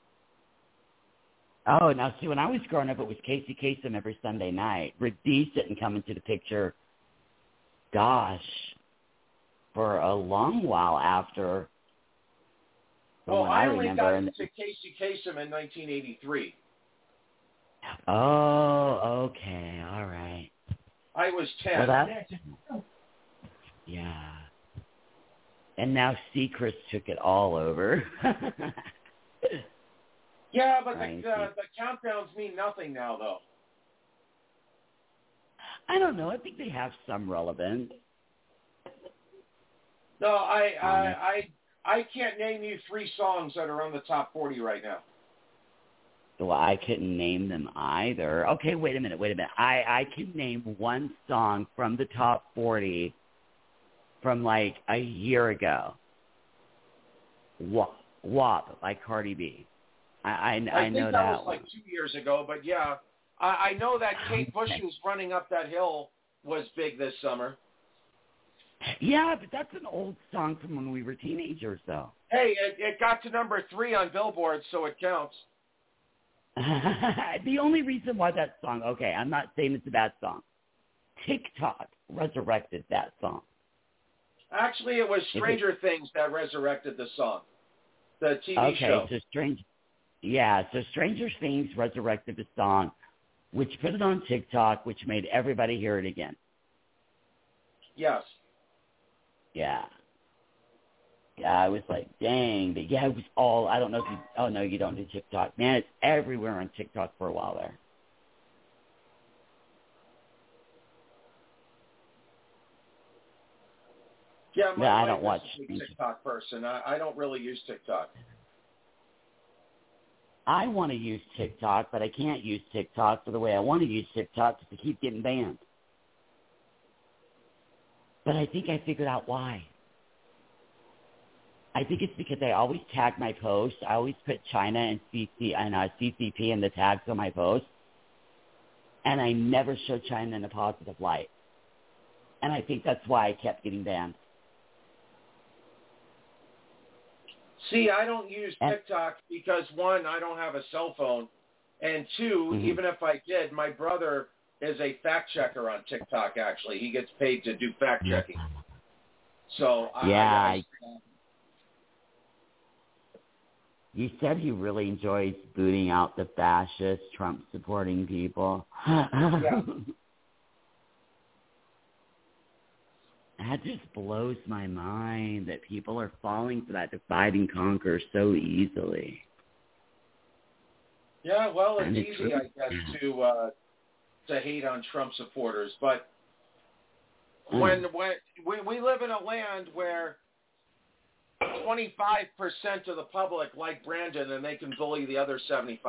[SPEAKER 14] Oh, now see, when I was growing up, it was Casey Kasem every Sunday night. Rick Dees didn't come into the picture, gosh, for a long while after.
[SPEAKER 15] Oh, I only
[SPEAKER 14] remember.
[SPEAKER 15] got into Casey Kasem in 1983.
[SPEAKER 14] Oh, okay, all right.
[SPEAKER 15] I was 10.
[SPEAKER 14] Well, yeah. And now Seacrest took it all over.
[SPEAKER 15] Yeah, but the countdowns mean nothing now, though.
[SPEAKER 14] I don't know. I think they have some relevance.
[SPEAKER 15] No, I can't name you 3 songs that are on the top 40 right now.
[SPEAKER 14] Well, I couldn't name them either. Okay, wait a minute. I can name one song from the top 40 from like a year ago. WAP by Cardi B. I know
[SPEAKER 15] think
[SPEAKER 14] that
[SPEAKER 15] was
[SPEAKER 14] one.
[SPEAKER 15] like 2 years ago, but yeah. I know that Kate Bush's Running Up That Hill was big this summer.
[SPEAKER 14] Yeah, but that's an old song from when we were teenagers, though.
[SPEAKER 15] Hey, it got to number 3 on Billboard, so it counts.
[SPEAKER 14] The only reason why that song, okay, I'm not saying it's a bad song. TikTok resurrected that song.
[SPEAKER 15] Actually, it was Stranger Things that resurrected the song, the TV show.
[SPEAKER 14] Okay, so Stranger Things resurrected the song, which put it on TikTok, which made everybody hear it again.
[SPEAKER 15] Yes.
[SPEAKER 14] Yeah. Yeah, I was like, dang. But yeah, it was all, I don't know if you, oh, no, you don't do TikTok. Man, it's everywhere on TikTok for a while there.
[SPEAKER 15] Yeah,
[SPEAKER 14] I don't watch
[SPEAKER 15] a TikTok person. I don't really use TikTok.
[SPEAKER 14] I want to use TikTok, but I can't use TikTok for the way I want to use TikTok because I keep getting banned. But I think I figured out why. I think it's because I always tag my posts. I always put China and CCP in the tags on my posts. And I never show China in a positive light. And I think that's why I kept getting banned.
[SPEAKER 15] See, I don't use TikTok because, 1, I don't have a cell phone. And 2, even if I did, my brother is a fact checker on TikTok, actually. He gets paid to do fact checking. So
[SPEAKER 14] You said he really enjoys booting out the fascist, Trump-supporting people.
[SPEAKER 15] Yeah.
[SPEAKER 14] That just blows my mind that people are falling for that divide and conquer so easily.
[SPEAKER 15] Yeah, well, it's easy, I guess, to hate on Trump supporters. But when we live in a land where 25% of the public like Brandon, and they can bully the other 75%.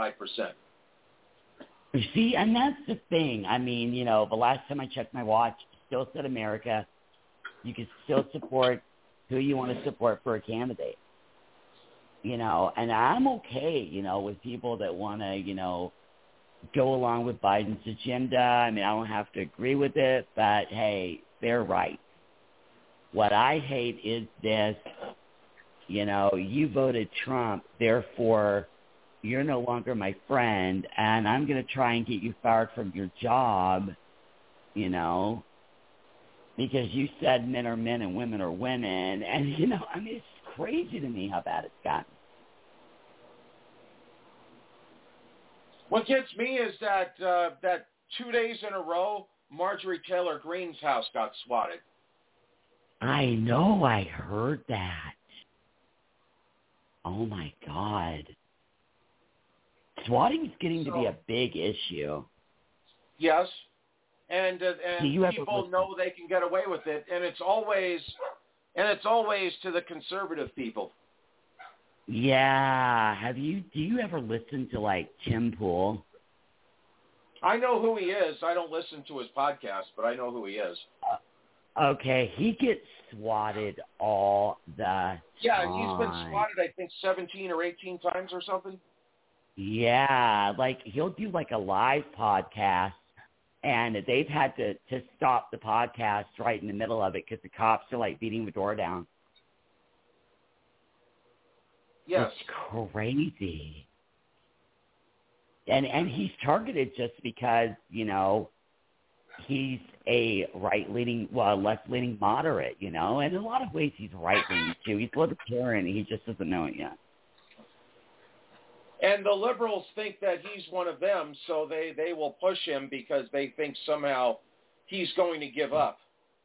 [SPEAKER 14] You see, and that's the thing. I mean, you know, the last time I checked my watch, still said America. You can still support who you want to support for a candidate. You know, and I'm okay, you know, with people that want to, you know, go along with Biden's agenda. I mean, I don't have to agree with it, but hey, they're right. What I hate is this, you know, you voted Trump, therefore you're no longer my friend, and I'm going to try and get you fired from your job, you know, because you said men are men and women are women. And, you know, I mean, it's crazy to me how bad it's gotten.
[SPEAKER 15] What gets me is that 2 days in a row, Marjorie Taylor Greene's house got swatted.
[SPEAKER 14] I know, I heard that. Oh, my God. Swatting is getting to be a big issue.
[SPEAKER 15] Yes. And people know they can get away with it, and it's always to the conservative people.
[SPEAKER 14] Yeah. Do you ever listen to like Tim Pool?
[SPEAKER 15] I know who he is. I don't listen to his podcast, but I know who he is.
[SPEAKER 14] Okay, he gets swatted all the time.
[SPEAKER 15] Yeah, he's been swatted, I think, 17 or 18 times or something.
[SPEAKER 14] Yeah, like he'll do like a live podcast, and they've had to stop the podcast right in the middle of it because the cops are like beating the door down.
[SPEAKER 15] Yes.
[SPEAKER 14] It's crazy. And he's targeted just because, you know, he's a left-leaning moderate, you know, and in a lot of ways he's right-leaning too. He's libertarian, he just doesn't know it yet.
[SPEAKER 15] And the liberals think that he's one of them, so they will push him because they think somehow he's going to give up.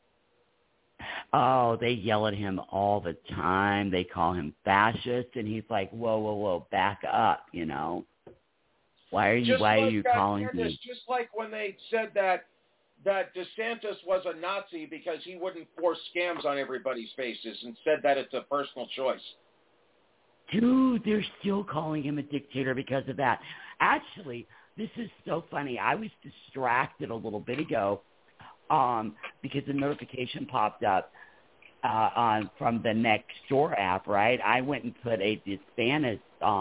[SPEAKER 14] Oh, they yell at him all the time. They call him fascist, and he's like, whoa, back up, you know. Why are you calling me?
[SPEAKER 15] Just like when they said that DeSantis was a Nazi because he wouldn't force scams on everybody's faces and said that it's a personal choice.
[SPEAKER 14] Dude, they're still calling him a dictator because of that. Actually, this is so funny. I was distracted a little bit ago because the notification popped up from the Nextdoor app, right? I went and put a DeSantis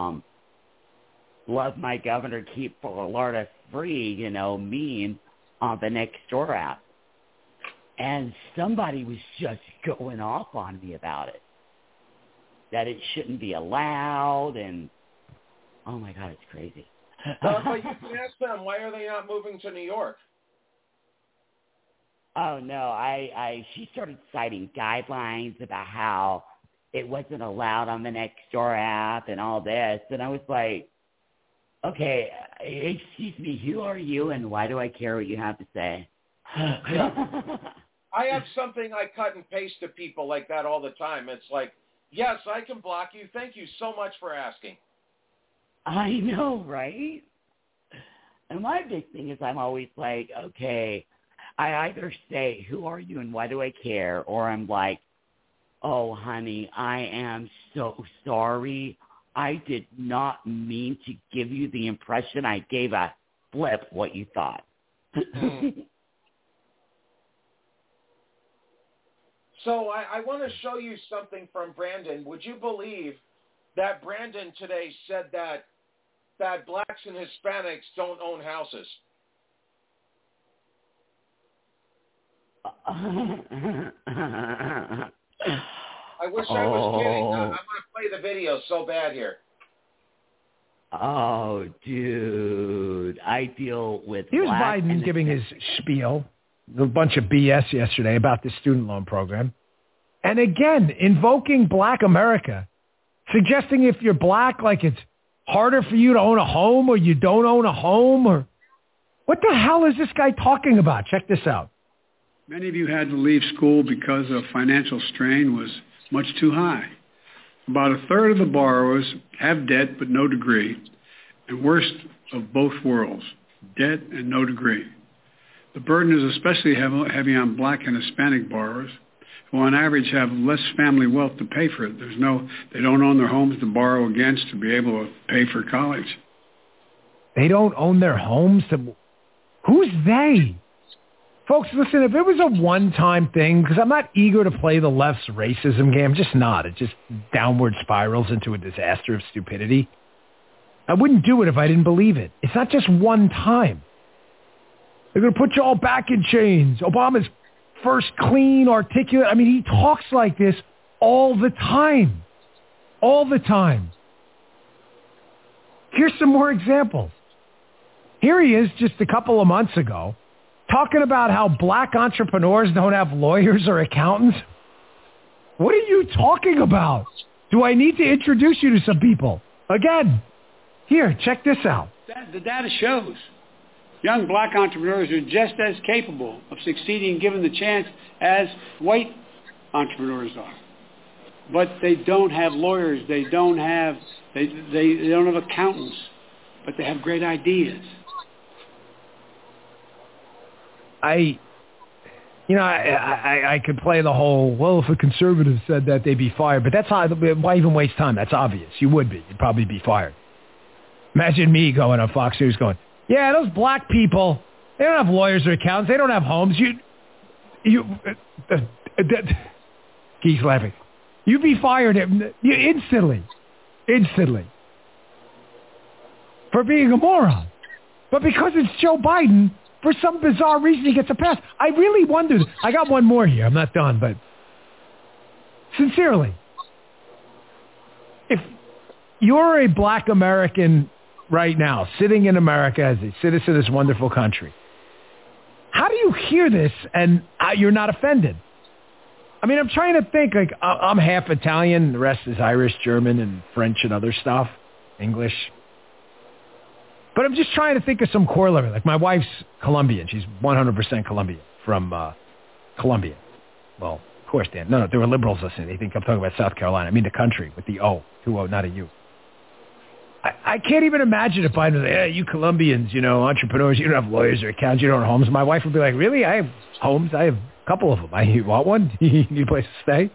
[SPEAKER 14] love my governor, keep Florida free, you know, meme on the Nextdoor app. And somebody was just going off on me about it. that it shouldn't be allowed, and oh my God, it's crazy.
[SPEAKER 15] But you can ask them, why are they not moving to New York?
[SPEAKER 14] Oh no, she started citing guidelines about how it wasn't allowed on the Nextdoor app and all this, and I was like, okay, excuse me, who are you and why do I care what you have to say?
[SPEAKER 15] I have something I cut and paste to people like that all the time. It's like, yes, I can block you. Thank you so much for asking.
[SPEAKER 14] I know, right? And my big thing is I'm always like, okay, I either say, who are you and why do I care? Or I'm like, oh, honey, I am so sorry. I did not mean to give you the impression I gave a flip what you thought.
[SPEAKER 15] So I want to show you something from Brandon. Would you believe that Brandon today said that blacks and Hispanics don't own houses? I wish I was kidding. I'm going to play the video so bad here.
[SPEAKER 14] Oh, dude. I deal with
[SPEAKER 21] Here's Biden giving his spiel, a bunch of BS yesterday about the student loan program. And again, invoking Black America, suggesting if you're black, like it's harder for you to own a home or you don't own a home. Or what the hell is this guy talking about? Check this out.
[SPEAKER 22] Many of you had to leave school because the financial strain was much too high. About a third of the borrowers have debt but no degree, and worst of both worlds, debt and no degree. The burden is especially heavy on black and Hispanic borrowers, who on average have less family wealth to pay for it. They don't own their homes to borrow against to be able to pay for college.
[SPEAKER 21] They don't own their homes to... Who's they? Folks, listen, if it was a one-time thing, because I'm not eager to play the left's racism game, I'm just not. It just downward spirals into a disaster of stupidity. I wouldn't do it if I didn't believe it. It's not just one time. They're going to put you all back in chains. Obama's first clean, articulate. I mean, he talks like this all the time. All the time. Here's some more examples. Here he is just a couple of months ago talking about how black entrepreneurs don't have lawyers or accountants. What are you talking about? Do I need to introduce you to some people? Again, here, check this out.
[SPEAKER 22] The data shows young black entrepreneurs are just as capable of succeeding given the chance as white entrepreneurs are. But they don't have lawyers. They don't have accountants. But they have great ideas.
[SPEAKER 21] I could play the whole, well, if a conservative said that, they'd be fired. But that's not, why even waste time? That's obvious. You would be. You'd probably be fired. Imagine me going on Fox News going, yeah, those black people, they don't have lawyers or accountants. They don't have homes. He's laughing. You'd be fired instantly. Instantly. For being a moron. But because it's Joe Biden, for some bizarre reason, he gets a pass. I really wondered. I got one more here. I'm not done, but sincerely, if you're a black American right now, sitting in America as a citizen of this wonderful country, how do you hear this and you're not offended? I mean, I'm trying to think, like, I'm half Italian, the rest is Irish, German, and French and other stuff, English. But I'm just trying to think of some corollary. Like, my wife's Colombian. She's 100% Colombian, from Colombia. Well, of course, Dan. No, there were liberals listening. They think I'm talking about South Carolina. I mean the country with the O, 2-O, not a U. I can't even imagine if Biden was like, hey, you Colombians, entrepreneurs, you don't have lawyers or accountants, you don't own homes. My wife would be like, really? I have homes. I have a couple of them. You want one? You need a place to stay?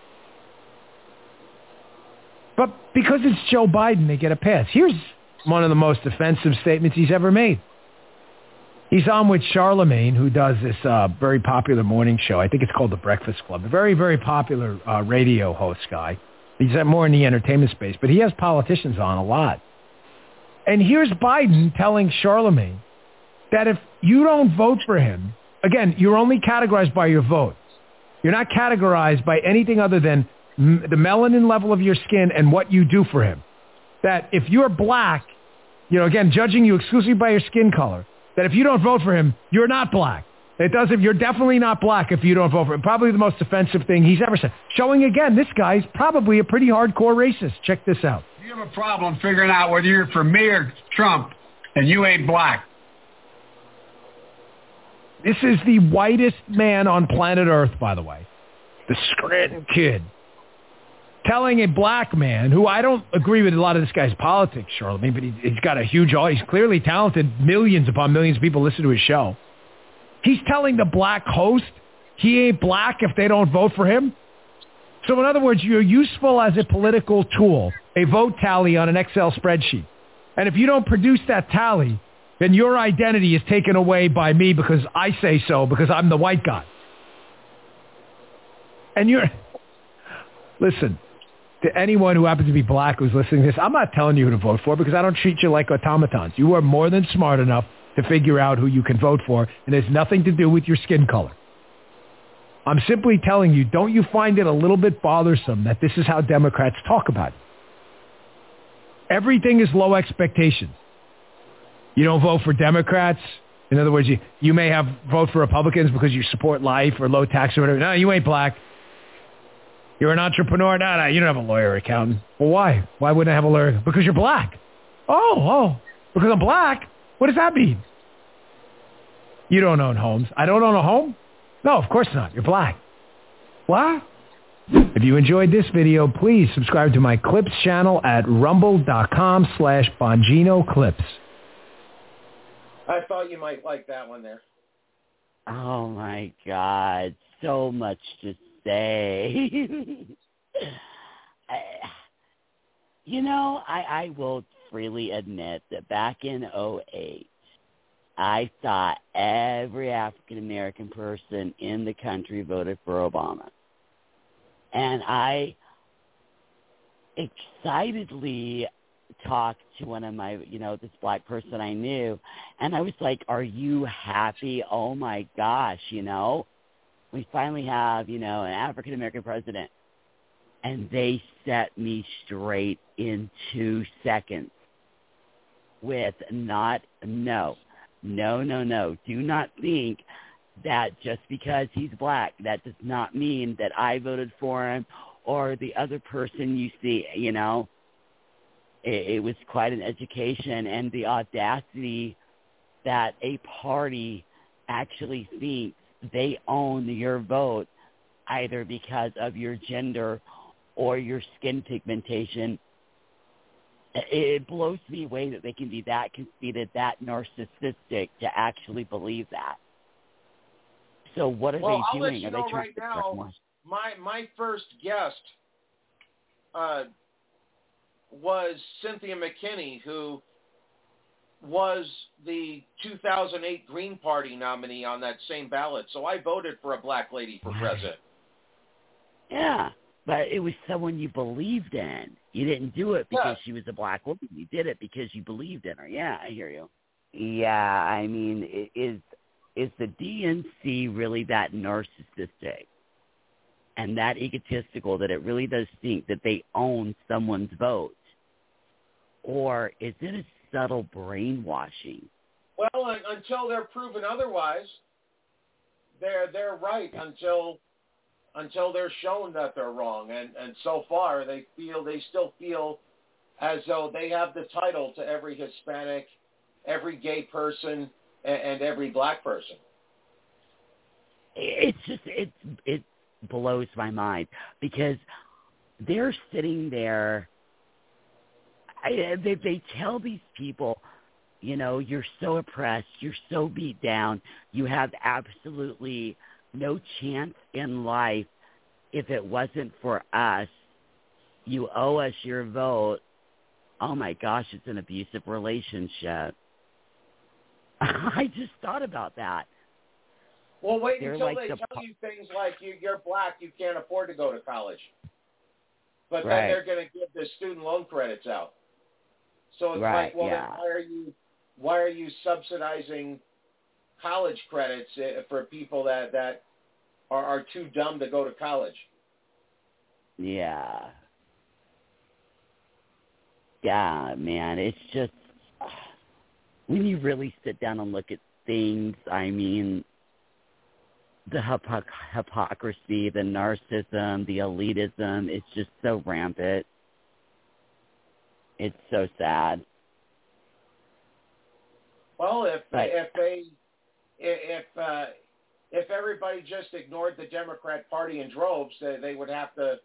[SPEAKER 21] But because it's Joe Biden, they get a pass. Here's one of the most offensive statements he's ever made. He's on with Charlemagne, who does this very popular morning show. I think it's called The Breakfast Club. A very, very popular radio host guy. He's more in the entertainment space, but he has politicians on a lot. And here's Biden telling Charlemagne that if you don't vote for him, again, you're only categorized by your vote. You're not categorized by anything other than the melanin level of your skin and what you do for him. That if you're black, again, judging you exclusively by your skin color, that if you don't vote for him, you're not black. You're definitely not black if you don't vote for him. Probably the most offensive thing he's ever said. Showing again, this guy's probably a pretty hardcore racist. Check this out.
[SPEAKER 22] You have a problem figuring out whether you're for me or Trump, and you ain't black.
[SPEAKER 21] This is the whitest man on planet Earth, by the way. The Scranton kid. Telling a black man, who I don't agree with a lot of this guy's politics, Charlamagne, but he's got a huge audience. He's clearly talented. Millions upon millions of people listen to his show. He's telling the black host he ain't black if they don't vote for him. So in other words, you're useful as a political tool, a vote tally on an Excel spreadsheet. And if you don't produce that tally, then your identity is taken away by me because I say so, because I'm the white guy. And listen, to anyone who happens to be black who's listening to this, I'm not telling you who to vote for because I don't treat you like automatons. You are more than smart enough to figure out who you can vote for, and it has nothing to do with your skin color. I'm simply telling you, don't you find it a little bit bothersome that this is how Democrats talk about it? Everything is low expectations. You don't vote for Democrats. In other words, you may have vote for Republicans because you support life or low tax or whatever. No, you ain't black. You're an entrepreneur. No, you don't have a lawyer or accountant. Well, why? Why wouldn't I have a lawyer? Because you're black. Oh, because I'm black? What does that mean? You don't own homes. I don't own a home? No, of course not. You're black. What? If you enjoyed this video, please subscribe to my Clips channel at rumble.com/Bongino Clips.
[SPEAKER 15] I thought you might like that one there.
[SPEAKER 14] Oh, my God. So much to say. I will freely admit that back in 2008, I thought every African-American person in the country voted for Obama. And I excitedly talked to one of my, this black person I knew, and I was like, are you happy? Oh, my gosh, we finally have, an African-American president. And they set me straight in 2 seconds with no. Do not think that just because he's black, that does not mean that I voted for him or the other person you see, It was quite an education, and the audacity that a party actually thinks they own your vote either because of your gender or your skin pigmentation. It blows me away that they can be that conceited, that narcissistic to actually believe that. So what are they doing?
[SPEAKER 15] I'll let you know right now, my first guest was Cynthia McKinney, who was the 2008 Green Party nominee on that same ballot. So I voted for a black lady for president.
[SPEAKER 14] Yeah, but it was someone you believed in. You didn't do it because she was a black woman. You did it because you believed in her. Yeah, I hear you. Yeah, I mean, is the DNC really that narcissistic and that egotistical that it really does think that they own someone's vote? Or is it a subtle brainwashing?
[SPEAKER 15] Well, until they're proven otherwise, they're right until they're shown that they're wrong. And so far, they still feel as though they have the title to every Hispanic, every gay person, and every black person.
[SPEAKER 14] It's just it blows my mind because they're sitting there. They tell these people, you're so oppressed, you're so beat down, you have absolutely no chance in life if it wasn't for us. You owe us your vote. Oh, my gosh, it's an abusive relationship. I just thought about that.
[SPEAKER 15] Well, wait until they tell you things like you're black, you can't afford to go to college. But then they're going to give the student loan credits out. So it's like, well, then why are you subsidizing college credits for people that are too dumb to go to college?
[SPEAKER 14] Yeah. Yeah, man, it's just, when you really sit down and look at things, I mean, the hypocrisy, the narcissism, the elitism, it's just so rampant. It's so sad.
[SPEAKER 15] Well, if everybody just ignored the Democrat Party in droves, they would have to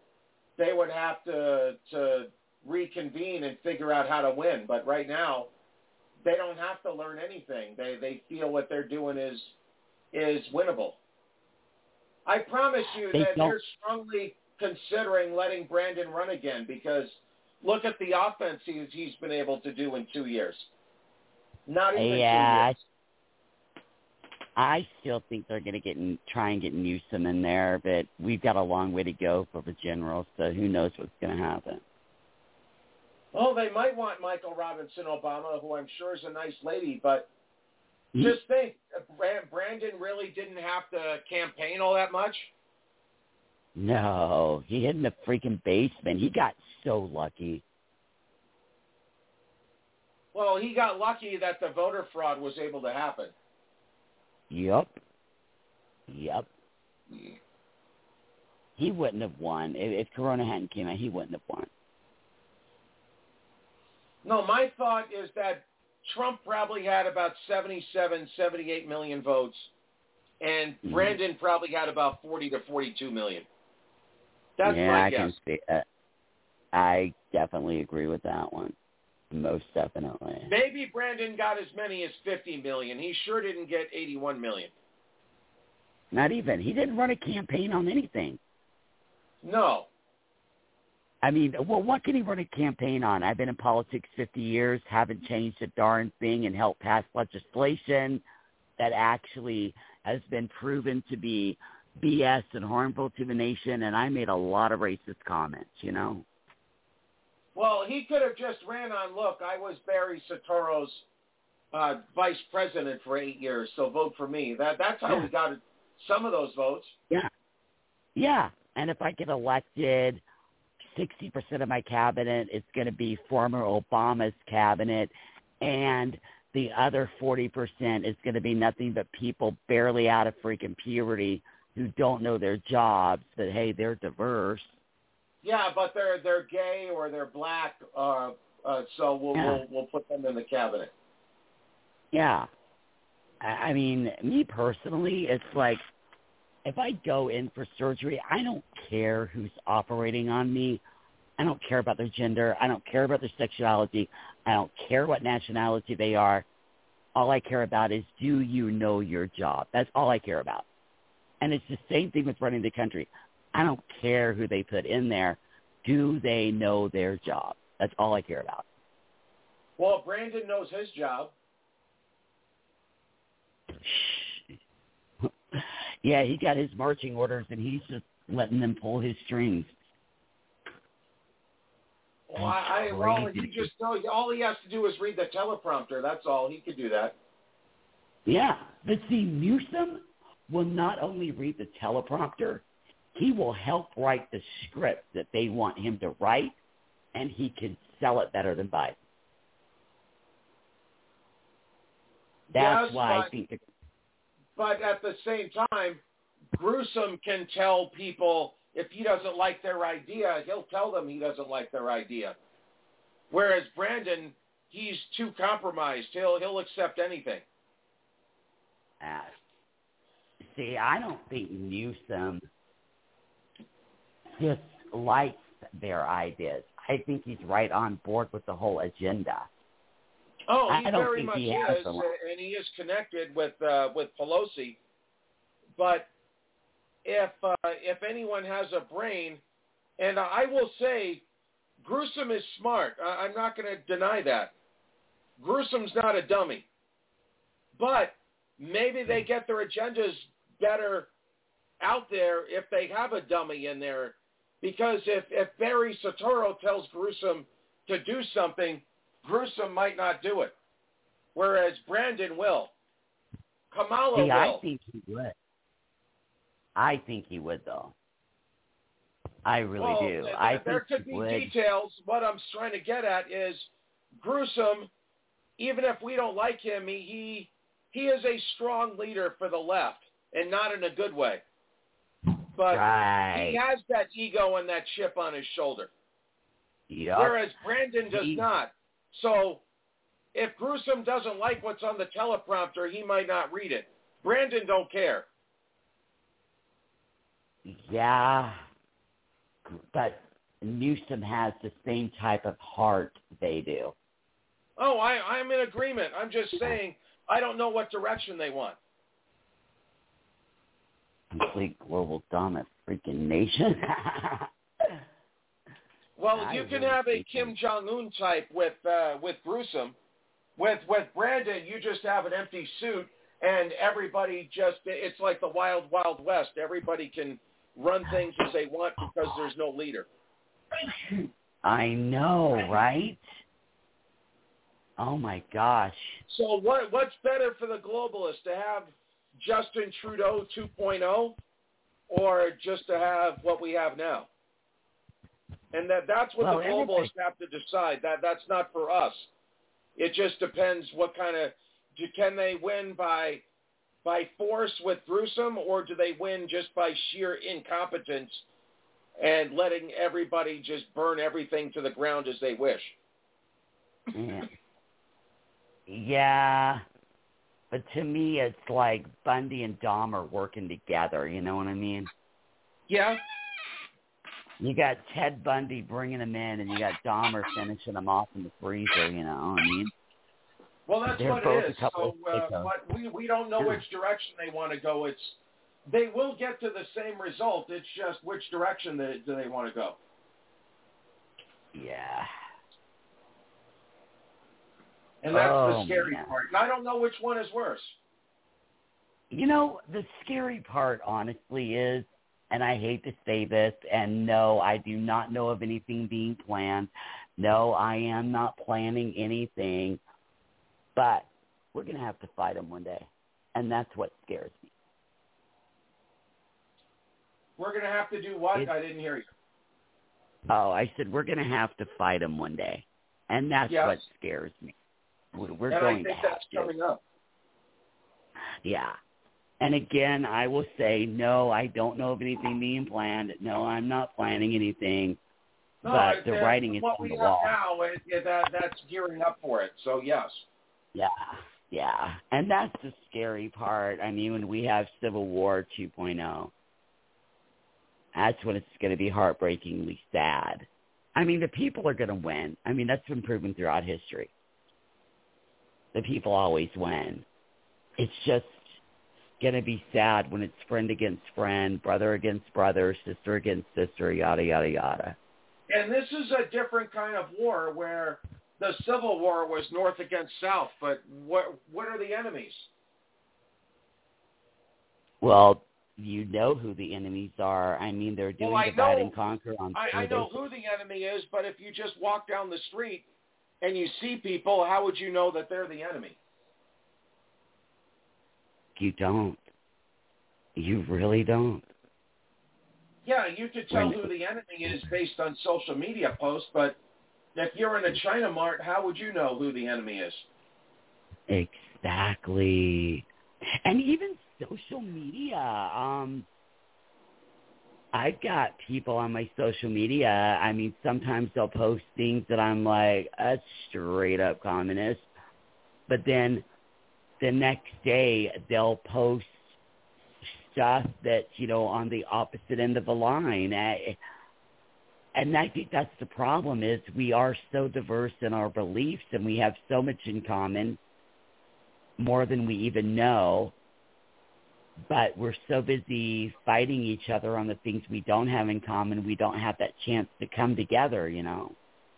[SPEAKER 15] reconvene and figure out how to win. But right now, they don't have to learn anything. They feel what they're doing is winnable. I promise you that they're strongly considering letting Brandon run again, because look at the offense he's been able to do in 2 years. Not even 2 years.
[SPEAKER 14] I still think they're going to try and get Newsom in there, but we've got a long way to go for the general, so who knows what's going to happen.
[SPEAKER 15] Well, they might want Michael Robinson Obama, who I'm sure is a nice lady, but just think, Brandon really didn't have to campaign all that much.
[SPEAKER 14] No, he hid in the freaking basement. He got so lucky.
[SPEAKER 15] Well, he got lucky that the voter fraud was able to happen.
[SPEAKER 14] Yep. He wouldn't have won. If Corona hadn't came out, he wouldn't have won.
[SPEAKER 15] No, my thought is that Trump probably had about 77, 78 million votes, and Brandon probably had about 40 to 42 million. That's my guess.
[SPEAKER 14] I definitely agree with that one. Most definitely.
[SPEAKER 15] Maybe Brandon got as many as 50 million. He sure didn't get 81 million.
[SPEAKER 14] Not even. He didn't run a campaign on anything.
[SPEAKER 15] No.
[SPEAKER 14] I mean, well, what can he run a campaign on? I've been in politics 50 years, haven't changed a darn thing, and helped pass legislation that actually has been proven to be BS and harmful to the nation, and I made a lot of racist comments, you know?
[SPEAKER 15] Well, he could have just ran on, look, I was Barry Soetoro's vice president for 8 years, so vote for me. That's how we got some of those votes.
[SPEAKER 14] Yeah, and if I get elected, 60% of my cabinet is going to be former Obama's cabinet, and the other 40% is going to be nothing but people barely out of freaking puberty who don't know their jobs, but hey, they're diverse.
[SPEAKER 15] Yeah, but they're gay or they're black, so we'll put them in the cabinet.
[SPEAKER 14] Yeah. I mean, me personally, it's like, if I go in for surgery, I don't care who's operating on me. I don't care about their gender. I don't care about their sexuality. I don't care what nationality they are. All I care about is, do you know your job? That's all I care about. And it's the same thing with running the country. I don't care who they put in there. Do they know their job? That's all I care about.
[SPEAKER 15] Well, Brandon knows his job.
[SPEAKER 14] Yeah, he got his marching orders, and he's just letting them pull his strings.
[SPEAKER 15] Well, he just knows. All he has to do is read the teleprompter. That's all. He could do that.
[SPEAKER 14] Yeah, but see, Newsom will not only read the teleprompter, he will help write the script that they want him to write, and he can sell it better than Biden. That's why I think...
[SPEAKER 15] But at the same time, Gruesome can tell people if he doesn't like their idea, he'll tell them he doesn't like their idea. Whereas Brandon, he's too compromised. He'll accept anything.
[SPEAKER 14] See, I don't think Newsom just likes their ideas. I think he's right on board with the whole agenda.
[SPEAKER 15] Oh, he very much is, and he is connected with Pelosi. But if anyone has a brain, and I will say, Gruesome is smart. I'm not going to deny that. Gruesome's not a dummy. But maybe they get their agendas better out there if they have a dummy in there. Because if Barry Soetoro tells Gruesome to do something, Gruesome might not do it, whereas Brandon will. Kamala will.
[SPEAKER 14] I think he would. I think he would, though. I really do.
[SPEAKER 15] There could be details. What I'm trying to get at is Gruesome, even if we don't like him, he is a strong leader for the left, and not in a good way. But he has that ego and that chip on his shoulder.
[SPEAKER 14] Yep.
[SPEAKER 15] Whereas Brandon does not. So if Gruesome doesn't like what's on the teleprompter, he might not read it. Brandon don't care.
[SPEAKER 14] Yeah. But Newsom has the same type of heart they do.
[SPEAKER 15] Oh, I'm in agreement. I'm just saying I don't know what direction they want.
[SPEAKER 14] Complete global dominant freaking nation.
[SPEAKER 15] Well, you can have a Kim Jong-un type with Gruesome. With Brandon, you just have an empty suit, and everybody it's like the wild, wild west. Everybody can run things as they want because there's no leader.
[SPEAKER 14] I know, right? Oh, my gosh.
[SPEAKER 15] So what's better for the globalists, to have Justin Trudeau 2.0 or just to have what we have now? And that's what the globalists have to decide. That's not for us. It just depends what kind of – can they win by force with Gruesome, or do they win just by sheer incompetence and letting everybody just burn everything to the ground as they wish?
[SPEAKER 14] Yeah. But to me, it's like Bundy and Dahmer working together. You know what I mean?
[SPEAKER 15] Yeah.
[SPEAKER 14] You got Ted Bundy bringing him in, and you got Dahmer finishing him off in the freezer. You know what I mean?
[SPEAKER 15] Well, that's what it is. So, but we don't know which direction they want to go. They will get to the same result. It's just which direction do they want to go.
[SPEAKER 14] Yeah.
[SPEAKER 15] And that's the scary part. And I don't know which one is worse.
[SPEAKER 14] You know, the scary part, honestly, is, and I hate to say this, and no, I do not know of anything being planned. No, I am not planning anything. But we're going to have to fight them one day. And that's what scares me.
[SPEAKER 15] We're going to have to do what? I didn't hear you.
[SPEAKER 14] Oh, I said we're going to have to fight them one day. And that's what scares me. We're going to have to.
[SPEAKER 15] And I think that's coming up.
[SPEAKER 14] Yeah. And again, I will say, no, I don't know of anything being planned. No, I'm not planning anything.
[SPEAKER 15] No,
[SPEAKER 14] but the writing is on the wall.
[SPEAKER 15] What we have now, that's gearing up for it. So, yes.
[SPEAKER 14] Yeah. And that's the scary part. I mean, when we have Civil War 2.0, that's when it's going to be heartbreakingly sad. I mean, the people are going to win. I mean, that's been proven throughout history. The people always win. It's just going to be sad when it's friend against friend, brother against brother, sister against sister, yada, yada, yada.
[SPEAKER 15] And this is a different kind of war where the Civil War was North against South, but what are the enemies?
[SPEAKER 14] Well, you know who the enemies are. I mean, they're doing divide and conquer on
[SPEAKER 15] I know who the enemy is, but if you just walk down the street and you see people, how would you know that they're the enemy?
[SPEAKER 14] You don't. You really don't.
[SPEAKER 15] Yeah, you could tell who the enemy is based on social media posts, but if you're in a China Mart, how would you know who the enemy is?
[SPEAKER 14] Exactly. And even social media. I've got people on my social media. I mean, sometimes they'll post things that I'm like, that's straight up communist. But then the next day they'll post stuff that's, on the opposite end of the line. And I think that's the problem, is we are so diverse in our beliefs and we have so much in common, more than we even know. But we're so busy fighting each other on the things we don't have in common, we don't have that chance to come together, And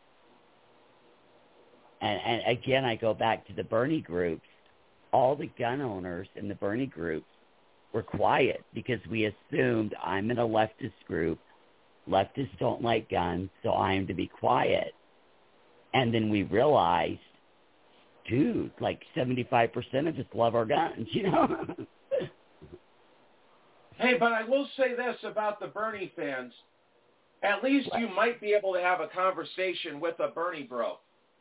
[SPEAKER 14] again, I go back to the Bernie groups. All the gun owners in the Bernie groups were quiet because we assumed I'm in a leftist group. Leftists don't like guns, so I am to be quiet. And then we realized, dude, like 75% of us love our guns,
[SPEAKER 15] Hey, but I will say this about the Bernie fans. At least you might be able to have a conversation with a Bernie bro.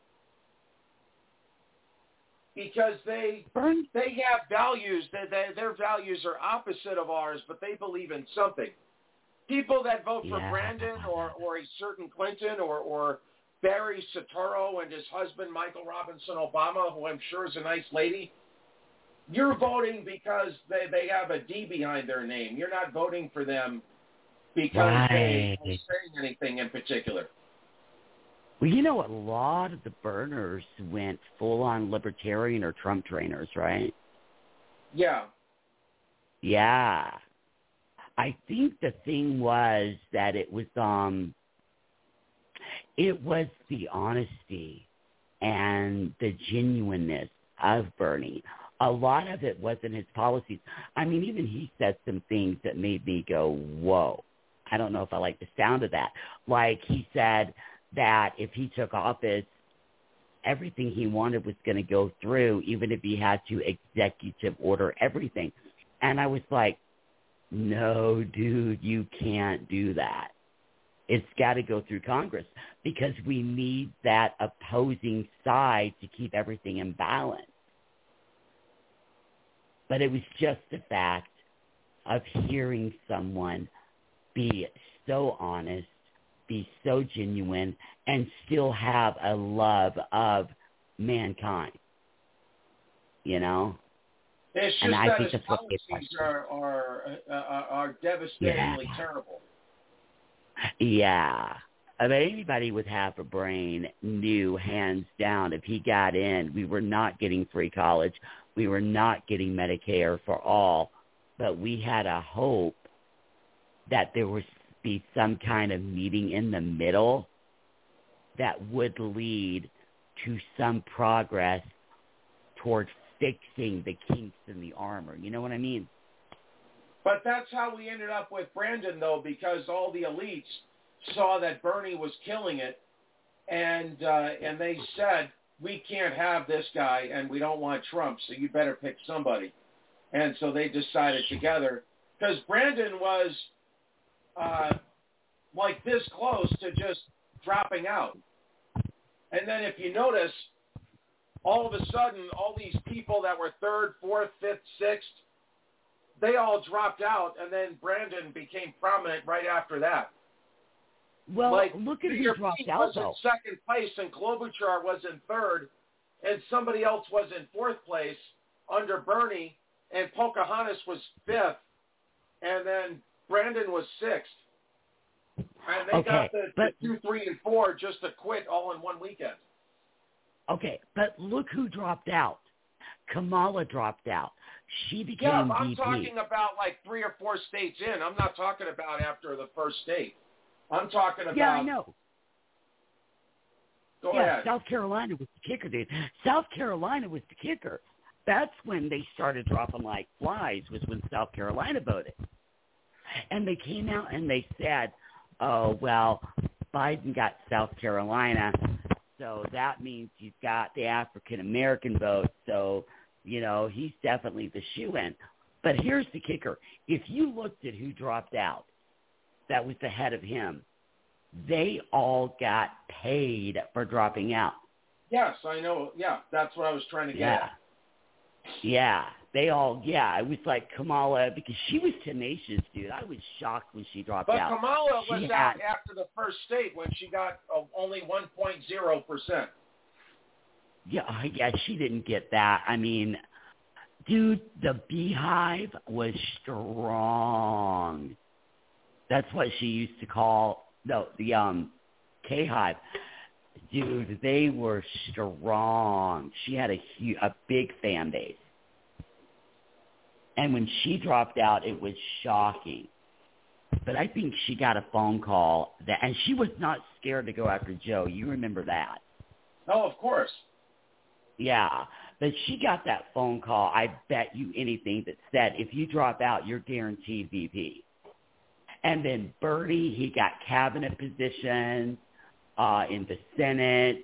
[SPEAKER 15] Because they have values. Their values are opposite of ours, but they believe in something. People that vote for Brandon or a certain Clinton or Barry Soetoro and his husband, Michael Robinson Obama, who I'm sure is a nice lady, you're voting because they have a D behind their name. You're not voting for them because they are saying anything in particular.
[SPEAKER 14] Well, you know, a lot of the burners went full-on libertarian or Trump trainers, right?
[SPEAKER 15] Yeah.
[SPEAKER 14] Yeah. I think the thing was that it was the honesty and the genuineness of Bernie. A lot of it wasn't his policies. I mean, even he said some things that made me go, whoa. I don't know if I like the sound of that. Like he said that if he took office, everything he wanted was going to go through, even if he had to executive order everything. And I was like, no, dude, you can't do that. It's got to go through Congress because we need that opposing side to keep everything in balance. But it was just the fact of hearing someone be so honest, be so genuine, and still have a love of mankind. You know?
[SPEAKER 15] It's just that his policies are devastatingly terrible.
[SPEAKER 14] Yeah. I mean, anybody with half a brain knew hands down if he got in, we were not getting free college. We were not getting Medicare for all. But we had a hope that there would be some kind of meeting in the middle that would lead to some progress toward fixing the kinks in the armor. You know what I mean?
[SPEAKER 15] But that's how we ended up with Brandon, though, because all the elites saw that Bernie was killing it, and they said, we can't have this guy, and we don't want Trump, so you better pick somebody. And so they decided together, because Brandon was like this close to just dropping out. And then if you notice, all of a sudden, all these people that were third, fourth, fifth, sixth, they all dropped out, and then Brandon became prominent right after that.
[SPEAKER 14] Well,
[SPEAKER 15] like,
[SPEAKER 14] look at who dropped out,
[SPEAKER 15] was
[SPEAKER 14] though.
[SPEAKER 15] in second place, and Klobuchar was in third, and somebody else was in fourth place under Bernie, and Pocahontas was fifth, and then Brandon was sixth. And they got the 2, 3, and 4 just to quit all in one weekend.
[SPEAKER 14] Okay, but look who dropped out. Kamala dropped out. She became
[SPEAKER 15] I'm
[SPEAKER 14] VP.
[SPEAKER 15] talking about like 3 or 4 states in. I'm not talking about after the first state. I'm talking about...
[SPEAKER 14] Yeah, I know.
[SPEAKER 15] Go ahead.
[SPEAKER 14] South Carolina was the kicker, dude. South Carolina was the kicker. That's when they started dropping like flies, was when South Carolina voted. And they came out and they said, oh, well, Biden got South Carolina, so that means he's got the African-American vote, so, you know, he's definitely the shoo-in. But here's the kicker. If you looked at who dropped out, that was ahead of him, they all got paid for dropping out.
[SPEAKER 15] Yes, I know. Yeah, that's what I was trying to get at.
[SPEAKER 14] Yeah, they all, it was like Kamala, because she was tenacious, dude. I was shocked when she dropped out.
[SPEAKER 15] But Kamala was out after the first state when she got only 1.0%.
[SPEAKER 14] Yeah, she didn't get that. I mean, dude, the Beehive was strong. That's what she used to call, the K-Hive. Dude, they were strong. She had a big fan base. And when she dropped out, it was shocking. But I think she got a phone call, and she was not scared to go after Joe. You remember that?
[SPEAKER 15] Oh, of course.
[SPEAKER 14] Yeah, but she got that phone call, I bet you anything, that said, if you drop out, you're guaranteed VP. And then Bernie, he got cabinet positions in the Senate.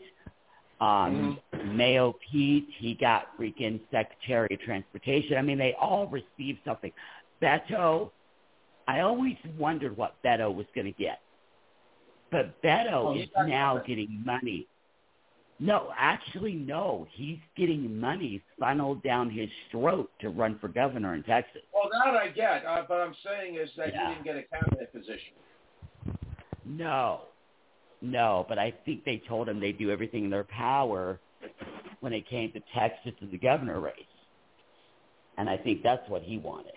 [SPEAKER 14] Mayo Pete, he got freaking Secretary of Transportation. I mean, they all received something. Beto, I always wondered what Beto was going to get. But Beto is now getting money. No, actually, no. He's getting money funneled down his throat to run for governor in Texas.
[SPEAKER 15] Well, that I get, but I'm saying is that he didn't get a cabinet position.
[SPEAKER 14] No, but I think they told him they'd do everything in their power when it came to Texas and the governor race. And I think that's what he wanted.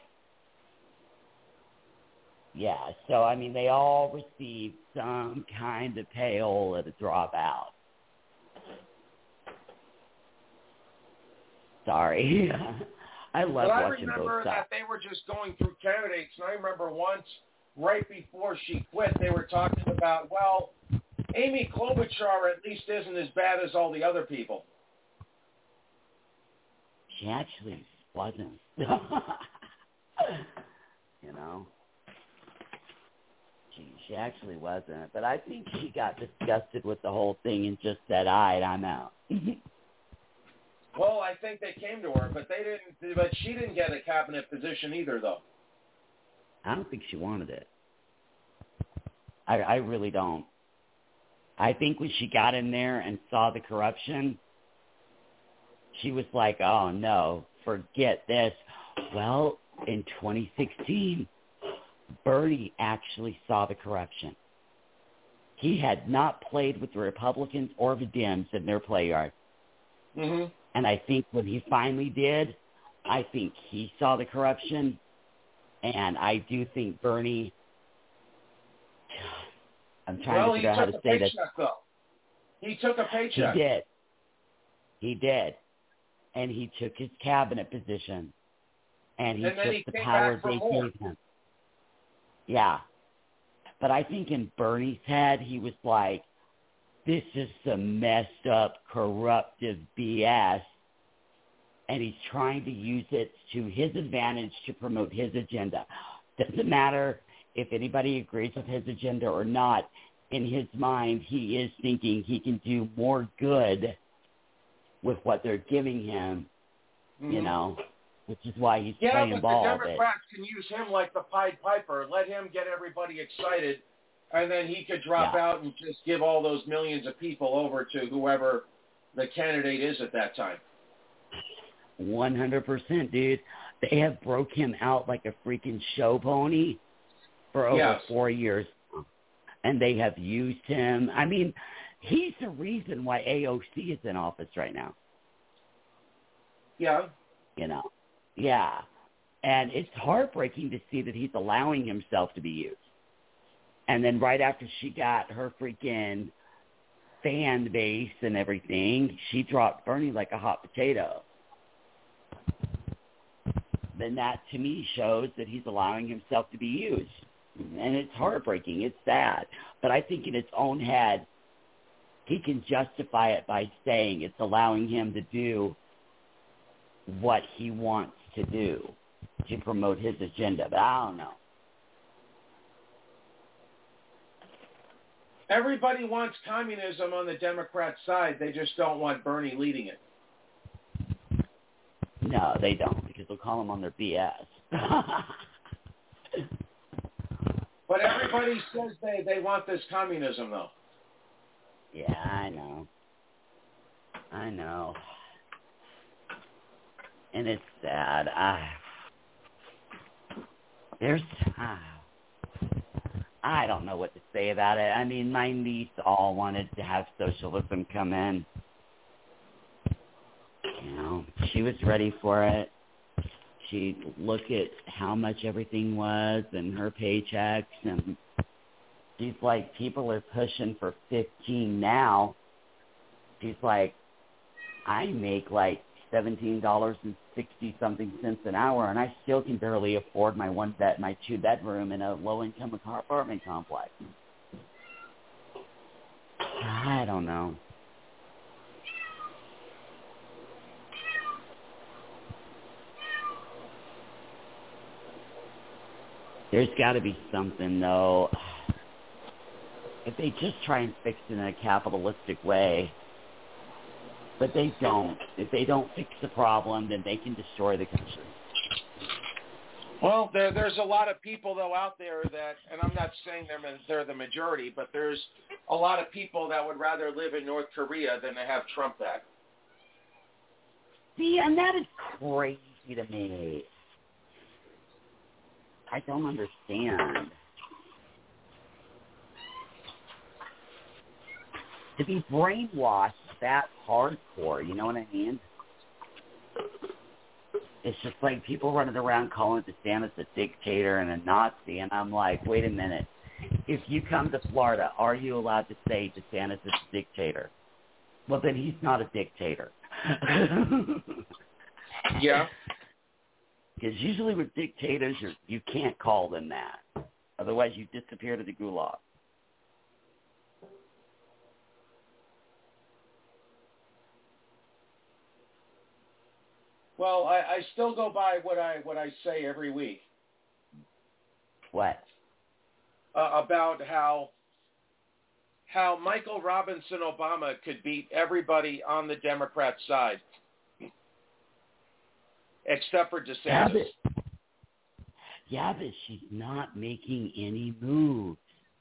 [SPEAKER 14] Yeah, so, I mean, they all received some kind of payola to drop out. Sorry. I love watching both sides.
[SPEAKER 15] I remember that they were just going through candidates, and I remember once, right before she quit, they were talking about, well, Amy Klobuchar at least isn't as bad as all the other people.
[SPEAKER 14] She actually wasn't. You know? She actually wasn't. But I think she got disgusted with the whole thing and just said, all right, I'm out.
[SPEAKER 15] Well, I think they came to her, but they didn't. But she didn't get a cabinet position either, though.
[SPEAKER 14] I don't think she wanted it. I really don't. I think when she got in there and saw the corruption, she was like, oh, no, forget this. Well, in 2016, Bernie actually saw the corruption. He had not played with the Republicans or the Dems in their play yard.
[SPEAKER 15] Mm-hmm.
[SPEAKER 14] And I think when he finally did, I think he saw the corruption. And I do think Bernie, I'm trying to figure out how to say this.
[SPEAKER 15] Though. He took a paycheck.
[SPEAKER 14] He did. And he took his cabinet position. And he took the power they gave him. Yeah. But I think in Bernie's head, he was like, this is some messed up, corruptive BS. And he's trying to use it to his advantage to promote his agenda. Doesn't matter if anybody agrees with his agenda or not. In his mind, he is thinking he can do more good with what they're giving him, you know, which is why he's playing ball.
[SPEAKER 15] Yeah, but the Democrats can use him like the Pied Piper. Let him get everybody excited, and then he could drop out and just give all those millions of people over to whoever the candidate is at that time.
[SPEAKER 14] 100%, dude. They have broke him out like a freaking show pony for over 4 years. And they have used him. I mean, he's the reason why AOC is in office right now.
[SPEAKER 15] Yeah.
[SPEAKER 14] You know. Yeah. And it's heartbreaking to see that he's allowing himself to be used. And then right after she got her freaking fan base and everything, she dropped Bernie like a hot potato. Then that, to me, shows that he's allowing himself to be used. And it's heartbreaking. It's sad. But I think in its own head, he can justify it by saying it's allowing him to do what he wants to do to promote his agenda. But I don't know.
[SPEAKER 15] Everybody wants communism on the Democrat side. They just don't want Bernie leading it.
[SPEAKER 14] No, they don't, because they'll call him on their BS.
[SPEAKER 15] But everybody says they want this communism, though.
[SPEAKER 14] Yeah, I know. And it's sad. I don't know what to say about it. I mean, my niece all wanted to have socialism come in. You know, she was ready for it. She'd look at how much everything was and her paychecks, and she's like, people are pushing for 15 now. She's like, I make like $17.60-something an hour, and I still can barely afford my 2-bedroom in a low-income apartment complex. I don't know. There's got to be something, though. If they just try and fix it in a capitalistic way, but they don't. If they don't fix the problem, then they can destroy the country.
[SPEAKER 15] Well, there's a lot of people, though, out there that, and I'm not saying they're the majority, but there's a lot of people that would rather live in North Korea than to have Trump back.
[SPEAKER 14] See, and that is crazy to me. I don't understand. To be brainwashed that hardcore, you know what I mean? It's just like people running around calling DeSantis a dictator and a Nazi, and I'm like, wait a minute. If you come to Florida, are you allowed to say DeSantis is a dictator? Well, then he's not a dictator.
[SPEAKER 15] Yeah.
[SPEAKER 14] Because usually with dictators, you can't call them that. Otherwise, you disappear to the gulag.
[SPEAKER 15] Well, I still go by what I say every week.
[SPEAKER 14] What?
[SPEAKER 15] About how Michael Robinson Obama could beat everybody on the Democrat side, except for DeSantis.
[SPEAKER 14] Yeah, but she's not making any moves.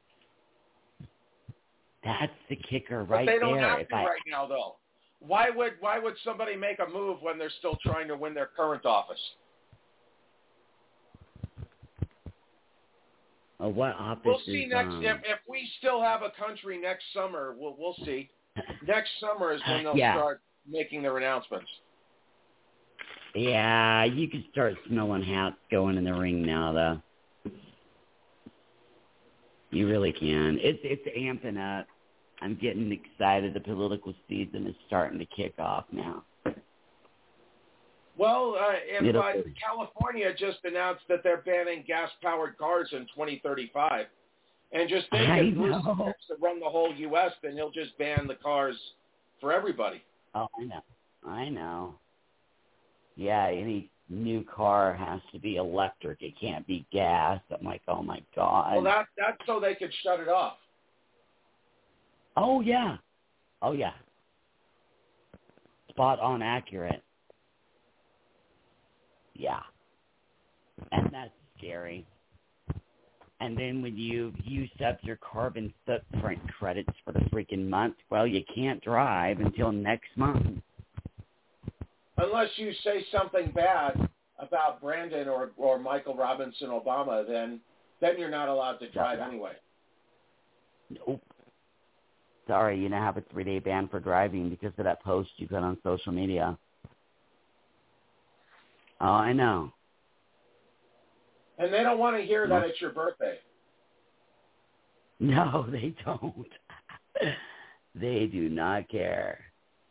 [SPEAKER 14] That's the kicker right there.
[SPEAKER 15] But they don't have to right now, though. Why would somebody make a move when they're still trying to win their current office?
[SPEAKER 14] What office?
[SPEAKER 15] We'll see next. If we still have a country next summer, we'll see. Next summer is when they'll start making their announcements.
[SPEAKER 14] Yeah, you can start smelling hats going in the ring now, though. You really can. It's amping up. I'm getting excited. The political season is starting to kick off now.
[SPEAKER 15] Well, California just announced that they're banning gas-powered cars in 2035. And just think if Bruce gets to run the whole U.S., then he'll just ban the cars for everybody.
[SPEAKER 14] Oh, I know. Yeah, any new car has to be electric. It can't be gas. I'm like, oh, my God.
[SPEAKER 15] Well, that's so they could shut it off.
[SPEAKER 14] Oh, yeah. Spot on accurate. Yeah. And that's scary. And then when you use up your carbon footprint credits for the freaking month, well, you can't drive until next month.
[SPEAKER 15] Unless you say something bad about Brandon or Michael Robinson Obama, then you're not allowed to drive anyway.
[SPEAKER 14] Nope. Sorry, you now have a 3-day ban for driving because of that post you put on social media. Oh, I know.
[SPEAKER 15] And they don't want to hear that it's your birthday.
[SPEAKER 14] No, they don't. They do not care.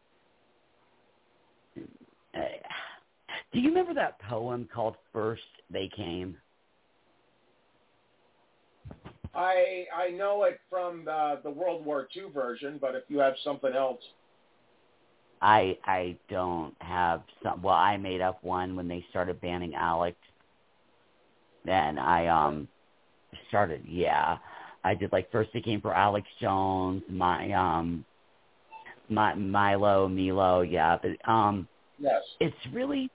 [SPEAKER 14] Do you remember that poem called First They Came?
[SPEAKER 15] I know it from the World War II version, but if you have something else.
[SPEAKER 14] I don't have some. Well, I made up one when they started banning Alex. Then I started. Yeah, I did like First They Came for Alex Jones, Milo. Yeah, but
[SPEAKER 15] yes,
[SPEAKER 14] it's really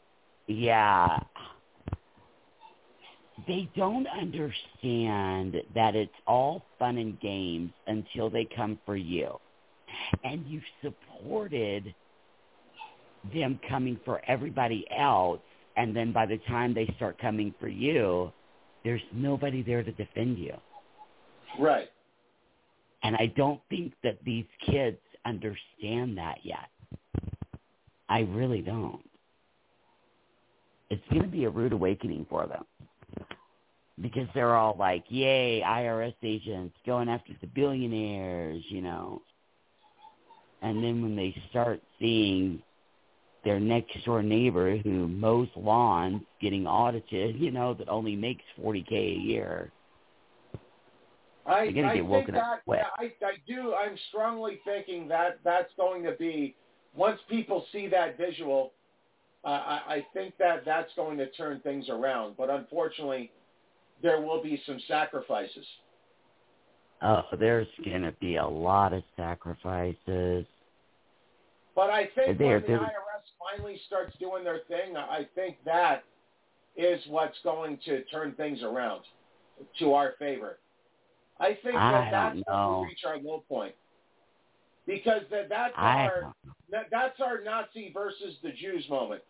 [SPEAKER 14] They don't understand that it's all fun and games until they come for you. And you've supported them coming for everybody else, and then by the time they start coming for you, there's nobody there to defend you.
[SPEAKER 15] Right.
[SPEAKER 14] And I don't think that these kids understand that yet. I really don't. It's going to be a rude awakening for them. Because they're all like, yay, IRS agents going after the billionaires, you know. And then when they start seeing their next-door neighbor who mows lawns getting audited, you know, that only makes $40K a year, they're going to get woken up quick.
[SPEAKER 15] I'm strongly thinking that that's going to be, once people see that visual, I think that that's going to turn things around. But unfortunately, there will be some sacrifices.
[SPEAKER 14] Oh, there's going to be a lot of sacrifices.
[SPEAKER 15] But I think when the IRS finally starts doing their thing, I think that is what's going to turn things around to our favor. I think that's when we reach our low point. Because that's our Nazi versus the Jews moment.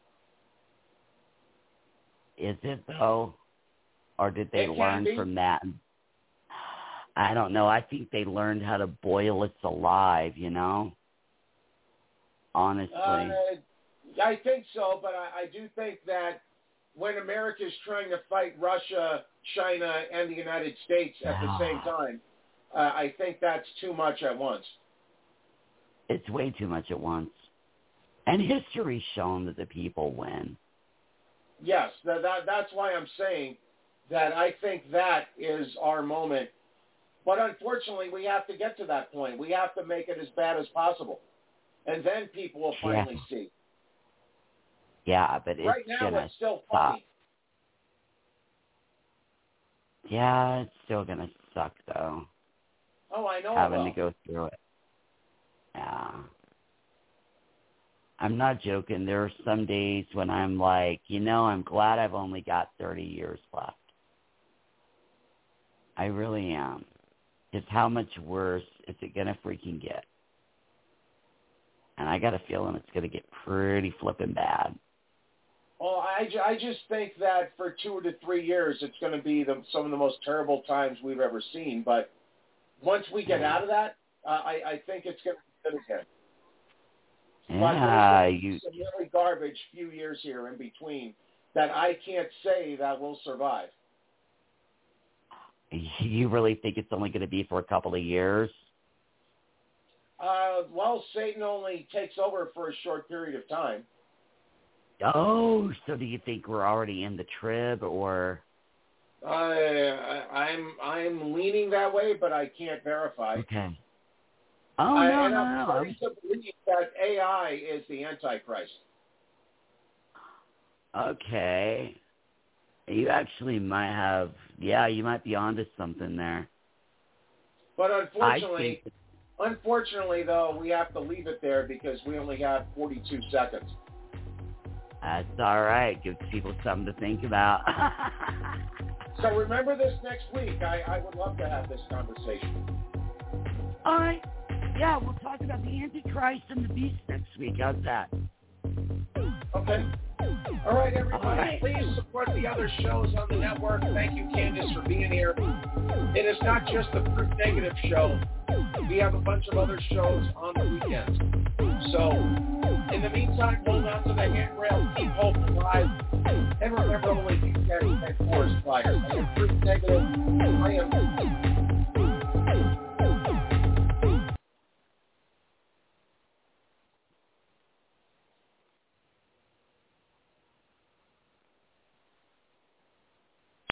[SPEAKER 14] Is it though? Or did they learn from that? I don't know. I think they learned how to boil us alive, you know? Honestly.
[SPEAKER 15] I think so, but I do think that when America is trying to fight Russia, China, and the United States at the same time, I think that's too much at once.
[SPEAKER 14] It's way too much at once. And history's shown that the people win.
[SPEAKER 15] Yes, that's why I'm saying that I think that is our moment. But unfortunately, we have to get to that point. We have to make it as bad as possible. And then people will finally see.
[SPEAKER 14] Yeah, but it's
[SPEAKER 15] right now it's still funny.
[SPEAKER 14] Yeah, it's still going to suck, though.
[SPEAKER 15] Oh, I know.
[SPEAKER 14] Having to go through it. Yeah. I'm not joking. There are some days when I'm like, I'm glad I've only got 30 years left. I really am. Just how much worse is it going to freaking get? And I got a feeling it's going to get pretty flippin' bad.
[SPEAKER 15] Well, I just think that for 2 to 3 years, it's going to be some of the most terrible times we've ever seen. But once we get out of that, I think it's going to be good again.
[SPEAKER 14] Yeah,
[SPEAKER 15] some really garbage few years here in between that I can't say that will survive.
[SPEAKER 14] You really think it's only going to be for a couple of years?
[SPEAKER 15] Well, Satan only takes over for a short period of time.
[SPEAKER 14] Oh, so do you think we're already in the trib, or?
[SPEAKER 15] I'm leaning that way, but I can't verify.
[SPEAKER 14] Okay.
[SPEAKER 15] I'm starting to believe that AI is the Antichrist.
[SPEAKER 14] Okay. You actually might have, you might be onto something there.
[SPEAKER 15] But unfortunately, though, we have to leave it there because we only have 42 seconds.
[SPEAKER 14] That's all right. Gives people something to think about.
[SPEAKER 15] So remember this next week. I would love to have this conversation.
[SPEAKER 14] All right. Yeah, we'll talk about the Antichrist and the beast next week. How's that?
[SPEAKER 15] Okay. All right, everybody. Please support the other shows on the network. Thank you, Candace, for being here. It is not just the Proof Negative show. We have a bunch of other shows on the weekends. So, in the meantime, hold on to the handrail. Keep hope alive. And remember, only you can catch that forest fire. I am Proof Negative. I am